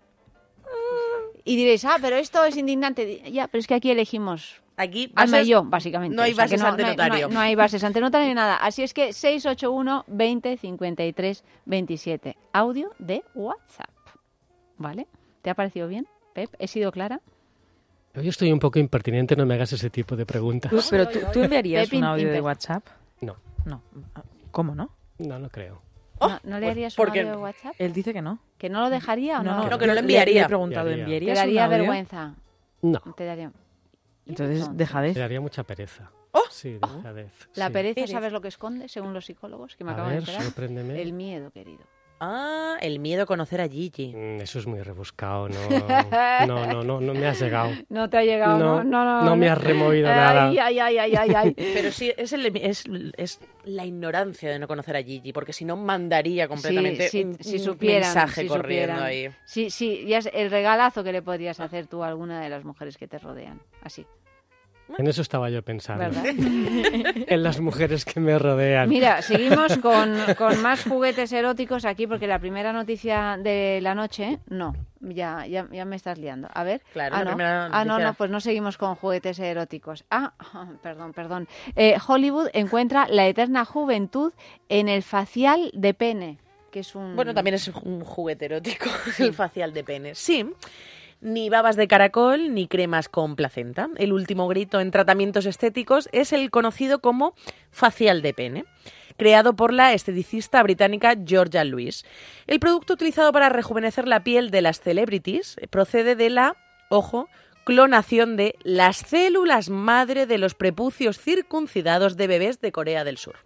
Y diréis, ah, pero esto es indignante. Ya, pero es que aquí elegimos... Aquí Alma bases- y yo, básicamente. no hay O sea, que bases ante no hay- notario. No hay, no hay bases ante notario ni nada. Así es que seis ocho uno veinte cincuenta y tres veintisiete. Audio de WhatsApp. ¿Vale? ¿Te ha parecido bien, Pep? ¿He sido clara? Yo estoy un poco impertinente, no me hagas ese tipo de preguntas. Tú- pero tú, tú enviarías Pep un audio de Imper. WhatsApp. No. No. ¿Cómo no? No, no creo. ¿No, no le harías un porque audio de WhatsApp? Él dice que no. ¿Que no lo dejaría o no? No, no, Creo que no lo le- enviaría. Le he preguntado, Enviaría. Te ¿enviarías daría un audio? vergüenza. No. Te daría... Entonces, dejadez. Me daría mucha pereza. Oh. Sí, dejadez. La sí. pereza, ¿sabes lo que esconde, según los psicólogos? Que me A acabo de ver, enterar. sorpréndeme. El miedo, querido. Ah, el miedo a conocer a Gigi. Mm, Eso es muy rebuscado, no, no, no, no, no me has llegado. No te ha llegado, ¿no? No, No, no, no me has removido nada. Ay, ay, ay, ay, ay, ay. Pero sí, es, el- es, es la ignorancia de no conocer a Gigi, porque si no mandaría completamente Sí, sí, un, si un supieran, mensaje si corriendo supieran. ahí. Sí, sí, ya es el regalazo que le podrías hacer tú a alguna de las mujeres que te rodean. Así. En eso estaba yo pensando. ¿Verdad? En las mujeres que me rodean. Mira, seguimos con, con más juguetes eróticos aquí, porque la primera noticia de la noche, no, ya, ya, ya me estás liando. A ver. Claro, ah, la no. primera ah, no, noticia. no, pues no seguimos con juguetes eróticos. Ah, perdón, perdón. Eh, Hollywood encuentra la eterna juventud en el facial de pene, que es un... Bueno, también es un juguete erótico, el facial de pene. Sí. Ni babas de caracol ni cremas con placenta. El último grito en tratamientos estéticos es el conocido como facial de pene, creado por la esteticista británica Georgia Lewis. El producto utilizado para rejuvenecer la piel de las celebrities procede de la, ojo, clonación de las células madre de los prepucios circuncidados de bebés de Corea del Sur.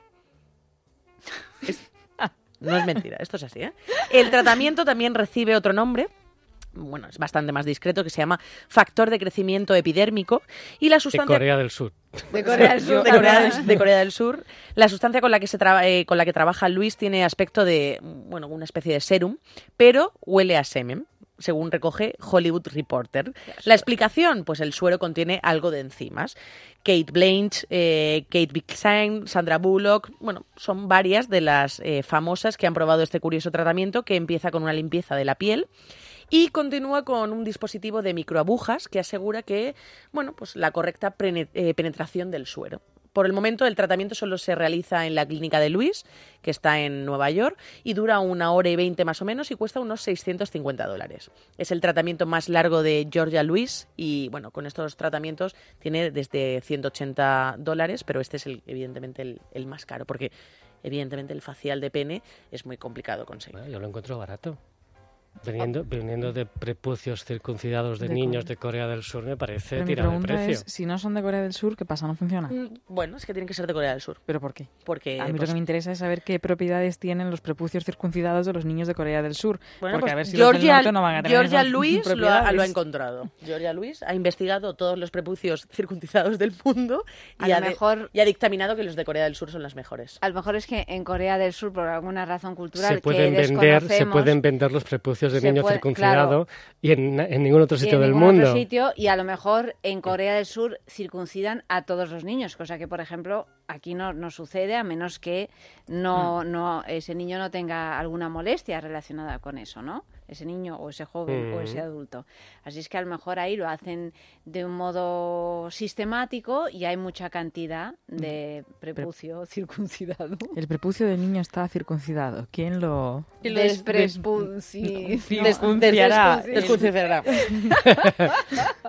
Es- no es mentira, esto es así, ¿eh? El tratamiento también recibe otro nombre. Bueno, es bastante más discreto, que se llama factor de crecimiento epidérmico, y la De sustancia Corea del Sur. De Corea del Sur. de Corea del, de Corea del Sur. La sustancia con la que se traba- eh, con la que trabaja Luis tiene aspecto de, bueno, una especie de serum, pero huele a semen, según recoge Hollywood Reporter. La explicación, pues el suero contiene algo de enzimas. Kate Blanchett, eh, Kate Beckinsale, Sandra Bullock, bueno, son varias de las eh, famosas que han probado este curioso tratamiento, que empieza con una limpieza de la piel y continúa con un dispositivo de microagujas que asegura que, bueno, pues la correcta prene- eh, penetración del suero. Por el momento, el tratamiento solo se realiza en la clínica de Luis, que está en Nueva York, y dura una hora y veinte más o menos y cuesta unos seiscientos cincuenta dólares. Es el tratamiento más largo de Georgia Lewis y, bueno, con estos tratamientos tiene desde ciento ochenta dólares, pero este es, el, evidentemente, el, el más caro, porque, evidentemente, el facial de pene es muy complicado conseguir. Bueno, yo lo encuentro barato. Viniendo, viniendo de prepucios circuncidados de, De niños Corea. de Corea del Sur, me parece Pero mi tirado de pregunta precio. es, si no son de Corea del Sur, ¿qué pasa? ¿No funciona? Mm, Bueno, es que tienen que ser de Corea del Sur. ¿Pero por qué? Porque, A mí lo pues, que me interesa es saber qué propiedades tienen los prepucios circuncidados de los niños de Corea del Sur. Bueno, porque pues a ver si los del Georgia, norte no van a tener Georgia esas Lewis lo ha, propiedades. lo ha encontrado. Georgia Lewis ha investigado todos los prepucios circuncidados del mundo A y lo ha, de- mejor- y ha dictaminado que los de Corea del Sur son las mejores. A lo mejor es que en Corea del Sur, por alguna razón cultural Se pueden, que vender, se desconocemos, pueden vender los prepucios de se niño puede- circuncidado y en, en ningún otro y sitio en del ningún mundo. otro sitio, y a lo mejor en Corea del Sur circuncidan a todos los niños, cosa que, por ejemplo, aquí no, no sucede, a menos que no, no ese niño no tenga alguna molestia relacionada con eso, ¿no? Ese niño o ese joven o ese Mm. adulto. Así es que a lo mejor ahí lo hacen de un modo sistemático y hay mucha cantidad de prepucio circuncidado. El prepucio del niño está circuncidado. ¿Quién lo...? Desprepuci- Des- circunciará? Descunciará.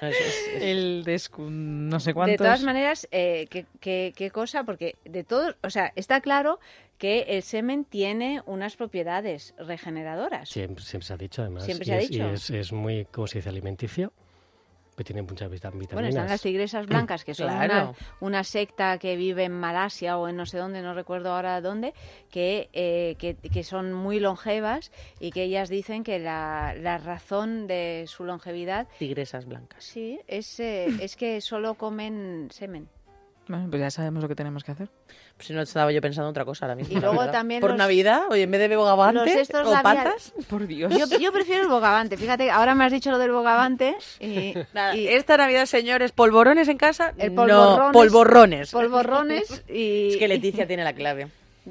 El descu... no sé cuántos. De todas maneras, eh, ¿qué, qué, qué cosa? Porque de todos, o sea, está claro que el semen tiene unas propiedades regeneradoras. Siempre, siempre se ha dicho, además. Siempre y se ha es, dicho. Y es, es muy, ¿cómo se dice? Alimenticio. Que tiene muchas vitaminas. Bueno, están las tigresas blancas, que son Claro. una, una secta que vive en Malasia o en no sé dónde, no recuerdo ahora dónde, que, eh, que, que son muy longevas y que ellas dicen que la, la razón de su longevidad... Tigresas blancas. Sí, es, eh, es que solo comen semen. Bueno, pues ya sabemos lo que tenemos que hacer. Pues si no estaba yo pensando en otra cosa ahora mismo. Y luego la verdad. también Por los- Navidad, oye, en vez de bogavante Los estos o labial- patas. Por Dios. Yo, yo prefiero el bogavante. Fíjate, ahora me has dicho lo del bogavante y... Nada, y- esta Navidad, señores, polvorones en casa. El no, polvorrones, polvorrones. Polvorrones y... Es que Leticia tiene la clave.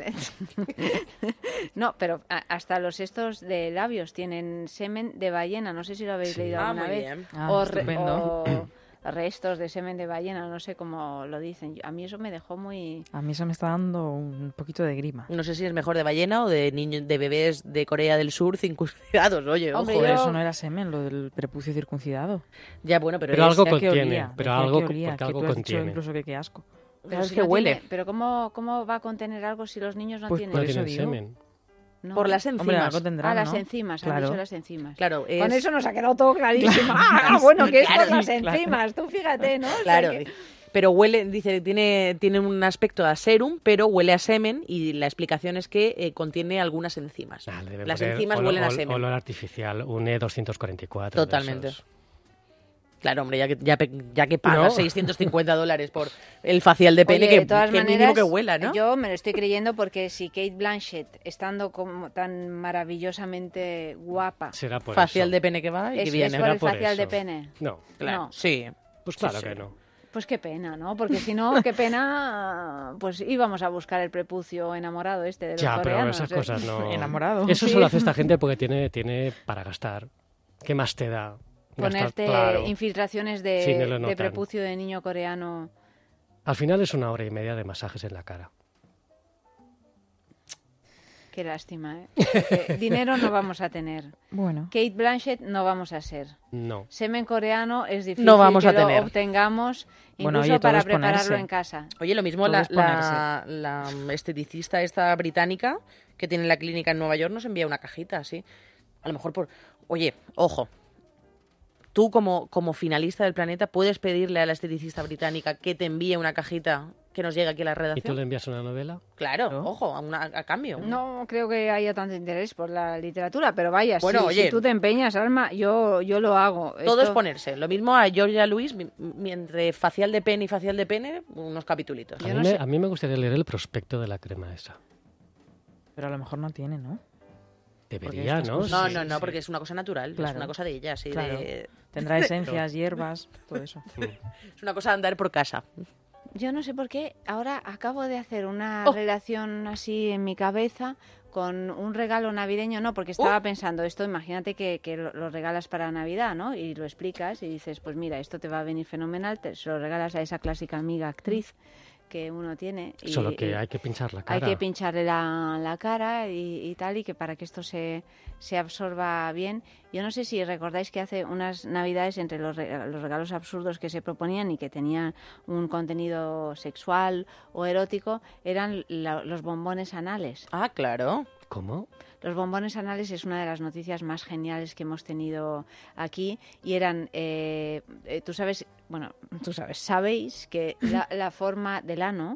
No, pero a- hasta los estos de labios tienen semen de ballena. No sé si lo habéis Sí. leído Ah, alguna muy vez. bien. Ah, o, re- estupendo. o restos de semen de ballena, no sé cómo lo dicen. Yo- A mí eso me dejó muy... A mí eso me está dando un poquito de grima. No sé si es mejor de ballena o de niños, de bebés de Corea del Sur circuncidados. Oye, Hombre, ojo. Joder, yo- eso no era semen, lo del prepucio circuncidado. Ya, bueno, pero, Pero es- algo Ya que contiene, olía, pero decía algo que co- olía, porque que algo tú has dicho contiene. incluso que qué asco. Pero es si que no huele. tiene- pero ¿cómo, ¿cómo va a contener algo si los niños no Pues tienen? No por eso tienen digo. semen. No. por las Hombre, enzimas. algo tendrán, Ah, las ¿no? enzimas, han Claro. dicho las enzimas. Claro, es... Con eso nos ha quedado todo clarísimo. Ah, bueno, que es por Claro, las claro. enzimas, tú fíjate, ¿no? O sea Claro, que- pero huele, dice, tiene, tiene un aspecto a serum, pero huele a semen y la explicación es que eh, contiene algunas enzimas. Ah, le debe Las poner enzimas olo- huelen a ol- semen. Olor artificial, un E doscientos cuarenta y cuatro. de Totalmente. esos. Claro, hombre, ya que, ya, pe- ya que pagas No. seiscientos cincuenta dólares por el facial de pene, Oye, que, de todas que maneras, mínimo que huela, ¿no? yo me lo estoy creyendo porque si Kate Blanchett, estando como tan maravillosamente guapa, Será por facial eso. de pene que va y es, que es viene. por el por facial de eso. pene. No, Claro, No. sí. pues claro Sí, que sí. no. Pues qué pena, ¿no? Porque si no, qué pena, pues íbamos a buscar el prepucio enamorado este de los Ya, pero coreanos. esas ¿eh? cosas no... Enamorado. Eso Sí. solo hace esta gente porque tiene, tiene para gastar. ¿Qué más te da? Gastar, Ponerte claro. infiltraciones de, Sí, no lo de notan. prepucio de niño coreano. Al final es una hora y media de masajes en la cara. Qué lástima, ¿eh? Porque dinero no vamos a tener. Bueno. Kate Blanchett no vamos a ser. No. Semen coreano es difícil No vamos que a lo tener. obtengamos incluso Bueno, oye, todo para es prepararlo ponerse. en casa. Oye, lo mismo Todo la, es la, la esteticista esta británica que tiene la clínica en Nueva York nos envía una cajita, así. A lo mejor por... Oye, ojo. Tú como, como finalista del planeta puedes pedirle a la esteticista británica que te envíe una cajita que nos llegue aquí a la ¿Y tú redacción. le envías una novela? Claro, ojo, a, una- a cambio. No creo que haya tanto interés por la literatura, pero vaya, Bueno, si, oye. si tú te empeñas, Alma, yo, yo lo hago. Todo es Esto- ponerse. Lo mismo a Georgia Luis, mi- mi- entre facial de pene y facial de pene, unos capitulitos. A mí, me, a mí me gustaría leer el prospecto de la crema esa. Pero a lo mejor no tiene, ¿no? Debería, estas ¿no? cosas- No, Sí, no, no, sí. porque es una cosa natural, es Claro. una cosa de ella, sí. Claro. de- Tendrá esencias, hierbas, todo eso. Es una cosa de andar por casa. Yo no sé por qué, ahora acabo de hacer una Oh. relación así en mi cabeza con un regalo navideño, no, porque estaba pensando esto, imagínate que, que lo, lo regalas para Navidad, ¿no? Y lo explicas y dices, pues mira, esto te va a venir fenomenal, te se lo regalas a esa clásica amiga actriz que uno tiene. Y, Solo que y hay que pinchar la hay cara. que pincharle la, la cara y, y tal, y que para que esto se, se absorba bien. Yo no sé si recordáis que hace unas navidades, entre los, re- los regalos absurdos que se proponían y que tenían un contenido sexual o erótico, eran la- los bombones anales. Ah, claro. ¿Cómo? Los bombones anales es una de las noticias más geniales que hemos tenido aquí y eran, eh, eh, tú sabes, bueno, tú sabes, sabéis que la, la forma del ano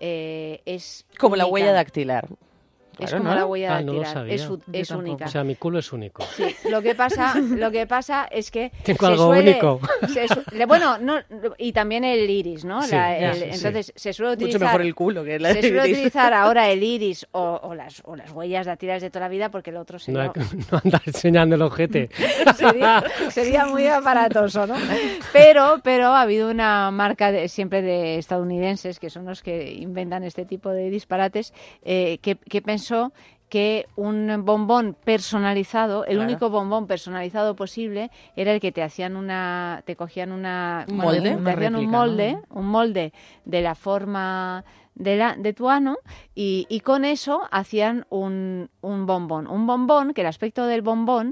eh, es Como la única. huella dactilar. Es Claro, como ¿no? la huella Ah, no lo dactilar, sabía. es, u- Yo es tampoco. única. O sea, mi culo es único. Sí, lo que pasa, lo que pasa es que Tengo se algo suele- único. se su- le- bueno, no, y también el iris, ¿no? Sí, La- ya, el- sí, entonces se suele Mucho utilizar mejor el culo que la se suele iris. utilizar ahora el iris o, o las o las huellas dactilares de toda la vida porque el otro No, sería, hay que- no andar enseñando el ojete. sería, sería muy aparatoso, ¿no? Pero, pero ha habido una marca de, siempre de estadounidenses, que son los que inventan este tipo de disparates, eh, que, que pensó que un bombón personalizado, el Claro. único bombón personalizado posible, era el que te hacían una, te cogían una, ¿Un bueno, molde? te Una hacían un réplica, molde, ¿no? un molde de la forma de, la, de tu ano y, y con eso hacían un, un bombón. Un bombón que el aspecto del bombón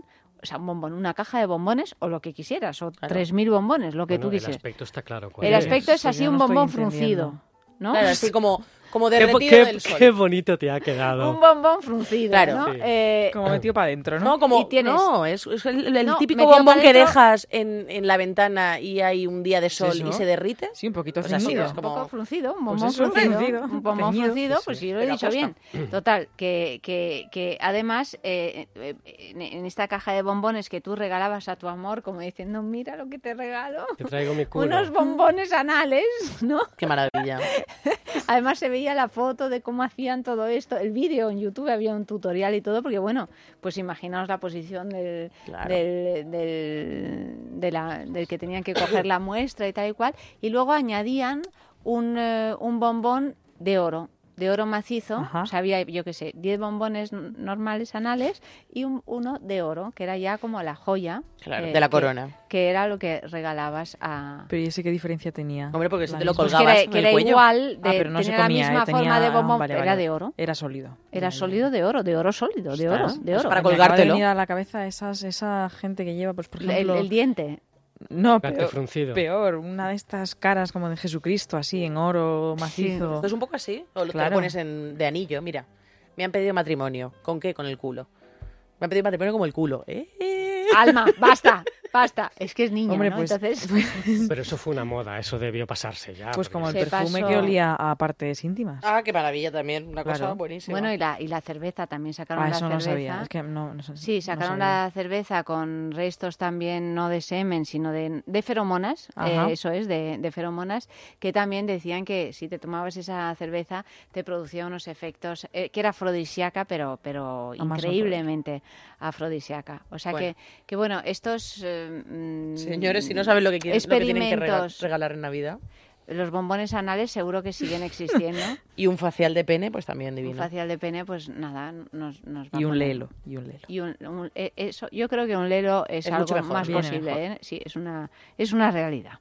o sea, un bombón, una caja de bombones o lo que quisieras, o Claro. tres mil bombones, lo que Bueno, tú el quisieras. aspecto está claro. El aspecto es Sí, así yo un no estoy bombón entendiendo. fruncido, ¿no? Claro, así como, como Qué, derretido qué- del sol. qué bonito te ha quedado. Un bombón fruncido, Claro. ¿no? Sí. Eh, Como metido para adentro, ¿no? No, como, Y tienes- no, es, es el, el No, típico metido bombón pa' que dentro. dejas en, en la ventana y hay un día de sol eso? y se derrite. Sí, un poquito Pues así, ceñido. es un poco como... fruncido, un Pues bombón eso, fruncido, fruncido, un bombón ceñido. fruncido, Sí, pues sí. sí, lo he Pero dicho aposta. bien. Total, que, que, que además eh, eh, en, en esta caja de bombones que tú regalabas a tu amor, como diciendo, mira lo que te regalo, Te traigo mi culo. unos bombones anales, ¿no? Qué maravilla. Además se veía la foto de cómo hacían todo esto, el vídeo en YouTube, había un tutorial y todo, porque bueno, pues imaginaos la posición del, Claro. del, del, de la- del que tenían que coger la muestra y tal y cual, y luego añadían un, eh, un bombón de oro, de oro macizo, Ajá. o sea, había, yo qué sé, diez bombones n- normales anales y un, uno de oro, que era ya como la joya. Claro, eh, de la que- corona. Que era lo que regalabas a... Pero ¿y ese qué diferencia tenía? Hombre, porque si La te lo misma. Pues que colgabas era, en que el era cuello. igual, de, Ah, pero no se tenía comía, la misma eh, tenía- forma de bombón, vale, era vale. de oro. Era sólido. Era sólido de oro, de oro sólido, de Está, oro, de pues oro. para Me acaba de colgártelo. venir a la cabeza esas, esa gente que lleva, pues por El, ejemplo... el diente. No, Gato peor, fruncido. peor, una de estas caras como de Jesucristo, así, en oro macizo. Esto es un poco así. O lo, te Claro. lo pones en, de anillo. Mira, me han pedido matrimonio. ¿Con qué? Con el culo. Me han pedido matrimonio como el culo. ¿Eh? Alma, basta, basta. Es que es niña, Hombre, ¿no? pues- Entonces, Pero eso fue una moda, eso debió pasarse ya. Pues porque- como el Se perfume pasó. que olía a partes íntimas. Ah, qué maravilla también. Una cosa Claro. buenísima. bueno, y la, y la cerveza, también sacaron Ah, la eso no cerveza. sabía. Es que no, no sé- Sí, no sacaron sabía. la cerveza con restos también, no de semen, sino de, de feromonas, Ajá. eh, eso es, de, de feromonas, que también decían que si te tomabas esa cerveza te producía unos efectos, eh, que era afrodisíaca, pero, pero A más no increíblemente afrodisíaca. O sea Bueno. que, que, bueno, estos... eh, mm, Señores, si no saben lo que, quieren, lo que tienen que rega- experimentos, regalar en Navidad. los bombones anales seguro que siguen existiendo. Y un facial de pene, pues también Un divino. facial de pene, pues nada, nos, nos va Y a un poner- lelo, y un lelo. Y un- un- eh, eso, yo creo que un lelo es, Es algo mucho mejor, más viene posible, mejor. ¿eh? Sí, es una, es una realidad.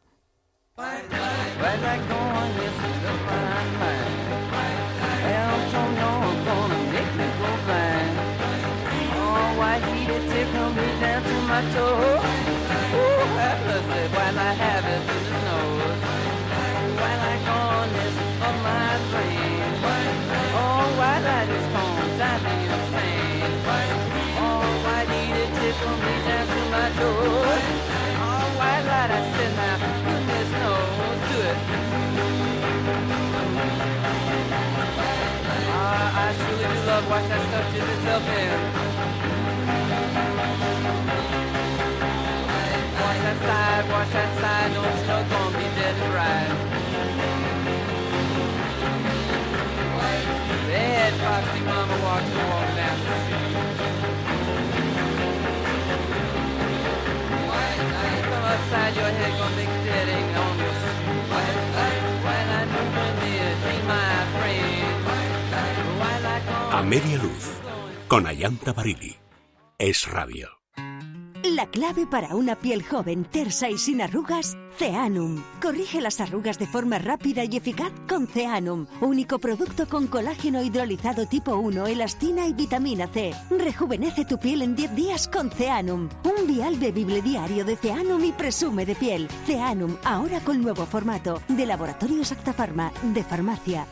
A media luz, con Ayanta Barili. Es Radio. La clave para una piel joven, tersa y sin arrugas, Ceanum. Corrige las arrugas de forma rápida y eficaz con Ceanum, único producto con colágeno hidrolizado tipo uno, elastina y vitamina C. Rejuvenece tu piel en diez días con Ceanum. Un vial bebible diario de Ceanum y presume de piel. Ceanum, ahora con nuevo formato, de Laboratorios Acta Pharma, de farmacia.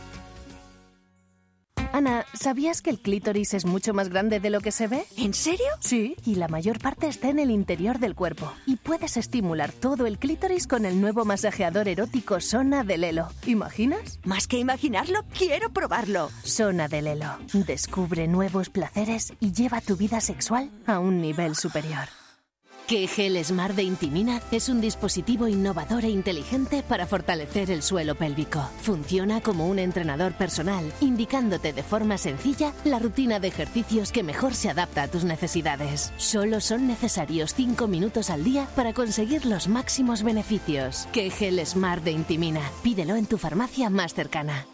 Ana, ¿sabías que el clítoris es mucho más grande de lo que se ve? ¿En serio? Sí, y la mayor parte está en el interior del cuerpo. Y puedes estimular todo el clítoris con el nuevo masajeador erótico Sona de Lelo. ¿Imaginas? Más que imaginarlo, quiero probarlo. Sona de Lelo. Descubre nuevos placeres y lleva tu vida sexual a un nivel superior. Kegel Smart de Intimina es un dispositivo innovador e inteligente para fortalecer el suelo pélvico. Funciona como un entrenador personal, indicándote de forma sencilla la rutina de ejercicios que mejor se adapta a tus necesidades. Solo son necesarios cinco minutos al día para conseguir los máximos beneficios. Kegel Smart de Intimina. Pídelo en tu farmacia más cercana.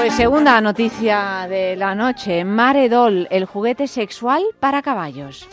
Pues segunda noticia de la noche. Mare Doll, el juguete sexual para caballos.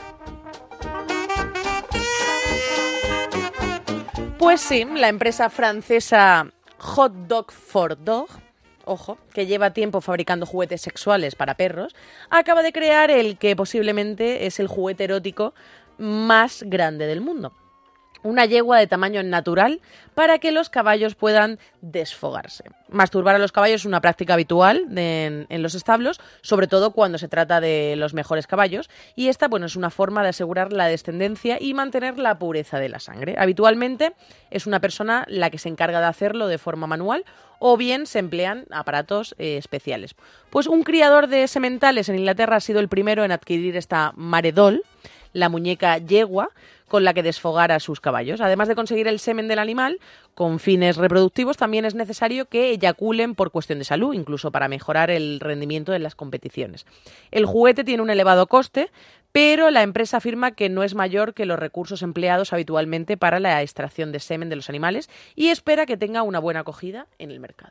Pues sí, la empresa francesa Hot Dog for Dog, ojo, que lleva tiempo fabricando juguetes sexuales para perros, acaba de crear el que posiblemente es el juguete erótico más grande del mundo. Una yegua de tamaño natural para que los caballos puedan desfogarse. Masturbar a los caballos es una práctica habitual de, en, en los establos, sobre todo cuando se trata de los mejores caballos, y esta, bueno, es una forma de asegurar la descendencia y mantener la pureza de la sangre. Habitualmente es una persona la que se encarga de hacerlo de forma manual, o bien se emplean aparatos eh, especiales. Pues un criador de sementales en Inglaterra ha sido el primero en adquirir esta Mare Doll, la muñeca yegua, con la que desfogar a sus caballos. Además de conseguir el semen del animal, con fines reproductivos, también es necesario que eyaculen por cuestión de salud, incluso para mejorar el rendimiento en las competiciones. El juguete tiene un elevado coste, pero la empresa afirma que no es mayor que los recursos empleados habitualmente para la extracción de semen de los animales y espera que tenga una buena acogida en el mercado.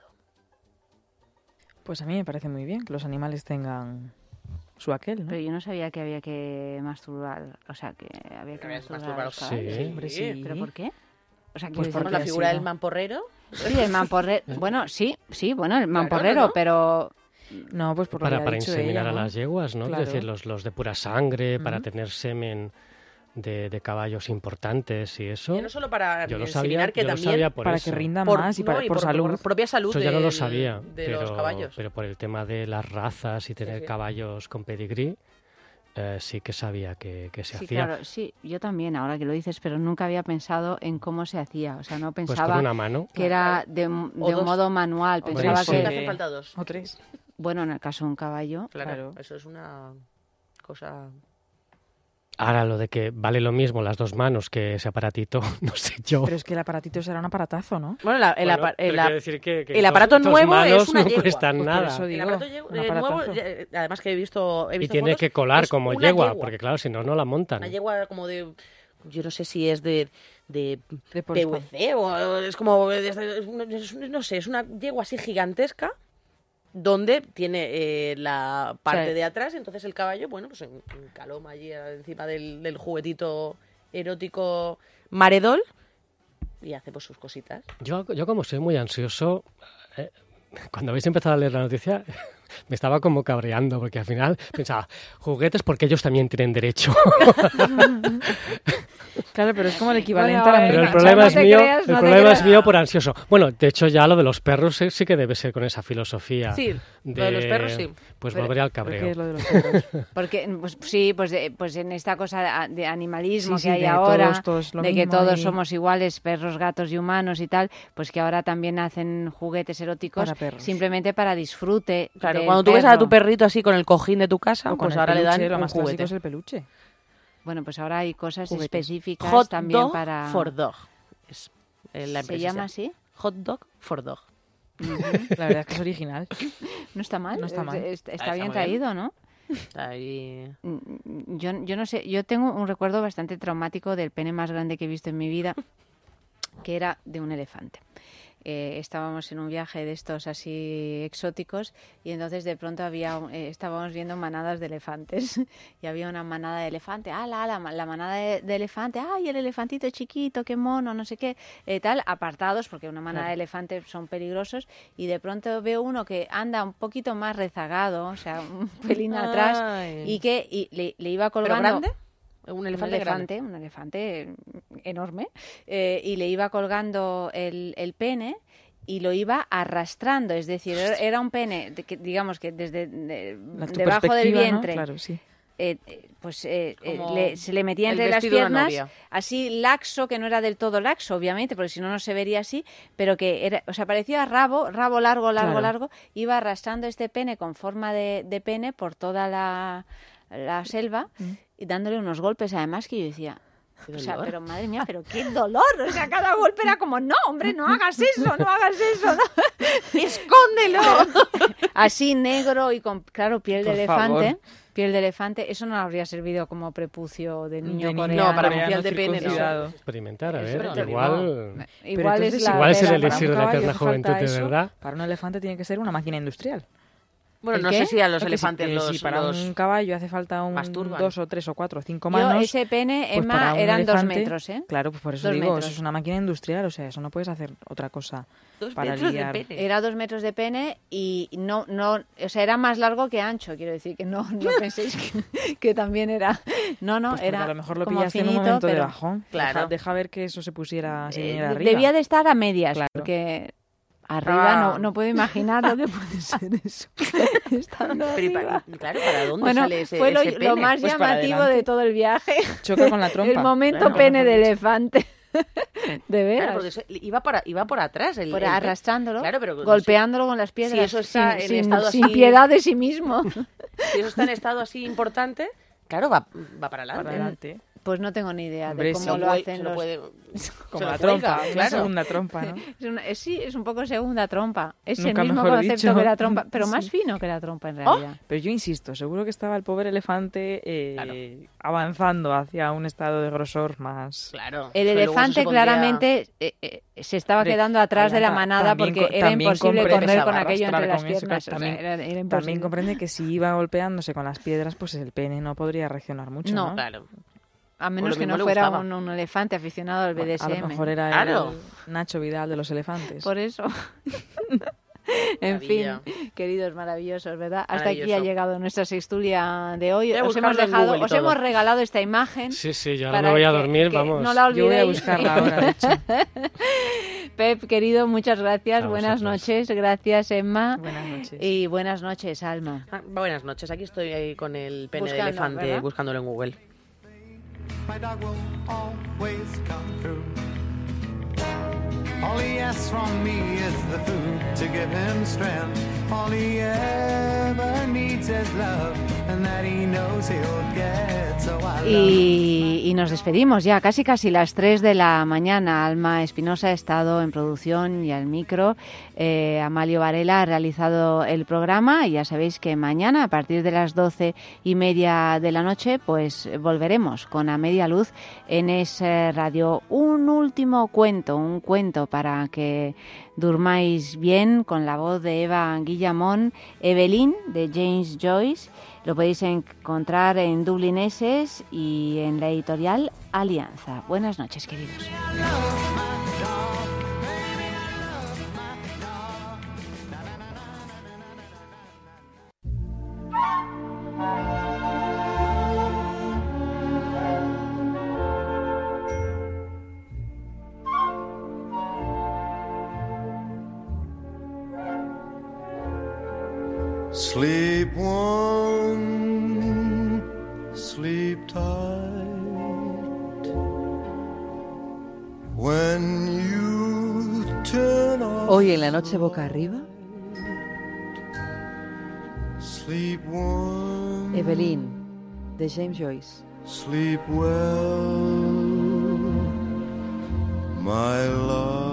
Pues a mí me parece muy bien que los animales tengan su aquel, ¿no? Pero yo no sabía que había que masturbar, o sea, que había que masturbar a los caballos. Sí, hombre, sí. ¿Pero por qué? O sea, pues por la figura del mamporrero. Sí, el mamporrero. Bueno, sí, sí, bueno, el mamporrero, claro, ¿no? Pero... No, pues por lo para, que ha para dicho inseminar ella, a ¿no? las yeguas, ¿no? Claro. Es decir, los, los de pura sangre, Uh-huh. para tener semen de, de caballos importantes y eso. Y no solo para yo lo inseminar, sabía, que yo lo también sabía por para eso. que rindan por, más y no, para, y por, por, salud. por propia salud Eso ya no del- lo sabía, de pero, los caballos. pero por el tema de las razas y tener Sí, sí. caballos con pedigrí, eh, sí que sabía que, que se Sí, hacía. claro, sí, yo también, ahora que lo dices, pero nunca había pensado en cómo se hacía. O sea, no Pues pensaba con una mano. que era de, de un dos. modo manual. O Pensaba tres, porque que... hacen falta dos. O tres. Bueno, en el caso de un caballo... Claro, Claro. eso es una cosa... Ahora lo de que vale lo mismo las dos manos que ese aparatito, no sé yo. Pero es que el aparatito será un aparatazo, ¿no? Bueno, la- el, Bueno, apa- pero el, quiero ap- decir que- que el dos- aparato dos nuevo manos es una no yegua. cuestan Pues por nada. eso El digo, aparato yegua- un eh, nuevo, aparatazo. eh, además que he visto, he Y visto tiene fotos, que colar es como una yegua, porque claro, si no, no la montan. Una yegua como de... Yo no sé si es de... de De P V C o es como... es- es- no sé, es una yegua así gigantesca donde tiene eh, la parte Sí. de atrás, y entonces el caballo, bueno, pues en, en caloma allí encima del, del juguetito erótico Mare Doll y hace pues sus cositas. Yo, yo como soy muy ansioso, eh, cuando habéis empezado a leer la noticia, me estaba como cabreando, porque al final pensaba, juguetes porque ellos también tienen derecho. Claro, pero es como el equivalente Bueno, a la Pero el no problema es te mío, creas, el no te problema es creas. mío por ansioso. Bueno, de hecho ya lo de los perros sí, sí que debe ser con esa filosofía. Sí, de, lo de los perros sí. Pues Pero- volveré al ¿Por qué cabreo. es lo de los perros? Porque, pues sí, pues, eh, pues en esta cosa de animalismo Sí, que sí, hay de ahora, todos, todos lo de que mismo todos y- somos iguales, perros, gatos y humanos y tal, pues que ahora también hacen juguetes eróticos Para perros. simplemente para disfrute. Claro, del cuando tú ves a perro. tu perrito así con el cojín de tu casa, O con pues el ahora le peluche, dan lo un más clásico juguete. es el peluche. Bueno, pues ahora hay cosas Juguetes. específicas Hot también Dog para... for Dog. Es, eh, la ¿Se empresa llama así? Hot Dog for Dog. La verdad es que es original. No está mal, No está mal. es- es- está, está bien muy bien. traído, ¿no? Ahí... Mm, Yo, yo no sé, yo tengo un recuerdo bastante traumático del pene más grande que he visto en mi vida, que era de un elefante. Eh, estábamos en un viaje de estos así exóticos y entonces de pronto había un- eh, estábamos viendo manadas de elefantes y había una manada de elefante, ah, la, la, la manada de, de elefante, ay, el elefantito chiquito, qué mono, no sé qué, eh, tal, apartados porque una manada Claro. de elefantes son peligrosos y de pronto veo uno que anda un poquito más rezagado, o sea, un pelín atrás Ay. y que y le, le iba ¿Pero colgando... grande? Un elefante, un elefante, un elefante enorme, eh, y le iba colgando el, el pene y lo iba arrastrando, es decir, era- era un pene, de que, digamos que desde de- La- tu debajo del perspectiva, ¿no? vientre, Claro, sí. eh, eh, pues eh, eh, Como le- se le metía el entre las vestido de una piernas, novia. así laxo, que no era del todo laxo, obviamente, porque si no, no se vería así, pero que era, o sea, parecía rabo, rabo largo, largo, Claro. largo, iba arrastrando este pene con forma de, de pene por toda la, la selva Mm. y dándole unos golpes, además, que yo decía... Qué O sea, dolor. pero madre mía, pero qué dolor. O sea, cada golpe era como, no, hombre, no hagas eso, no hagas eso. No. ¡Escóndelo! así negro y con, claro, piel de Por elefante. favor. Piel de elefante, eso no habría servido como prepucio de niño De niño, coreano. no, para facial de pene, no. Experimentar, a ver, Eso, igual... no. Pero Igual es entonces, la igual es el vela elixir de para un la caballo eterna hace falta juventud, de eso. verdad. Para un elefante tiene que ser una máquina industrial. Bueno, ¿El no qué? sé si a los Que si- elefantes que los, si para los un caballo hace falta un masturban. dos o tres o cuatro o cinco Yo, manos. ese pene, pues Emma, para un eran dos elefante- metros, ¿eh? Claro, pues por eso Dos digo, metros. eso es una máquina industrial, o sea, eso no puedes hacer otra cosa Dos para metros de liar. pene. Era dos metros de pene y no, no, o sea, era más largo que ancho, quiero decir, que no, no penséis que, que también era, no, no, Pues porque era a lo mejor lo como pillaste en un finito, momento de pero bajón. Claro. Deja, deja ver que eso se pusiera, se eh, viniera arriba. debía de estar a medias, Claro. porque arriba Ah. no, no puedo imaginar lo que puede ser eso. Estando Pero, y arriba. pa- claro, ¿para dónde Bueno, sale ese, fue lo, ese lo pene? más Pues para llamativo adelante. de todo el viaje. Choca con la trompa. El momento Claro, pene mejor de dicho. elefante. De veras. Claro, porque eso- iba, por, a- iba por atrás. El, Por el- arrastrándolo, Claro, pero no sé- golpeándolo con las piedras, Si eso está sin, en sin- estado sin así- piedad de sí mismo. Si eso está en estado así importante, claro, va, va para adelante. Para adelante. Pues no tengo ni idea Hombre, de sí. cómo Se lo vuel- hacen se lo los... puede- Como se la lo trompa, cuelga, una claro. segunda trompa, ¿no? Es, una- es- sí, es un poco segunda trompa. Es Nunca el mismo mejor concepto dicho. que la trompa, pero Sí. más fino que la trompa en Oh, realidad. pero yo insisto, seguro que estaba el pobre elefante eh, avanzando hacia un estado de grosor más... Claro. El Eso luego elefante se pondría- claramente eh, eh, se estaba Hombre, quedando atrás de la Ayanta, manada también porque co- era también imposible comprende- correr con pesaba aquello entre arrastrar las con eso, piernas. pero o sea, también- era, era imposible. También comprende que si iba golpeándose con las piedras, pues el pene no podría reaccionar mucho, ¿no? No, Claro. a O menos lo que mismo no le fuera gustaba. un, un elefante aficionado al B D S A M. lo mejor era Claro. el Nacho Vidal de los elefantes. Por eso. En Maravilla. fin, queridos maravillosos, ¿verdad? Hasta aquí ha Maravilloso. llegado nuestra sextulia de hoy. Voy a Os hemos buscarlo en dejado, Google y os todo. hemos regalado esta imagen. Sí, sí, yo ahora para me voy a que- dormir, que vamos. No la olvidéis. Yo voy a buscarla ahora, de hecho. Pep, querido, muchas gracias. A Buenas vosotros. noches. Gracias, Emma. Buenas noches. Y buenas noches, Alma. Ah, buenas noches, aquí estoy ahí con el pene Buscando, de elefante ¿verdad? buscándolo en Google. My dog will always come through. All he asks from me is the food to give him strength. All he ever needs is love, and that he knows he'll get. So I love Y, y nos despedimos ya, casi casi las tres de la mañana. Alma Espinosa ha estado en producción y al micro. Eh, Amalio Varela ha realizado el programa y ya sabéis que mañana a partir de las doce y media de la noche pues volveremos con A Media Luz en ese radio. Un último cuento, un cuento para que durmáis bien con la voz de Eva Guillamón, Evelyn de James Joyce. Lo podéis encontrar en Dublineses y en la editorial Alianza. Buenas noches, queridos. Sleep one, sleep tight. When you turn off, Hoy en la noche boca arriba, sleep one, Evelyn de James Joyce. sleep well, my love.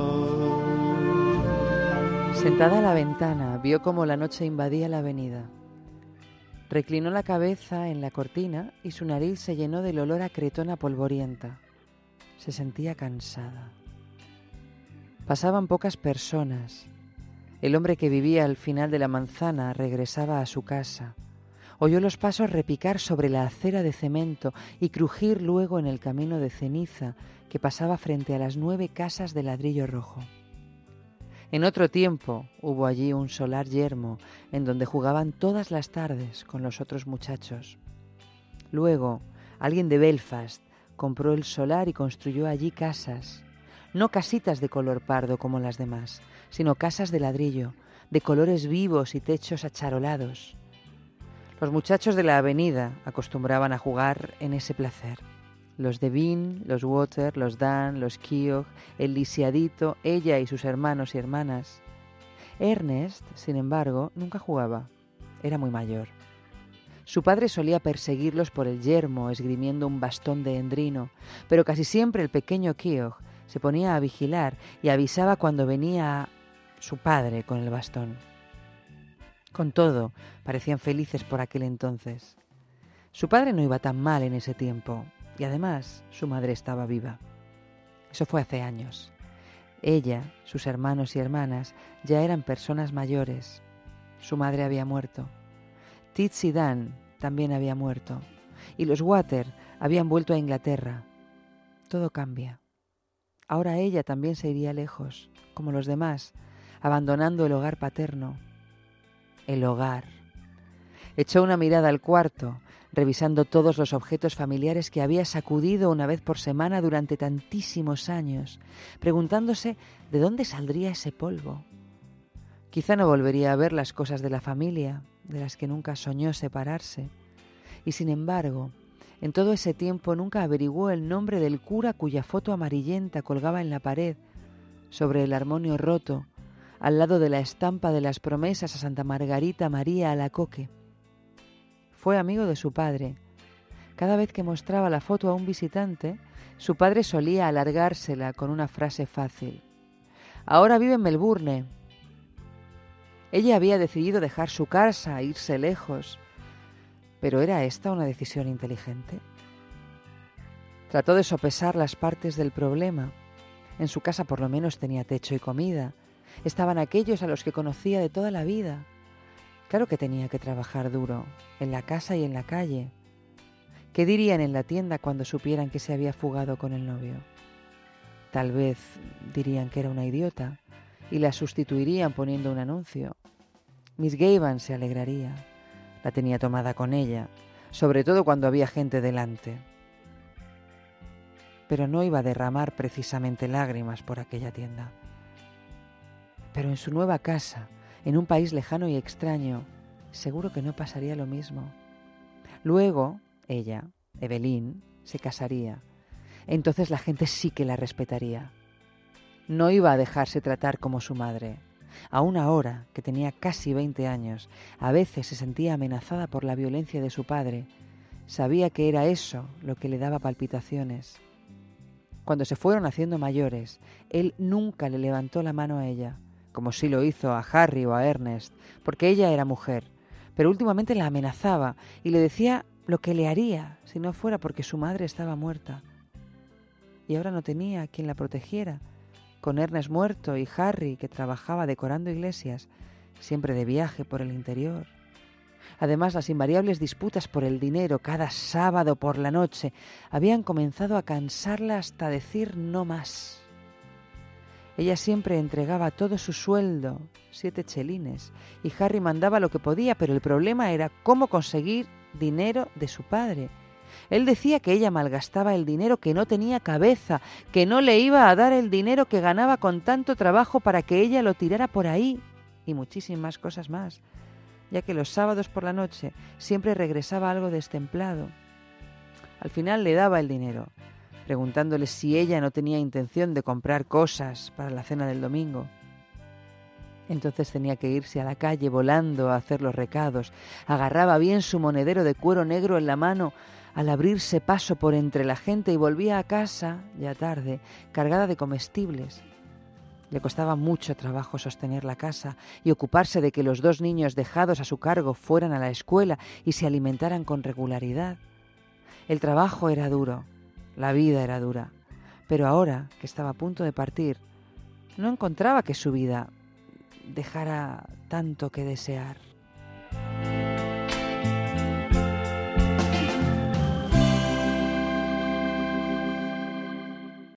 Sentada a la ventana, vio cómo la noche invadía la avenida. Reclinó la cabeza en la cortina y su nariz se llenó del olor a cretona polvorienta. Se sentía cansada. Pasaban pocas personas. El hombre que vivía al final de la manzana regresaba a su casa. Oyó los pasos repicar sobre la acera de cemento y crujir luego en el camino de ceniza que pasaba frente a las nueve casas de ladrillo rojo. En otro tiempo hubo allí un solar yermo en donde jugaban todas las tardes con los otros muchachos. Luego, alguien de Belfast compró el solar y construyó allí casas, no casitas de color pardo como las demás, sino casas de ladrillo, de colores vivos y techos acharolados. Los muchachos de la avenida acostumbraban a jugar en ese placer. Los Devine, los Water, los Dan, los Keogh, el lisiadito, ella y sus hermanos y hermanas. Ernest, sin embargo, nunca jugaba. Era muy mayor. Su padre solía perseguirlos por el yermo, esgrimiendo un bastón de endrino, pero casi siempre el pequeño Keogh se ponía a vigilar y avisaba cuando venía su padre con el bastón. Con todo, parecían felices por aquel entonces. Su padre no iba tan mal en ese tiempo, y además su madre estaba viva. Eso fue hace años. Ella, sus hermanos y hermanas, ya eran personas mayores. Su madre había muerto. Tits y Dan también había muerto. Y los Water habían vuelto a Inglaterra. Todo cambia. Ahora ella también se iría lejos, como los demás, abandonando el hogar paterno. El hogar. Echó una mirada al cuarto, revisando todos los objetos familiares que había sacudido una vez por semana durante tantísimos años, preguntándose de dónde saldría ese polvo. Quizá no volvería a ver las cosas de la familia, de las que nunca soñó separarse. Y sin embargo, en todo ese tiempo nunca averiguó el nombre del cura cuya foto amarillenta colgaba en la pared, sobre el armonio roto, al lado de la estampa de las promesas a Santa Margarita María Alacoque. Fue amigo de su padre. Cada vez que mostraba la foto a un visitante, su padre solía alargársela con una frase fácil. Ahora vive en Melbourne. Ella había decidido dejar su casa, irse lejos. ¿Pero era esta una decisión inteligente? Trató de sopesar las partes del problema. En su casa por lo menos tenía techo y comida. Estaban aquellos a los que conocía de toda la vida. Claro que tenía que trabajar duro, en la casa y en la calle. ¿Qué dirían en la tienda cuando supieran que se había fugado con el novio? Tal vez dirían que era una idiota y la sustituirían poniendo un anuncio. Miss Gavan se alegraría. La tenía tomada con ella, sobre todo cuando había gente delante. Pero no iba a derramar precisamente lágrimas por aquella tienda. Pero en su nueva casa, en un país lejano y extraño, seguro que no pasaría lo mismo. Luego, ella, Evelyn, se casaría. Entonces la gente sí que la respetaría. No iba a dejarse tratar como su madre. Aún ahora, que tenía casi veinte años, a veces se sentía amenazada por la violencia de su padre. Sabía que era eso lo que le daba palpitaciones. Cuando se fueron haciendo mayores, él nunca le levantó la mano a ella, como sí lo hizo a Harry o a Ernest, porque ella era mujer, pero últimamente la amenazaba y le decía lo que le haría si no fuera porque su madre estaba muerta. Y ahora no tenía a quien la protegiera, con Ernest muerto y Harry, que trabajaba decorando iglesias, siempre de viaje por el interior. Además, las invariables disputas por el dinero cada sábado por la noche habían comenzado a cansarla hasta decir no más. Ella siempre entregaba todo su sueldo, siete chelines, y Harry mandaba lo que podía, pero el problema era cómo conseguir dinero de su padre. Él decía que ella malgastaba el dinero, que no tenía cabeza, que no le iba a dar el dinero que ganaba con tanto trabajo para que ella lo tirara por ahí, y muchísimas cosas más, ya que los sábados por la noche siempre regresaba algo destemplado. Al final le daba el dinero, preguntándole si ella no tenía intención de comprar cosas para la cena del domingo. Entonces tenía que irse a la calle volando a hacer los recados. Agarraba bien su monedero de cuero negro en la mano al abrirse paso por entre la gente y volvía a casa, ya tarde, cargada de comestibles. Le costaba mucho trabajo sostener la casa y ocuparse de que los dos niños dejados a su cargo fueran a la escuela y se alimentaran con regularidad. El trabajo era duro, la vida era dura, pero ahora, que estaba a punto de partir, no encontraba que su vida dejara tanto que desear.